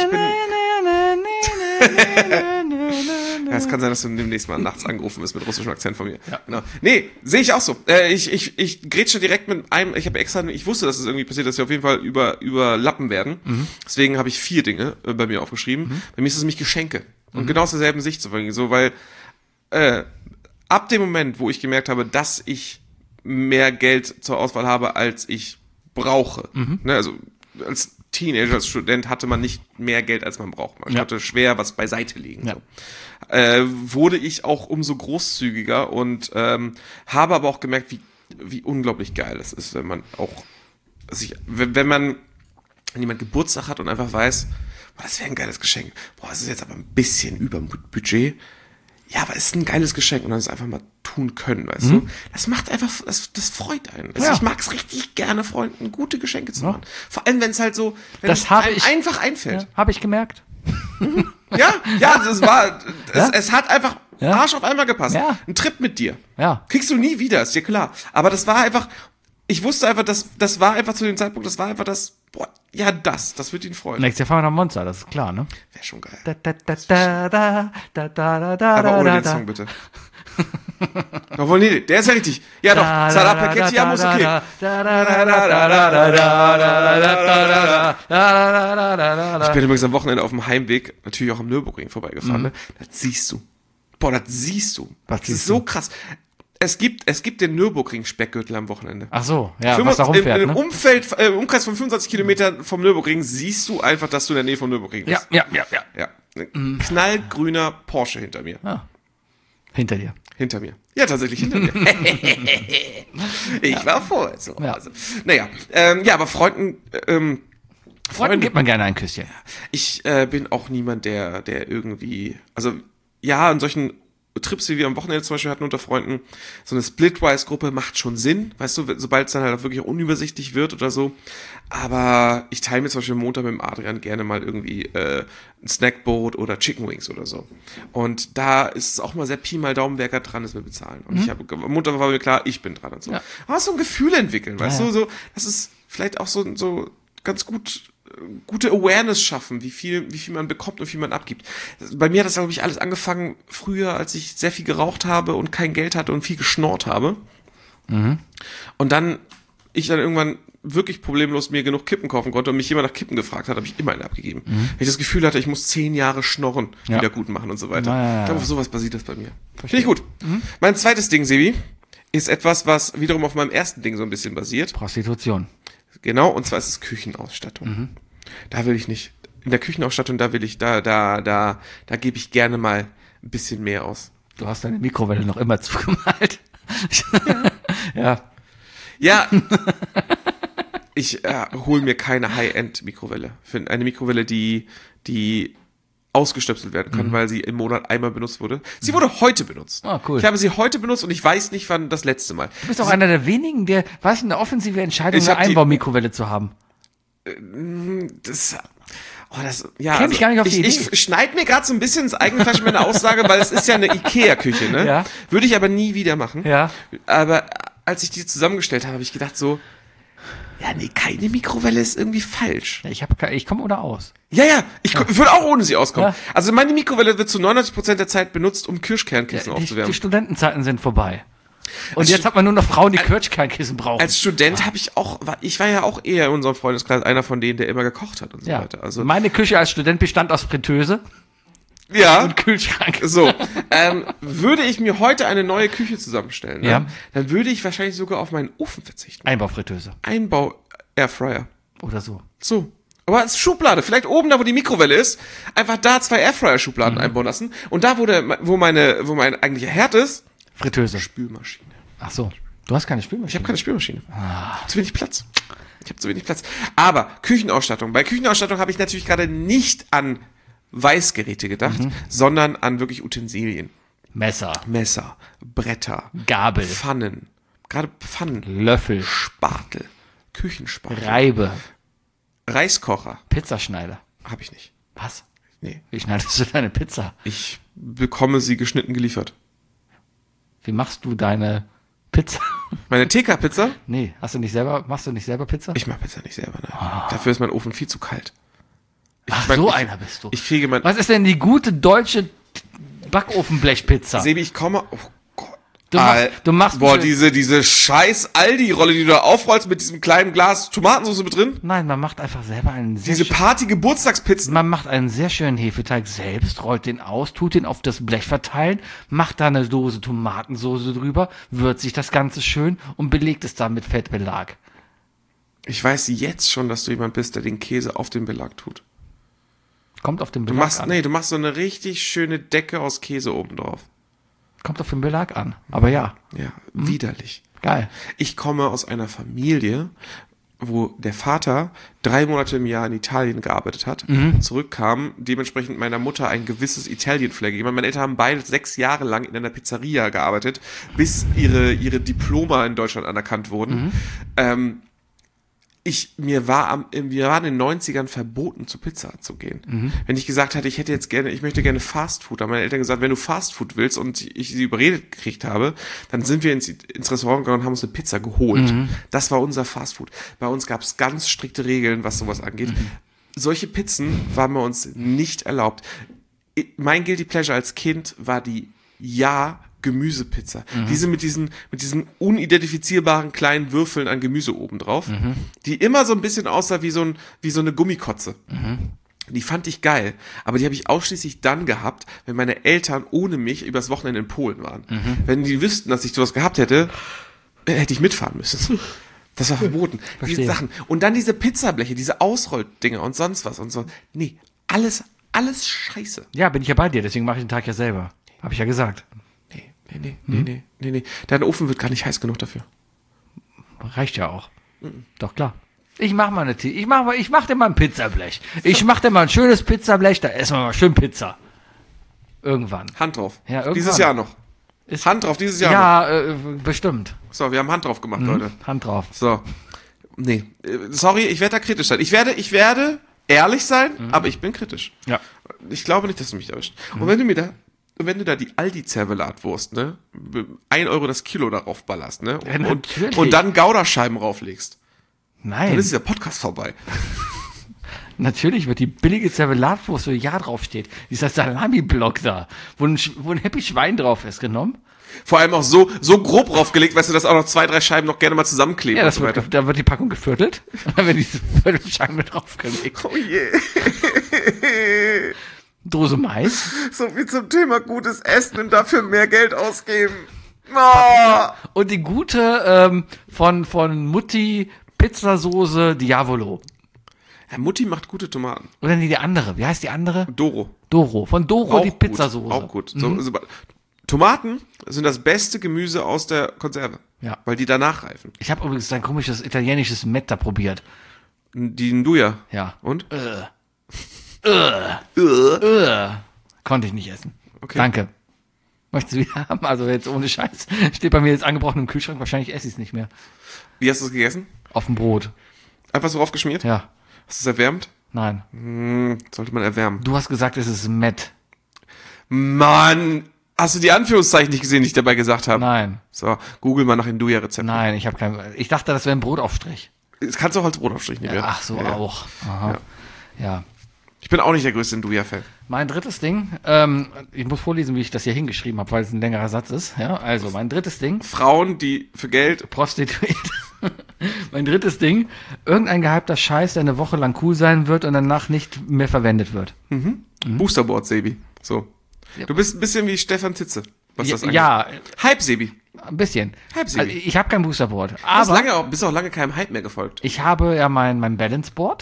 Ja, es kann sein, dass du demnächst mal nachts angerufen wirst mit russischem Akzent von mir. Ja. Genau. Nee, sehe ich auch so. Ich grätsche direkt mit einem, ich wusste, dass es irgendwie passiert, dass wir auf jeden Fall überlappen werden. Deswegen habe ich 4 Dinge bei mir aufgeschrieben. Bei mir ist es nämlich Geschenke. Und genau aus derselben Sicht zu bringen. So, weil ab dem Moment, wo ich gemerkt habe, dass ich mehr Geld zur Auswahl habe, als ich brauche. Ne, also als Teenager, als Student hatte man nicht mehr Geld, als man braucht. Man konnte schwer was beiseite legen. Ja. So. Wurde ich auch umso großzügiger und habe aber auch gemerkt, wie unglaublich geil es ist, wenn man auch wenn jemand Geburtstag hat und einfach weiß, boah, das wäre ein geiles Geschenk. Boah, das ist jetzt aber ein bisschen über Budget. Ja, aber es ist ein geiles Geschenk und dann es einfach mal tun können, weißt du? Das macht einfach, das freut einen. Also ich mag es richtig gerne, Freunden gute Geschenke zu machen. Vor allem, wenn es halt so, wenn es einem einfach einfällt. Ja, habe ich gemerkt. Es hat einfach Arsch auf einmal gepasst. Ja. Ein Trip mit dir. Ja. Kriegst du nie wieder, ist dir klar. Aber das war einfach, ich wusste einfach, das war einfach zu dem Zeitpunkt, das war einfach das, das wird ihn freuen. Nächstes Jahr fahren wir nach Monza, das ist klar, ne? Wäre schon geil. Da, da, da, da, da, da, da, Aber ohne da, den da. Song bitte. Obwohl, nee, der ist ja richtig. Ja doch, Salah Paquetiamo ist okay. Ich bin übrigens am Wochenende auf dem Heimweg natürlich auch am Nürburgring vorbeigefahren. Ne? Das siehst du. Boah, das siehst du. Was das siehst ist so krass. Es gibt den Nürburgring-Speckgürtel am Wochenende. Ach so, ja, was da rumfährt, Im Umkreis von 25 Kilometern vom Nürburgring siehst du einfach, dass du in der Nähe vom Nürburgring bist. Ja. Ein knallgrüner Porsche hinter mir. Ah. Hinter dir. Hinter mir. Ja, tatsächlich hinter mir. Ich war vorher so. Ja. Also, naja, aber Freunden Gibt man gerne ein Küsschen. Ich bin auch niemand, der irgendwie, also ja, an solchen Trips, wie wir am Wochenende zum Beispiel hatten unter Freunden, so eine Splitwise-Gruppe macht schon Sinn, weißt du, sobald es dann halt auch wirklich unübersichtlich wird oder so. Aber ich teile mir zum Beispiel Montag mit dem Adrian gerne mal irgendwie ein Snackboat oder Chicken Wings oder so. Und da ist es auch mal sehr Pi mal Daumen, wer gerade dran ist mit bezahlen. Und am Montag war mir klar, ich bin dran und so. Ja. Aber so ein Gefühl entwickeln, weißt Ja. du, so, das ist vielleicht auch so ganz gute Awareness schaffen, wie viel man bekommt und wie viel man abgibt. Bei mir hat das, glaube ich, alles angefangen früher, als ich sehr viel geraucht habe und kein Geld hatte und viel geschnorrt habe. Und dann irgendwann wirklich problemlos mir genug Kippen kaufen konnte und mich jemand nach Kippen gefragt hat, habe ich immer eine abgegeben. Wenn ich das Gefühl hatte, ich muss 10 Jahre schnorren, wieder gut machen und so weiter. Ja. Ich glaube, auf sowas basiert das bei mir. Finde ich gut. Mein zweites Ding, Sebi, ist etwas, was wiederum auf meinem ersten Ding so ein bisschen basiert. Prostitution. Genau, und zwar ist es Küchenausstattung. Da will ich nicht. In der Küchenausstattung, da gebe ich gerne mal ein bisschen mehr aus. Du hast deine Mikrowelle noch immer zugemalt. Ja. Ja. Ich hole mir keine High-End-Mikrowelle. Für eine Mikrowelle, die ausgestöpselt werden kann, weil sie im Monat einmal benutzt wurde. Sie wurde heute benutzt. Ah, cool. Ich habe sie heute benutzt und ich weiß nicht, wann das letzte Mal. Du bist auch einer der wenigen, der, was eine offensive Entscheidung, Ich eine hab die- Einbaumikrowelle zu haben. Kenn mich gar nicht auf die Idee. Ich schneide mir gerade so ein bisschen ins eigene Fleisch meine Aussage, weil es ist ja eine Ikea-Küche, ne? Ja. Würde ich aber nie wieder machen. Ja. Aber als ich die zusammengestellt habe, habe ich gedacht so, ja, nee, keine Mikrowelle ist irgendwie falsch. Ich komme ohne aus. Ja, ich würde auch ohne sie auskommen. Ja. Also meine Mikrowelle wird zu 99% der Zeit benutzt, um Kirschkernkissen Die aufzuwärmen. Studentenzeiten sind vorbei. Und Als jetzt hat man nur noch Frauen, die Kirschkernkissen brauchen. Als Student ich war ja auch eher in unserem Freundeskreis einer von denen, der immer gekocht hat und so ja. weiter. Also, Meine Küche als Student bestand aus Fritteuse ja. und Kühlschrank. So, würde ich mir heute eine neue Küche zusammenstellen, Ja. ne, dann würde ich wahrscheinlich sogar auf meinen Ofen verzichten. Einbaufritteuse. Einbau-Airfryer. Oder so. So. Aber als Schublade, vielleicht oben da, wo die Mikrowelle ist, einfach da 2 Airfryer-Schubladen einbauen lassen. Und da, wo mein eigentlicher Herd ist, Fritteuse. Spülmaschine. Ach so. Du hast keine Ich Spülmaschine. habe keine Spülmaschine. Zu wenig Platz. Ich habe zu wenig Platz. Aber Küchenausstattung. Bei Küchenausstattung habe ich natürlich gerade nicht an Weißgeräte gedacht, sondern an wirklich Utensilien. Messer. Messer, Bretter, Gabel. Pfannen. Gerade Pfannen. Löffel. Spatel. Küchenspatel. Reibe. Reiskocher. Pizzaschneider. Habe ich nicht. Was? Nee. Wie schneidest du deine Pizza? Ich bekomme sie geschnitten geliefert. Wie machst du deine Pizza? Meine TK-Pizza? Nee, machst du nicht selber Pizza? Ich mache Pizza nicht selber, ne? Dafür ist mein Ofen viel zu kalt. Einer bist du. Ich kriege mein... Was ist denn die gute deutsche Backofenblechpizza? Sebi, ich komme... Oh Gott. Du machst Boah, diese scheiß Aldi-Rolle, die du da aufrollst mit diesem kleinen Glas Tomatensauce mit drin. Nein, man macht einfach selber einen sehr Diese Party-Geburtstagspizzen. Man macht einen sehr schönen Hefeteig selbst, rollt den aus, tut den auf das Blech verteilen, macht da eine Dose Tomatensoße drüber, würzt das Ganze schön und belegt es dann mit Fettbelag. Ich weiß jetzt schon, dass du jemand bist, der den Käse auf den Belag tut. Kommt auf den Du Belag an. machst so eine richtig schöne Decke aus Käse oben drauf. Kommt auf den Belag an. Aber ja, Ja, widerlich. geil. Ich komme aus einer Familie, wo der Vater 3 Monate im Jahr in Italien gearbeitet hat, zurückkam, dementsprechend meiner Mutter ein gewisses Italian-Flair gegeben. Meine Eltern haben beide 6 Jahre lang in einer Pizzeria gearbeitet, bis ihre Diploma in Deutschland anerkannt wurden. Mir war in den 90ern verboten, zu Pizza zu gehen. Wenn ich gesagt hatte, ich möchte gerne Fastfood, haben meine Eltern gesagt, wenn du Fastfood willst und ich sie überredet gekriegt habe, dann sind wir ins Restaurant gegangen und haben uns eine Pizza geholt. Das war unser Fastfood. Bei uns gab es ganz strikte Regeln, was sowas angeht. Solche Pizzen waren bei uns nicht erlaubt. Mein Guilty Pleasure als Kind war die Gemüsepizza. Diese mit diesen unidentifizierbaren kleinen Würfeln an Gemüse oben drauf, die immer so ein bisschen aussah wie so eine Gummikotze. Die fand ich geil, aber die habe ich ausschließlich dann gehabt, wenn meine Eltern ohne mich übers Wochenende in Polen waren. Wenn die wüssten, dass ich sowas gehabt hätte, hätte ich mitfahren müssen. Das war verboten. Diese Sachen. Und dann diese Pizzableche, diese Ausrolldinger und sonst was und so. Nee, alles scheiße. Ja, bin ich ja bei dir, deswegen mache ich den Tag ja selber. Habe ich ja gesagt. Nee. Dein Ofen wird gar nicht heiß genug dafür. Reicht ja auch. Doch, klar. Ich mach dir mal ein Pizzablech. Ich mach dir mal ein schönes Pizzablech, da essen wir mal schön Pizza. Irgendwann. Hand drauf. Ja, irgendwann. Dieses Jahr noch. Hand drauf, dieses Jahr noch. Ja, bestimmt. So, wir haben Hand drauf gemacht, Leute. Hand drauf. So. Nee. Sorry, ich werde da kritisch sein. Ich werde ehrlich sein, aber ich bin kritisch. Ja. Ich glaube nicht, dass du mich erwischt. Und wenn du da die Aldi-Zervelatwurst, ne, 1 Euro das Kilo darauf ballerst, ne, Ja, natürlich. und dann Gouda-Scheiben rauflegst, Nein. dann ist der Podcast vorbei. Natürlich wird die billige Zervelatwurst, wo ja draufsteht, dieser Salami-Block da, wo ein Happy Schwein drauf ist, genommen. Vor allem auch so grob draufgelegt, weißt du, dass auch noch 2, 3 Scheiben noch gerne mal zusammenkleben. Ja, und so weiter. da wird die Packung geviertelt und dann werden diese Viertelscheiben draufgelegt. Oh je. Dose Mais. So viel zum Thema gutes Essen und dafür mehr Geld ausgeben. Oh. Und die gute von Mutti Pizzasoße Diavolo. Ja, Mutti macht gute Tomaten. Oder nee, die andere. Wie heißt die andere? Doro. Doro. Von Doro Auch die gut, Pizzasoße. Auch gut. So, Tomaten sind das beste Gemüse aus der Konserve. Ja. Weil die danach reifen. Ich habe übrigens ein komisches italienisches Metta probiert. Die Nduja. Ja. Und? Konnte ich nicht essen. Okay. Danke. Möchtest du wieder haben? Also jetzt ohne Scheiß. Steht bei mir jetzt angebrochen im Kühlschrank. Wahrscheinlich esse ich es nicht mehr. Wie hast du es gegessen? Auf dem Brot. Einfach so raufgeschmiert? Ja. Hast du es erwärmt? Nein. Sollte man erwärmen. Du hast gesagt, es ist Met. Mann! Hast du die Anführungszeichen nicht gesehen, die ich dabei gesagt habe? Nein. So, google mal nach Nduja-Rezept. Nein, ich dachte, das wäre ein Brotaufstrich. Das kannst du auch als Brotaufstrich nehmen. Ach so, Ja. auch. Aha. Ja. Ich bin auch nicht der größte Nduja-Fan. Mein drittes Ding, ich muss vorlesen, wie ich das hier hingeschrieben habe, weil es ein längerer Satz ist. Ja, also mein drittes Ding, Frauen, die für Geld... Prostituiert. Mein drittes Ding, irgendein gehypter Scheiß, der eine Woche lang cool sein wird und danach nicht mehr verwendet wird. Boosterboard, Sebi. So. Du bist ein bisschen wie Stefan Titze, was das angeht. Ja, Hype, Sebi. ein bisschen. Halb Also, ich habe kein Boosterboard, Du bist auch lange keinem Hype mehr gefolgt. ich habe ja mein Balanceboard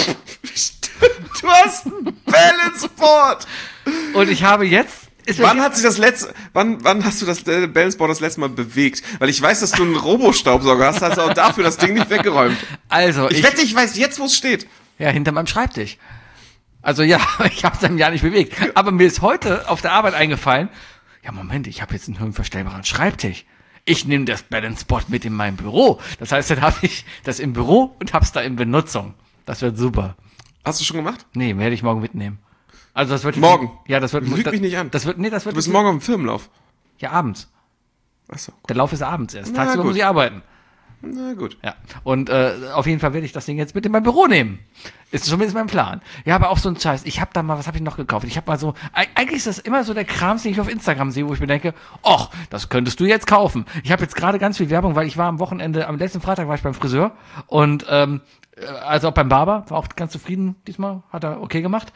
Du hast ein Balanceboard! und ich habe jetzt... Wann hast du das Balanceboard das letzte Mal bewegt? Weil ich weiß, dass du einen Robostaubsauger hast du auch dafür das Ding nicht weggeräumt. Also, Ich wette, ich weiß jetzt, wo es steht. Ja, hinter meinem Schreibtisch. Also ja, ich habe es einem Jahr nicht bewegt. Aber mir ist heute auf der Arbeit eingefallen, ja Moment, ich habe jetzt einen höhenverstellbaren Schreibtisch. Ich nehme das Balanceboard mit in mein Büro. Das heißt, dann habe ich das im Büro und hab's da in Benutzung. Das wird super. Hast du schon gemacht? Nee, werde ich morgen mitnehmen. Also das wird jetzt Morgen? Ja, das wird Lüg mich nicht an. Das wird Du bist morgen auf dem Firmenlauf. Ja, abends. Achso. Der Lauf ist abends erst. Na, Tagsüber gut. muss ich arbeiten. Na gut. Ja, und auf jeden Fall werde ich das Ding jetzt mit in mein Büro nehmen. Ist zumindest mein Plan. Ja, aber auch so ein Scheiß. Ich habe da mal, was habe ich noch gekauft? Ich habe mal so, eigentlich ist das immer so der Krams, den ich auf Instagram sehe, wo ich mir denke, ach, das könntest du jetzt kaufen. Ich habe jetzt gerade ganz viel Werbung, weil ich war am Wochenende, am letzten Freitag war ich beim Friseur und also auch beim Barber, war auch ganz zufrieden diesmal, hat er okay gemacht.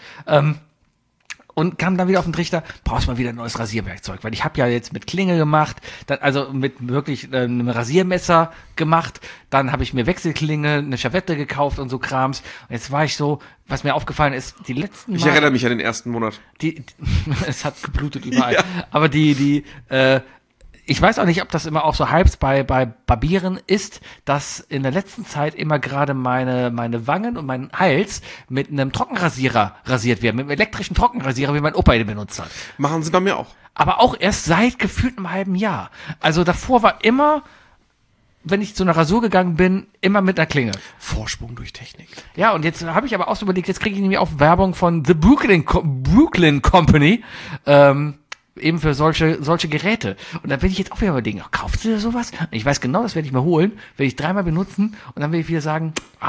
Und kam dann wieder auf den Trichter, brauchst mal wieder ein neues Rasierwerkzeug, weil ich habe ja jetzt mit Klinge gemacht, dann, also mit wirklich einem Rasiermesser gemacht, dann habe ich mir Wechselklinge, eine Schavette gekauft und so Krams. Und jetzt war ich so, was mir aufgefallen ist, die letzten Ich erinnere mich an den ersten Monat. es hat geblutet überall. Ja. Aber ich weiß auch nicht, ob das immer auch so Hypes bei Barbieren ist, dass in der letzten Zeit immer gerade meine Wangen und mein Hals mit einem Trockenrasierer rasiert werden, mit einem elektrischen Trockenrasierer, wie mein Opa den benutzt hat. Machen sie bei mir auch. Aber auch erst seit gefühlt einem halben Jahr. Also davor war immer, wenn ich zu einer Rasur gegangen bin, immer mit einer Klinge. Vorsprung durch Technik. Ja, und jetzt habe ich aber auch so überlegt, jetzt kriege ich nämlich auch Werbung von The Brooklyn Company, eben für solche Geräte. Und da bin ich jetzt auch wieder überlegen, kaufst du dir sowas? Und ich weiß genau, das werde ich mir holen, werde ich 3-mal benutzen und dann werde ich wieder sagen,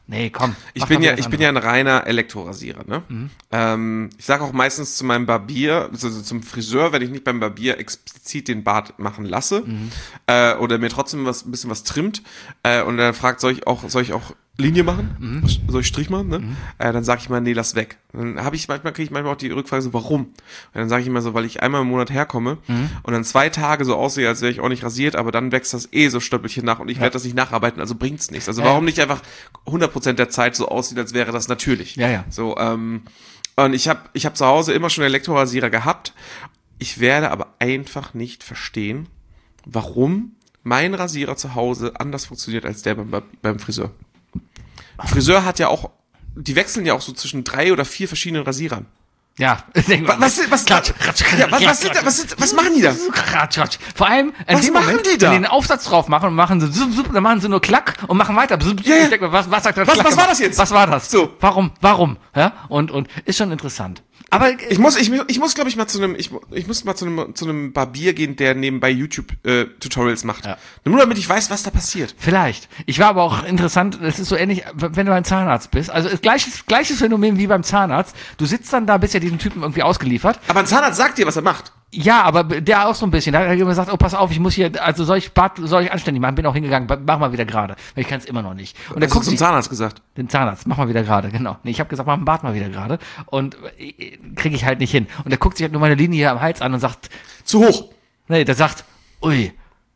Nee, komm. Ich bin ja ein reiner Elektrorasierer, ne? Ich sage auch meistens zu meinem Barbier, also zum Friseur, wenn ich nicht beim Barbier explizit den Bart machen lasse, oder mir trotzdem ein bisschen was trimmt, und er fragt, soll ich auch Linie machen? Soll ich Strich machen, ne? Dann sage ich mal, nee, lass weg. Dann kriege ich manchmal auch die Rückfrage so, warum? Und dann sage ich immer so, weil ich einmal im Monat herkomme und dann 2 Tage so aussehe, als wäre ich auch nicht rasiert, aber dann wächst das so Stöppelchen nach und ich werde das nicht nacharbeiten, also bringt's nichts. Also warum nicht einfach 100% der Zeit so aussieht, als wäre das natürlich? Ja. So, und ich hab zu Hause immer schon Elektrorasierer gehabt. Ich werde aber einfach nicht verstehen, warum mein Rasierer zu Hause anders funktioniert als der beim Friseur. Friseur hat ja auch, die wechseln ja auch so zwischen 3 oder 4 verschiedenen Rasierern. Ja, Was machen die da? Vor allem, in dem Moment, wenn die den Aufsatz drauf machen und machen so, dann machen sie nur Klack und machen weiter. Ja. Ich denke, was sagt das? Was war das jetzt? Was war das? So. Warum? Ja, und ist schon interessant. Aber Ich muss, glaube ich, mal zu einem Barbier gehen, der nebenbei YouTube Tutorials macht. Ja. Nur damit ich weiß, was da passiert. vielleicht. Ich war aber auch interessant, es ist so ähnlich, wenn du ein Zahnarzt bist. Also gleiches Phänomen wie beim Zahnarzt. Du sitzt dann da, bist ja diesem Typen irgendwie ausgeliefert. Aber ein Zahnarzt sagt dir, was er macht. Ja, aber der auch so ein bisschen. Da hat er immer gesagt, oh, pass auf, ich muss hier, also soll ich anständig machen? Bin auch hingegangen, mach mal wieder gerade. Weil ich kann es immer noch nicht. Und der guckt zum Zahnarzt gesagt. Den Zahnarzt, mach mal wieder gerade, genau. Nee, ich habe gesagt, mach den Bart mal wieder gerade. Und kriege ich halt nicht hin. Und der guckt sich halt nur meine Linie hier am Hals an und sagt, Zu hoch. nee, der sagt, ui.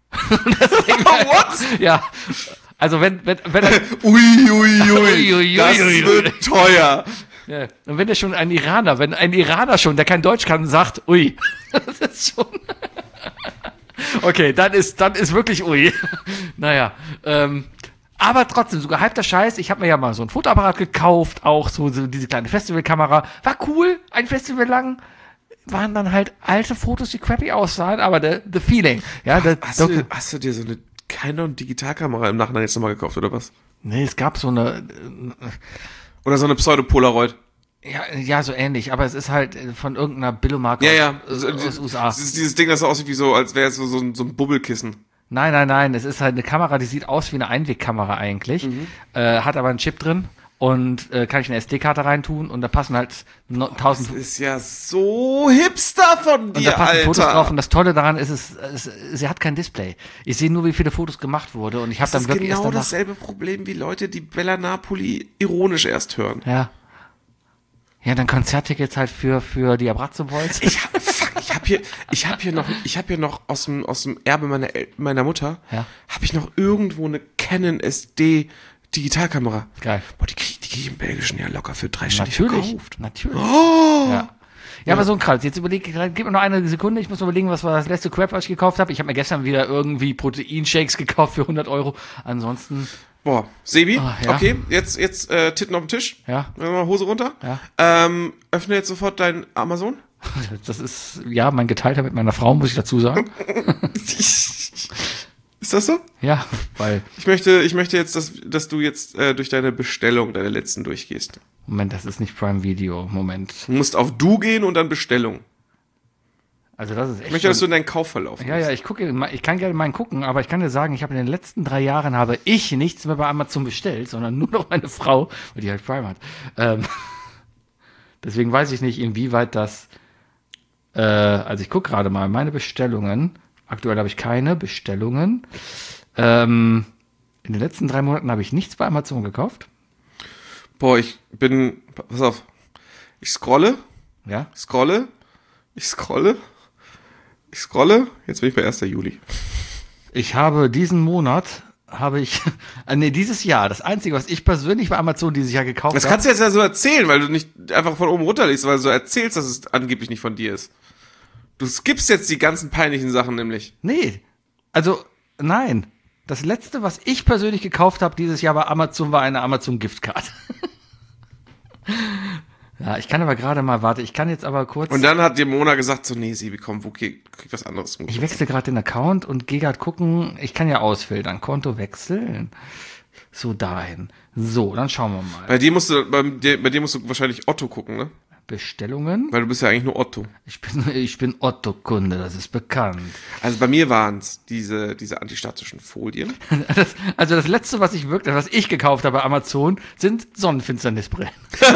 What? Ja. Also wenn er, Ui, das wird teuer. ja, und wenn ein Iraner schon, der kein Deutsch kann, sagt, ui. Das ist schon. Okay, dann ist wirklich ui. Naja, aber trotzdem, so gehypter Scheiß. Ich habe mir ja mal so ein Fotoapparat gekauft, auch so diese kleine Festivalkamera. War cool, ein Festival lang. Waren dann halt alte Fotos, die crappy aussahen, aber the feeling. Ja, Hast du dir so eine Canon Digitalkamera im Nachhinein jetzt nochmal gekauft, oder was? Nee, es gab so eine. Oder so eine Pseudo-Polaroid? Ja, so ähnlich, aber es ist halt von irgendeiner Billo-Marke aus USA. Das ist dieses Ding, das so aussieht wie so, als wäre es so ein Bubbelkissen. Nein, es ist halt eine Kamera, die sieht aus wie eine Einwegkamera eigentlich, hat aber einen Chip drin und kann ich eine SD-Karte reintun und da passen halt 1000... Das ist ja so hipster von dir, und da passen Alter. Fotos drauf und das Tolle daran ist, sie hat kein Display. Ich sehe nur, wie viele Fotos gemacht wurde und ich habe dann wirklich erst genau danach... dasselbe Problem wie Leute, die Bella Napoli ironisch erst hören. Ja, dann Konzerttickets halt für die Abrazo Boys. Ich habe hier noch aus dem Erbe meiner Mutter, Ja. habe ich noch irgendwo eine Canon SD Digitalkamera. Geil. Boah, die krieg ich im Belgischen ja locker für 3 Stück verkauft. Natürlich. Oh! Ja, aber so ein Kreuz. Jetzt gib mir noch eine Sekunde. Ich muss überlegen, was war das letzte Crap, was ich gekauft habe. Ich habe mir gestern wieder irgendwie Proteinshakes gekauft für 100 €. Ansonsten... Boah, Sebi, ja. Okay, jetzt Titten auf den Tisch. Ja. Mal Hose runter. Ja. Öffne jetzt sofort dein Amazon. Das ist, ja, mein Geteilter mit meiner Frau, muss ich dazu sagen. Ist das so? Ja, weil... Ich möchte jetzt, dass du jetzt durch deine Bestellung, deine letzten durchgehst. Moment, das ist nicht Prime Video. Moment. Du musst auf Du gehen und dann Bestellung. Also das ist echt... Ich möchte, dass du in deinen Kaufverlauf gehst. Ja, ich kann gerne mal gucken, aber ich kann dir sagen, ich habe in den letzten 3 Jahren habe ich nichts mehr bei Amazon bestellt, sondern nur noch meine Frau, weil die halt Prime hat. Deswegen weiß ich nicht, inwieweit das... also ich gucke gerade mal meine Bestellungen. Aktuell habe ich keine Bestellungen. In den letzten 3 Monaten habe ich nichts bei Amazon gekauft. Boah, pass auf. Ich scrolle. Ja. Jetzt bin ich bei 1. Juli. Ich habe dieses Jahr, das Einzige, was ich persönlich bei Amazon dieses Jahr gekauft habe. Das kannst du jetzt ja so erzählen, weil du nicht einfach von oben runter liest, weil du so erzählst, dass es angeblich nicht von dir ist. Du skippst jetzt die ganzen peinlichen Sachen nämlich. Nee, also nein. Das letzte, was ich persönlich gekauft habe dieses Jahr bei Amazon, war eine Amazon-Giftcard. Ja, ich kann aber gerade mal, ich kann jetzt aber kurz... Und dann hat dir Mona gesagt, so, nee, Sebi, komm, krieg was anderes. Ich wechsle gerade den Account und gehe gerade gucken, ich kann ja ausfiltern, Konto wechseln. So, dahin. So, dann schauen wir mal. Bei dir musst du wahrscheinlich Otto gucken, ne? Bestellungen? Weil du bist ja eigentlich nur Otto. Ich bin Otto-Kunde, das ist bekannt. Also bei mir waren es diese antistatischen Folien. Also das letzte, was ich gekauft habe bei Amazon, sind Sonnenfinsternisbrillen.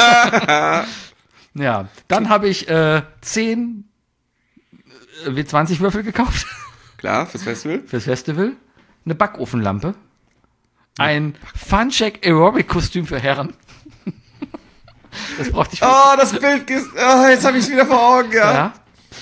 Ja, dann habe ich 10 W20-Würfel gekauft. Klar, fürs Festival. Fürs Festival. Eine Backofenlampe. Ein Funcheck Aerobic-Kostüm für Herren. Das brauchte ich. Oh, das Bild, jetzt habe ich es wieder vor Augen, ja.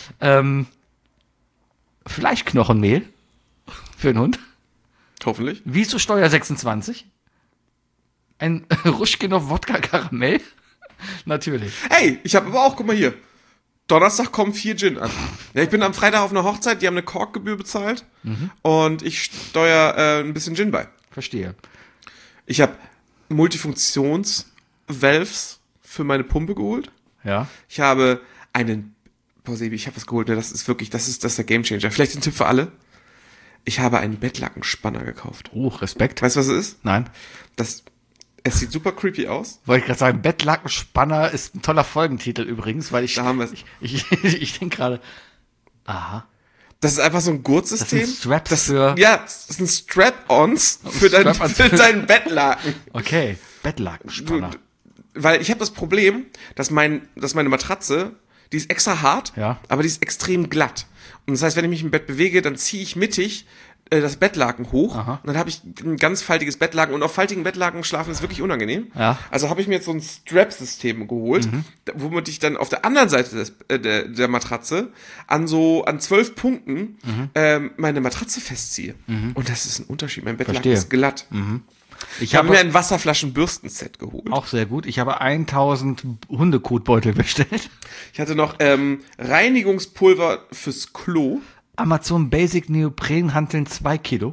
Fleischknochenmehl für den Hund. Hoffentlich. Wieso Steuer 26? Ein Ruschkinow Wodka Karamell. Natürlich. Hey, ich habe aber auch, guck mal hier. Donnerstag kommen 4 Gin an. Ja, ich bin am Freitag auf einer Hochzeit, die haben eine Korkgebühr bezahlt und ich steuere ein bisschen Gin bei. Verstehe. Ich habe Multifunktions-Valves für meine Pumpe geholt. Ja. Ich habe Sebi, ich habe was geholt, ne? Das ist der Gamechanger. Vielleicht ein Tipp für alle. Ich habe einen Bettlackenspanner gekauft. Oh, Respekt. Weißt du, was es ist? Nein. Es sieht super creepy aus. Wollte ich gerade sagen, Bettlackenspanner ist ein toller Folgentitel übrigens, weil Da haben wir es. ich denke gerade, aha. Das ist einfach so ein Gurtsystem. Das sind Straps das sind Strap-ons für deinen Bettlaken. Okay, Bettlackenspanner. Weil ich habe das Problem, dass meine Matratze, die ist extra hart, Ja. aber die ist extrem glatt. Und das heißt, wenn ich mich im Bett bewege, dann ziehe ich mittig das Bettlaken hoch. Aha. Und dann habe ich ein ganz faltiges Bettlaken. Und auf faltigen Bettlaken schlafen ist wirklich unangenehm. Ja. Also habe ich mir jetzt so ein Strap-System geholt, womit ich dann auf der anderen Seite der Matratze an 12 Punkten meine Matratze festziehe. Und das ist ein Unterschied. Mein Bettlaken Verstehe. ist glatt. Ich Ich habe mir ein Wasserflaschen-Bürstenset geholt. auch sehr gut. Ich habe 1000 Hundekotbeutel bestellt. Ich hatte noch Reinigungspulver fürs Klo. Amazon Basic Neoprenhanteln 2 Kilo.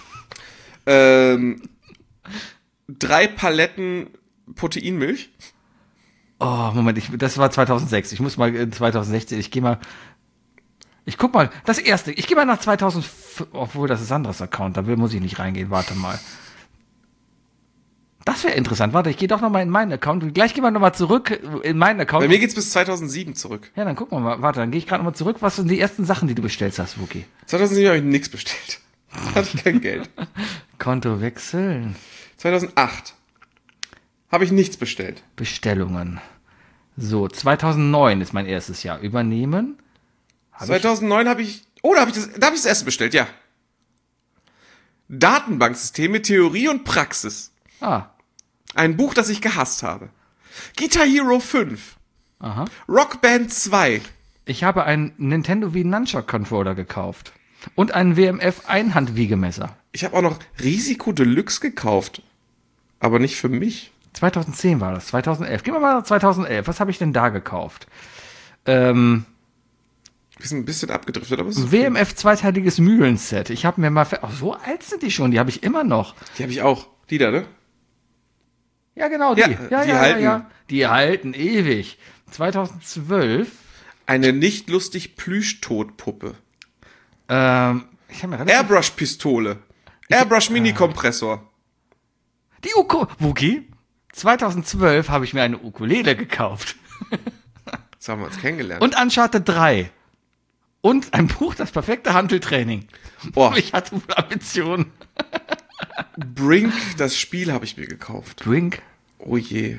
3 Paletten Proteinmilch. Oh, Moment, das war 2006. Ich muss mal 2016, ich guck mal, das erste, ich gehe mal nach 2005, obwohl das ist Sandras Account, muss ich nicht reingehen, warte mal. Das wäre interessant, warte, ich gehe doch nochmal in meinen Account und gleich gehen wir nochmal zurück in meinen Account. Bei mir geht's bis 2007 zurück. Ja, dann gucken wir mal, warte, dann gehe ich gerade nochmal zurück, was sind die ersten Sachen, die du bestellt hast, Wookie? 2007 habe ich nichts bestellt. Hatte ich kein Geld. Konto wechseln, 2008 habe ich nichts bestellt. Bestellungen. So, 2009 ist mein erstes Jahr. Übernehmen. 2009 habe ich, da habe ich das erste bestellt, ja. Datenbanksysteme, Theorie und Praxis. Ein Buch, das ich gehasst habe. Guitar Hero 5. Aha. Rock Band 2. Ich habe einen Nintendo Wii Nunchuck Controller gekauft. Und einen WMF Einhandwiegemesser. Ich habe auch noch Risiko Deluxe gekauft. Aber nicht für mich. 2010 war das, 2011. Gehen wir mal nach 2011. Was habe ich denn da gekauft? Wir sind ein bisschen abgedriftet, aber es ist okay. WMF zweiteiliges Mühlenset. Ich habe mir mal... so alt sind die schon, die habe ich immer noch. Die habe ich auch. Die da, ne? Ja, genau, die. Ja, die halten. Ja. Die halten ewig. 2012. Eine nicht lustig Plüschtotpuppe. Ich habe mir relativ... Airbrush-Pistole. Airbrush-Mini-Kompressor. Die Wookie? 2012 habe ich mir eine Ukulele gekauft. Das haben wir uns kennengelernt. Und Uncharted 3. Und ein Buch, das perfekte Hanteltraining. Oh. Ich hatte wohl Ambitionen. Brink, das Spiel habe ich mir gekauft. Brink? Oh je.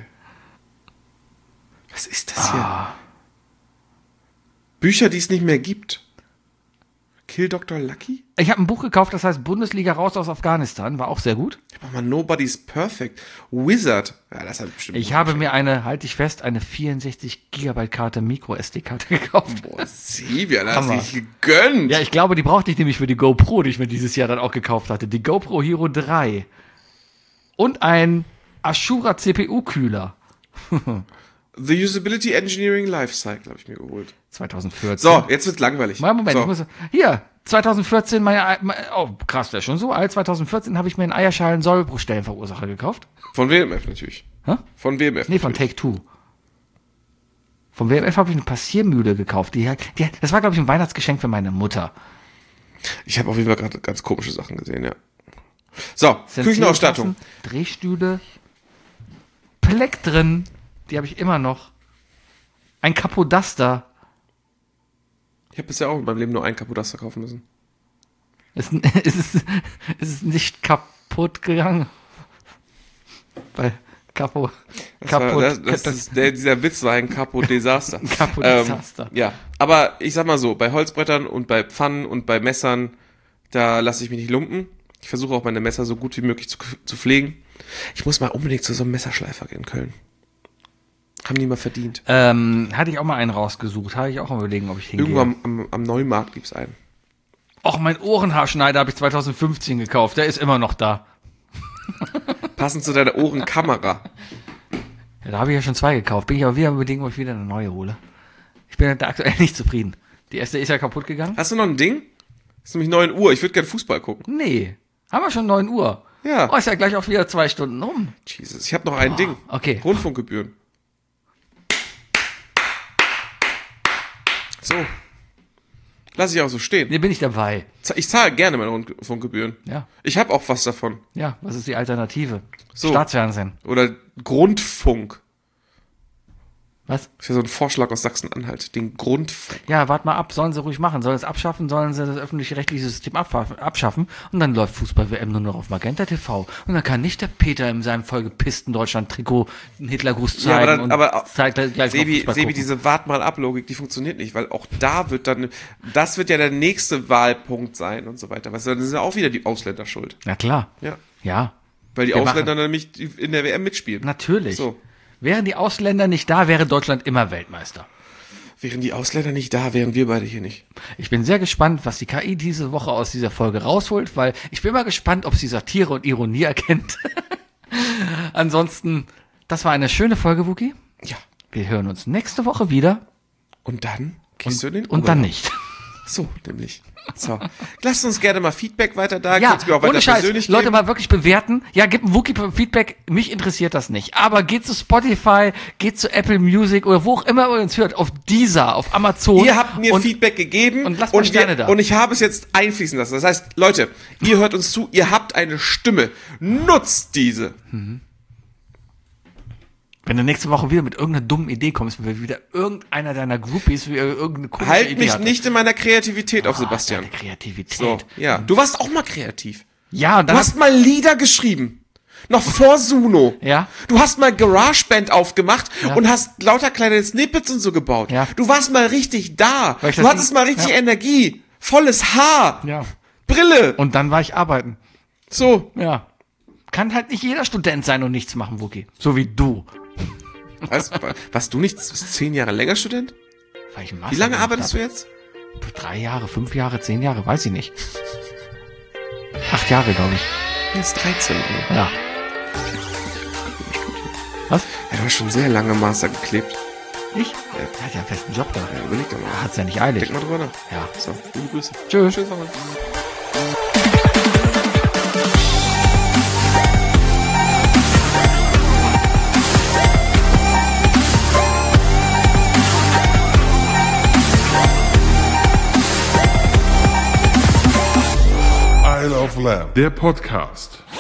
Was ist das hier? Bücher, die es nicht mehr gibt. Kill Dr. Lucky? Ich habe ein Buch gekauft, das heißt Bundesliga raus aus Afghanistan. War auch sehr gut. Ich mach mal Nobody's Perfect. Wizard. Ja, das habe ich bestimmt. Ich habe mir eine 64 GB Karte Micro SD-Karte gekauft. Boah, Silvia, das Hammer. hast du dich gegönnt. Ja, ich glaube, die brauchte ich nämlich für die GoPro, die ich mir dieses Jahr dann auch gekauft hatte. Die GoPro Hero 3. Und ein Ashura CPU-Kühler. The Usability Engineering Lifecycle habe ich mir geholt. 2014. So, jetzt wird's langweilig. Moment, so. Hier, 2014, oh krass, der ist schon so alt. 2014 habe ich mir einen Eierschalen-Sollbruchstellenverursacher gekauft. Von WMF natürlich. Hä? Von WMF. Nee, von natürlich. Take-Two. Vom WMF habe ich eine Passiermühle gekauft. Das war, glaube ich, ein Weihnachtsgeschenk für meine Mutter. Ich habe auf jeden Fall gerade ganz komische Sachen gesehen, ja. So, Küchenausstattung. Drehstühle, Plektren, die habe ich immer noch. Ein Capodaster. Ich habe bisher auch in meinem Leben nur einen Capodaster kaufen müssen. Es ist nicht kaputt gegangen. Bei Dieser Witz war ein Capo-Desaster. Capo-Desaster. Ja, aber ich sag mal so, bei Holzbrettern und bei Pfannen und bei Messern, da lasse ich mich nicht lumpen. Ich versuche auch meine Messer so gut wie möglich zu pflegen. Ich muss mal unbedingt zu so einem Messerschleifer in Köln. Haben die mal verdient. Hatte ich auch mal einen rausgesucht. Hatte ich auch mal überlegen, ob ich hingehe. Irgendwo am Neumarkt gibt's einen. Och, mein Ohrenhaarschneider habe ich 2015 gekauft. Der ist immer noch da. Passend zu deiner Ohrenkamera. Ja, da habe ich ja schon 2 gekauft. Bin ich aber wieder überlegen, ob ich wieder eine neue hole. Ich bin da aktuell nicht zufrieden. Die erste ist ja kaputt gegangen. Hast du noch ein Ding? Ist nämlich 9 Uhr. Ich würde gerne Fußball gucken. Nee. Haben wir schon 9 Uhr? Ja. Oh, ist ja gleich auch wieder 2 Stunden rum. Jesus, ich habe noch ein Ding. Okay. Rundfunkgebühren. So. Lass ich auch so stehen. Nee, bin ich dabei. Ich zahle gerne meine Rundfunkgebühren. Ja. Ich habe auch was davon. Ja, was ist die Alternative? So. Staatsfernsehen. Oder Grundfunk. Was? Das ist ja so ein Vorschlag aus Sachsen-Anhalt. Den Grundfunk. Ja, warte mal ab. Sollen sie ruhig machen. Sollen sie es abschaffen? Sollen sie das öffentlich-rechtliche System abschaffen? Und dann läuft Fußball-WM nur noch auf Magenta TV. Und dann kann nicht der Peter in seinem vollgepissten Deutschland-Trikot einen Hitlergruß zeigen. aber zeigt gleich noch Sebi, Fußball gucken. diese Wart-mal-ab-Logik, die funktioniert nicht, weil auch da wird dann, das wird ja der nächste Wahlpunkt sein und so weiter. Weißt du, dann sind ja auch wieder die Ausländer schuld. Na klar. Ja. Ja. Weil die Wir Ausländer nämlich in der WM mitspielen. Natürlich. So. Wären die Ausländer nicht da, wäre Deutschland immer Weltmeister. Wären die Ausländer nicht da, wären wir beide hier nicht. Ich bin sehr gespannt, was die KI diese Woche aus dieser Folge rausholt, weil ich bin mal gespannt, ob sie Satire und Ironie erkennt. Ansonsten, das war eine schöne Folge, Wookie. Ja. Wir hören uns nächste Woche wieder. Und dann gehst du in den Und dann nicht. So, nämlich. So. Lasst uns gerne mal Feedback weiter da. Ja, Könnt's mir auch weiter ohne Scheiß, persönlich Leute geben. mal wirklich bewerten. Ja, gebt ein Wookie-Feedback. Mich interessiert das nicht. Aber geht zu Spotify, geht zu Apple Music oder wo auch immer ihr uns hört. Auf Deezer, auf Amazon. Ihr habt mir und Feedback gegeben und lasst mal Sterne da. Und ich habe es jetzt einfließen lassen. Das heißt, Leute, ihr hört uns zu, ihr habt eine Stimme. Nutzt diese. wenn du nächste Woche wieder mit irgendeiner dummen Idee kommst, wenn wieder irgendeiner deiner Groupies irgendeine komische Halt Idee mich hatte. nicht in meiner Kreativität auf, Sebastian. Deine Kreativität. So, ja. Du warst auch mal kreativ. Ja, und Du dann hast mal Lieder geschrieben. Noch vor Suno. Ja. Du hast mal GarageBand aufgemacht Ja. und hast lauter kleine Snippets und so gebaut. Ja. Du warst mal richtig da. Weil ich Du das hattest nicht- mal richtig ja. Energie. Volles Haar. ja. Brille. Und dann war ich arbeiten. So. Ja. Kann halt nicht jeder Student sein und nichts machen, Wookie. So wie du. Warst du nicht 10 Jahre länger Student? Weil ich Wie lange arbeitest du jetzt? 3 Jahre, 5 Jahre, 10 Jahre, weiß ich nicht. 8 Jahre, glaube ich. Jetzt 13. Ja. Was? Ja, du hast schon sehr lange Master geklebt. Ich? Der hat ja einen festen Job da. Ja, überleg doch mal. Hat's ja nicht eilig. Denk mal drüber nach. Ja. So, liebe Grüße. Tschüss. Tschüss. Woche. Isle of Lamb. Der Podcast.